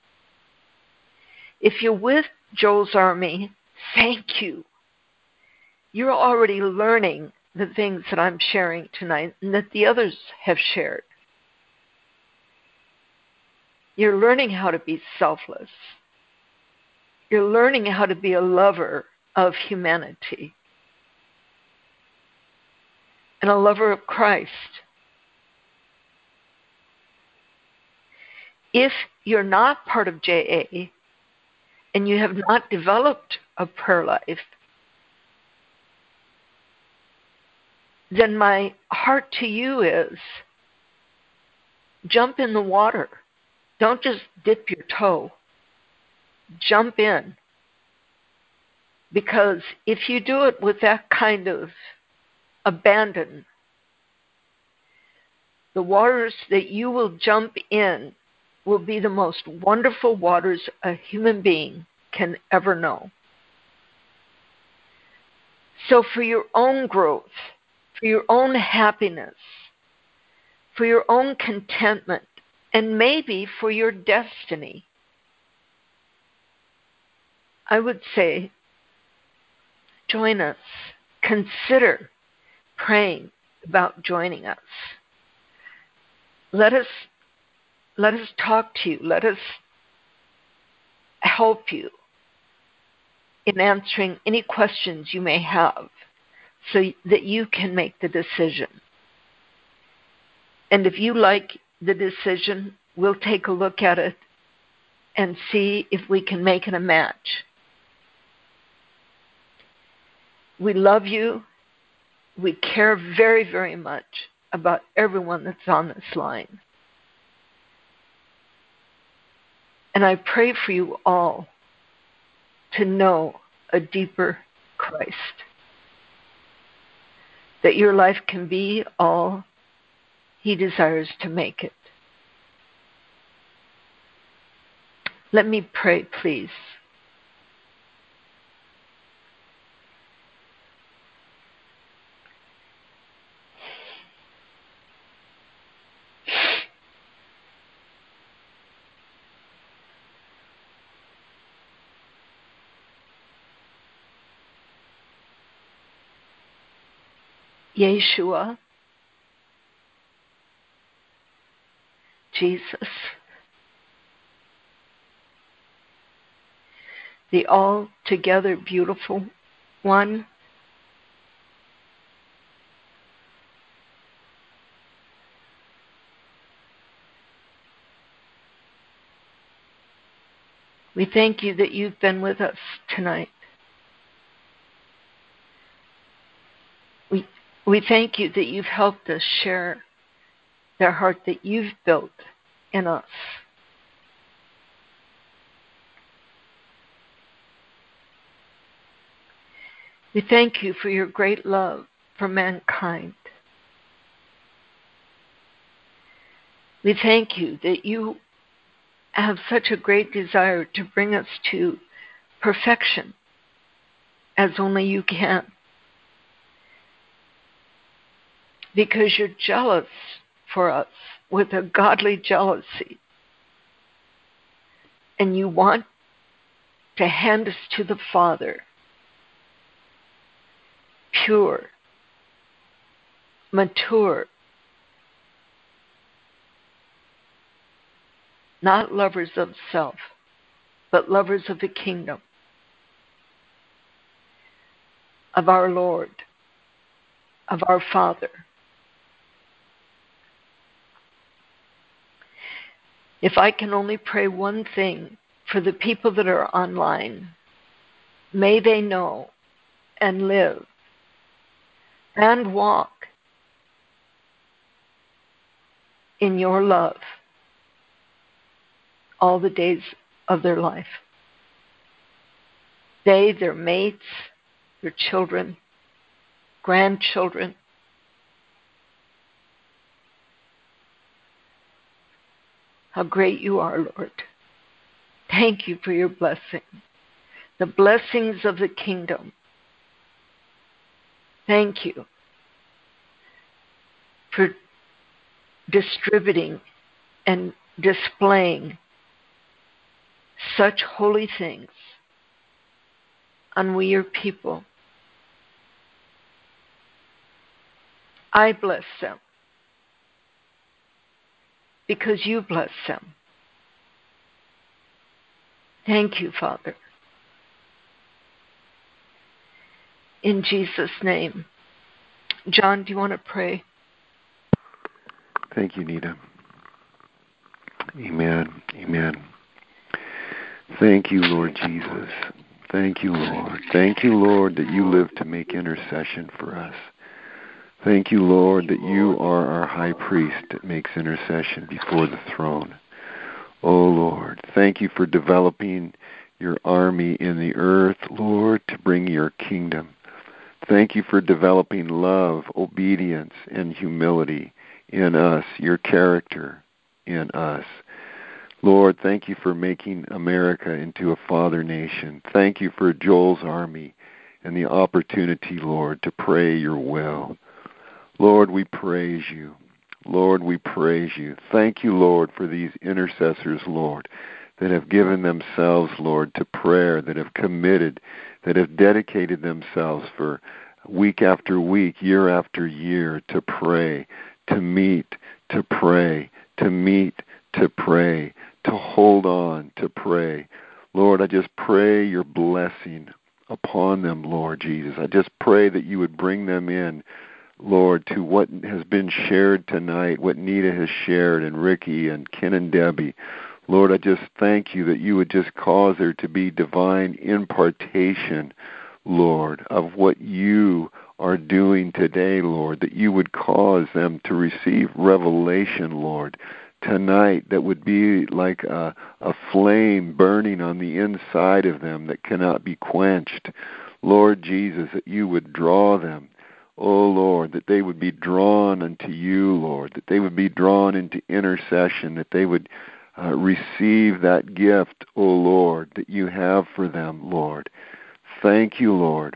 If you're with Joel's Army, thank you. You're already learning the things that I'm sharing tonight and that the others have shared. You're learning how to be selfless. You're learning how to be a lover of humanity and a lover of Christ. If you're not part of J A and you have not developed a prayer life, then my heart to you is jump in the water. Don't just dip your toe. Jump in. Because if you do it with that kind of abandon, the waters that you will jump in will be the most wonderful waters a human being can ever know. So for your own growth, for your own happiness, for your own contentment, and maybe for your destiny, I would say, join us. Consider praying about joining us. Let us let us talk to you. Let us help you in answering any questions you may have so that you can make the decision. And if you like the decision, we'll take a look at it and see if we can make it a match. We love you. We care very, very much about everyone that's on this line. And I pray for you all to know a deeper Christ. That your life can be all he desires to make it. Let me pray, please. Yeshua, Jesus, the altogether beautiful one. We thank you that you've been with us tonight. We, we thank you that you've helped us share the heart that you've built in us. We thank you for your great love for mankind. We thank you that you have such a great desire to bring us to perfection as only you can. Because you're jealous for us with a godly jealousy. And you want to hand us to the Father, pure, mature, not lovers of self, but lovers of the kingdom, of our Lord, of our Father. If I can only pray one thing for the people that are online, may they know and live and walk in your love all the days of their life. They, their mates, their children, grandchildren. How great you are, Lord. Thank you for your blessing, the blessings of the kingdom. Thank you for distributing and displaying such holy things on we your people. I bless them because you bless them. Thank you, Father. In Jesus' name. John, do you want to pray? Thank you, Nita. Amen. Amen. Thank you, Lord Jesus. Thank you, Lord. Thank you, Lord, that you live to make intercession for us. Thank you, Lord, that you are our high priest that makes intercession before the throne. Oh, Lord, thank you for developing your army in the earth, Lord, to bring your kingdom. Thank you for developing love, obedience, and humility in us, your character in us. Lord, thank you for making America into a father nation. Thank you for Joel's army and the opportunity, Lord, to pray your will. Lord, we praise you. Lord, we praise you. Thank you, Lord, for these intercessors, Lord, that have given themselves, Lord, to prayer, that have committed, that have dedicated themselves for week after week, year after year, to pray, to meet, to pray, to meet, to pray, to hold on, to pray. Lord, I just pray your blessing upon them, Lord Jesus. I just pray that you would bring them in, Lord, to what has been shared tonight, what Nita has shared, and Ricky and Ken and Debbie. Lord, I just thank you that you would just cause there to be divine impartation, Lord, of what you are doing today, Lord, that you would cause them to receive revelation, Lord, tonight that would be like a, a flame burning on the inside of them that cannot be quenched. Lord Jesus, that you would draw them. Oh, Lord, that they would be drawn unto you, Lord, that they would be drawn into intercession, that they would uh, receive that gift, oh, Lord, that you have for them, Lord. Thank you, Lord,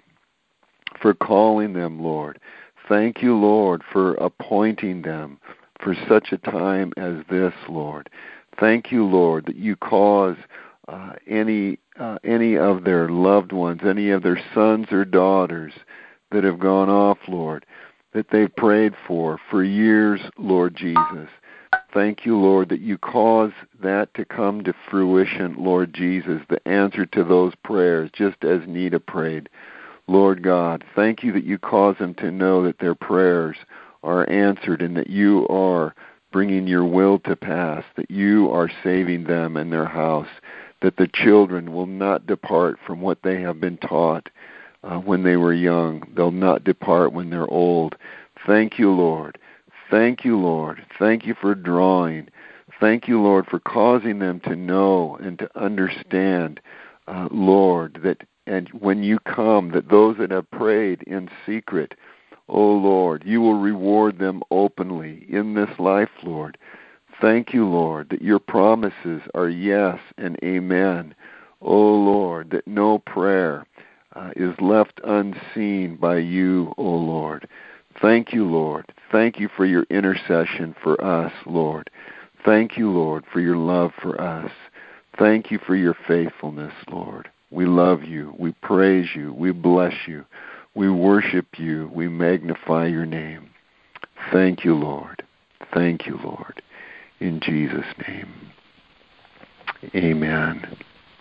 for calling them, Lord. Thank you, Lord, for appointing them for such a time as this, Lord. Thank you, Lord, that you cause uh, any uh, any of their loved ones, any of their sons or daughters that have gone off, Lord, that they've prayed for for years, Lord Jesus. Thank you, Lord, that you cause that to come to fruition, Lord Jesus, the answer to those prayers, just as Nita prayed. Lord God, thank you that you cause them to know that their prayers are answered and that you are bringing your will to pass, that you are saving them and their house, that the children will not depart from what they have been taught uh, when they were young. They'll not depart when they're old. Thank you, Lord. Thank you, Lord. Thank you for drawing. Thank you, Lord, for causing them to know and to understand, uh, Lord, that and when you come, that those that have prayed in secret, oh Lord, you will reward them openly in this life, Lord. Thank you, Lord, that your promises are yes and amen. Oh Lord, that no prayer uh, is left unseen by you, oh Lord. Thank you, Lord. Thank you for your intercession for us, Lord. Thank you, Lord, for your love for us. Thank you for your faithfulness, Lord. We love you. We praise you. We bless you. We worship you. We magnify your name. Thank you, Lord. Thank you, Lord. In Jesus' name. Amen.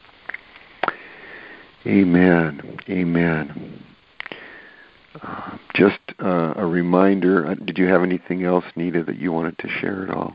Amen. Amen. Uh, just uh, a reminder, uh, did you have anything else, Nita, that you wanted to share at all?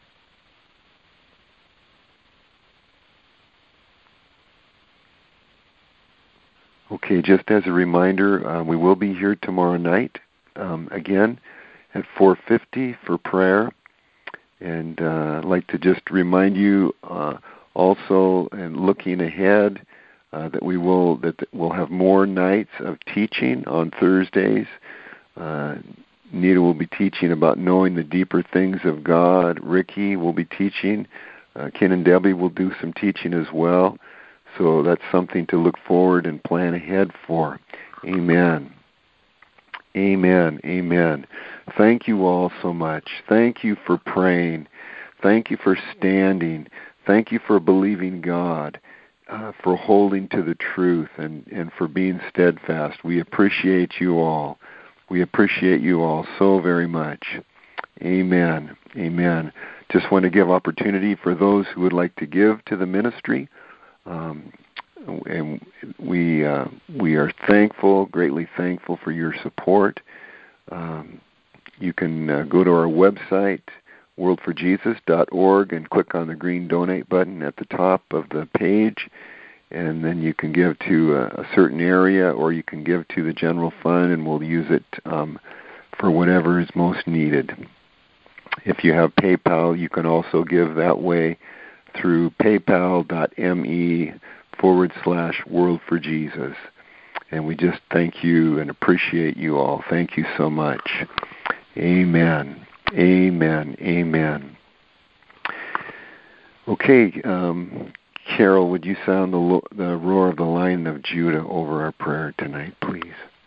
Okay, just as a reminder, uh, we will be here tomorrow night, um, again, at four fifty for prayer. And uh, I'd like to just remind you uh, also, and looking ahead, uh, that we will that we'll have more nights of teaching on Thursdays. Uh, Nita will be teaching about knowing the deeper things of God. Ricky will be teaching. Uh, Ken and Debbie will do some teaching as well. So that's something to look forward and plan ahead for. Amen. Amen. Amen. Thank you all so much. Thank you for praying. Thank you for standing. Thank you for believing God, uh, for holding to the truth and, and for being steadfast. We appreciate you all. We appreciate you all so very much. Amen. Amen. Just want to give opportunity for those who would like to give to the ministry. Um, and we uh, we are thankful, greatly thankful for your support. Um, you can uh, go to our website, world for jesus dot org, and click on the green donate button at the top of the page, and then you can give to a, a certain area, or you can give to the general fund, and we'll use it um, for whatever is most needed. If you have PayPal, you can also give that way through paypal.me forward slash world for Jesus. And we just thank you and appreciate you all. Thank you so much. Amen. Amen. Amen. Okay, um, Carol, would you sound the, lo- the roar of the Lion of Judah over our prayer tonight, please?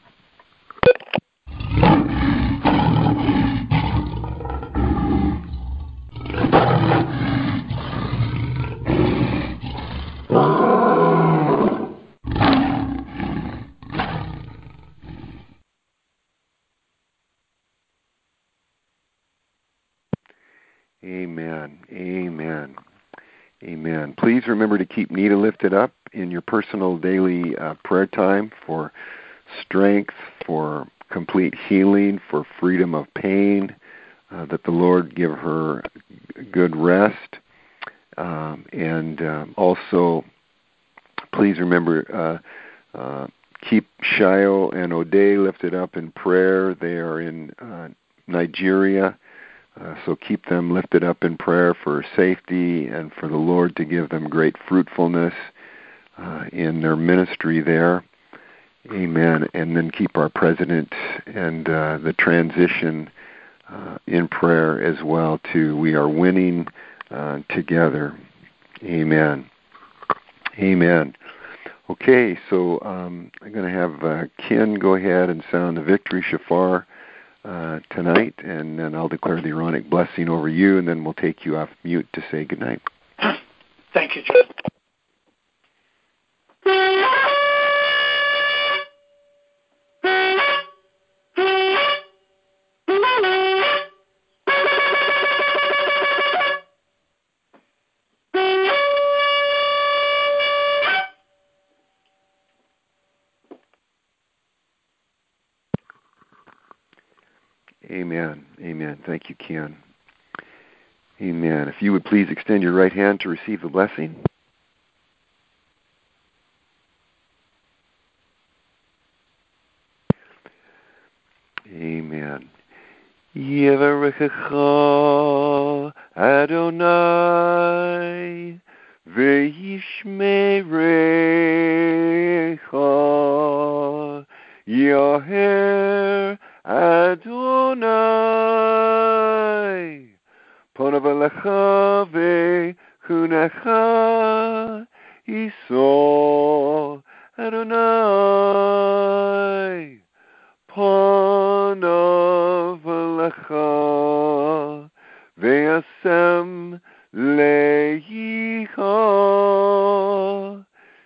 Amen. Amen. Amen. Please remember to keep Nita lifted up in your personal daily uh, prayer time for strength, for complete healing, for freedom of pain, uh, that the Lord give her good rest. Um, and um, also, please remember, uh, uh, keep Shayo and Ode lifted up in prayer. They are in uh, Nigeria. Uh, so keep them lifted up in prayer for safety and for the Lord to give them great fruitfulness uh, in their ministry there. Amen. And then keep our president and uh, the transition uh, in prayer as well, too. We are winning uh, together. Amen. Amen. Okay, so um, I'm going to have uh, Ken go ahead and sound the victory shofar Uh, tonight, and then I'll declare the Aaronic blessing over you, and then we'll take you off mute to say goodnight. Thank you, John. Amen. Amen. Thank you, Ken. Amen. If you would please extend your right hand to receive the blessing. Amen. Yevarechecha Adonai v'yishmerecha Yaher Adonai Ponav Elecha v'chunecha Yisro Adonai Ponav Elecha Ve'asem Leicha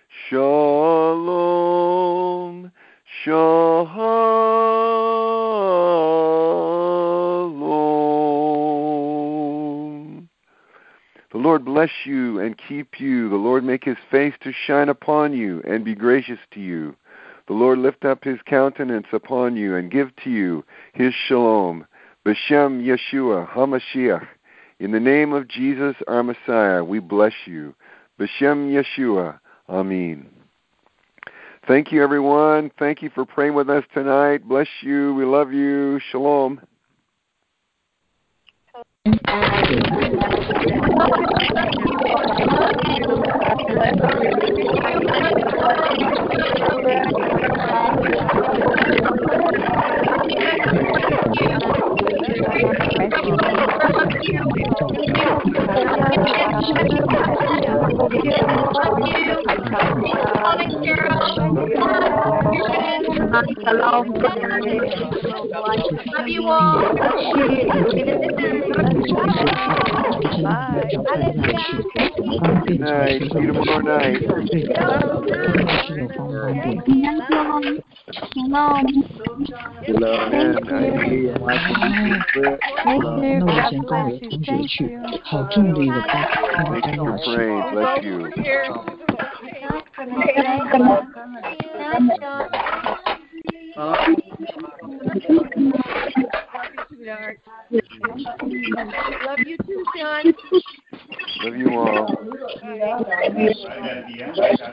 Shalom Shalom. The Lord bless you and keep you. The Lord make his face to shine upon you and be gracious to you. The Lord lift up his countenance upon you and give to you his shalom. B'Shem Yeshua HaMashiach. In the name of Jesus, our Messiah, we bless you. B'Shem Yeshua. Amen. Thank you, everyone. Thank you for praying with us tonight. Bless you. We love you. Shalom. Love you all. Good night. See you tomorrow night. Amen. I see. 那我先跟我的同学去，好重的一个包，看着还要去。 Bless you. Love you too, Sean. Love you all.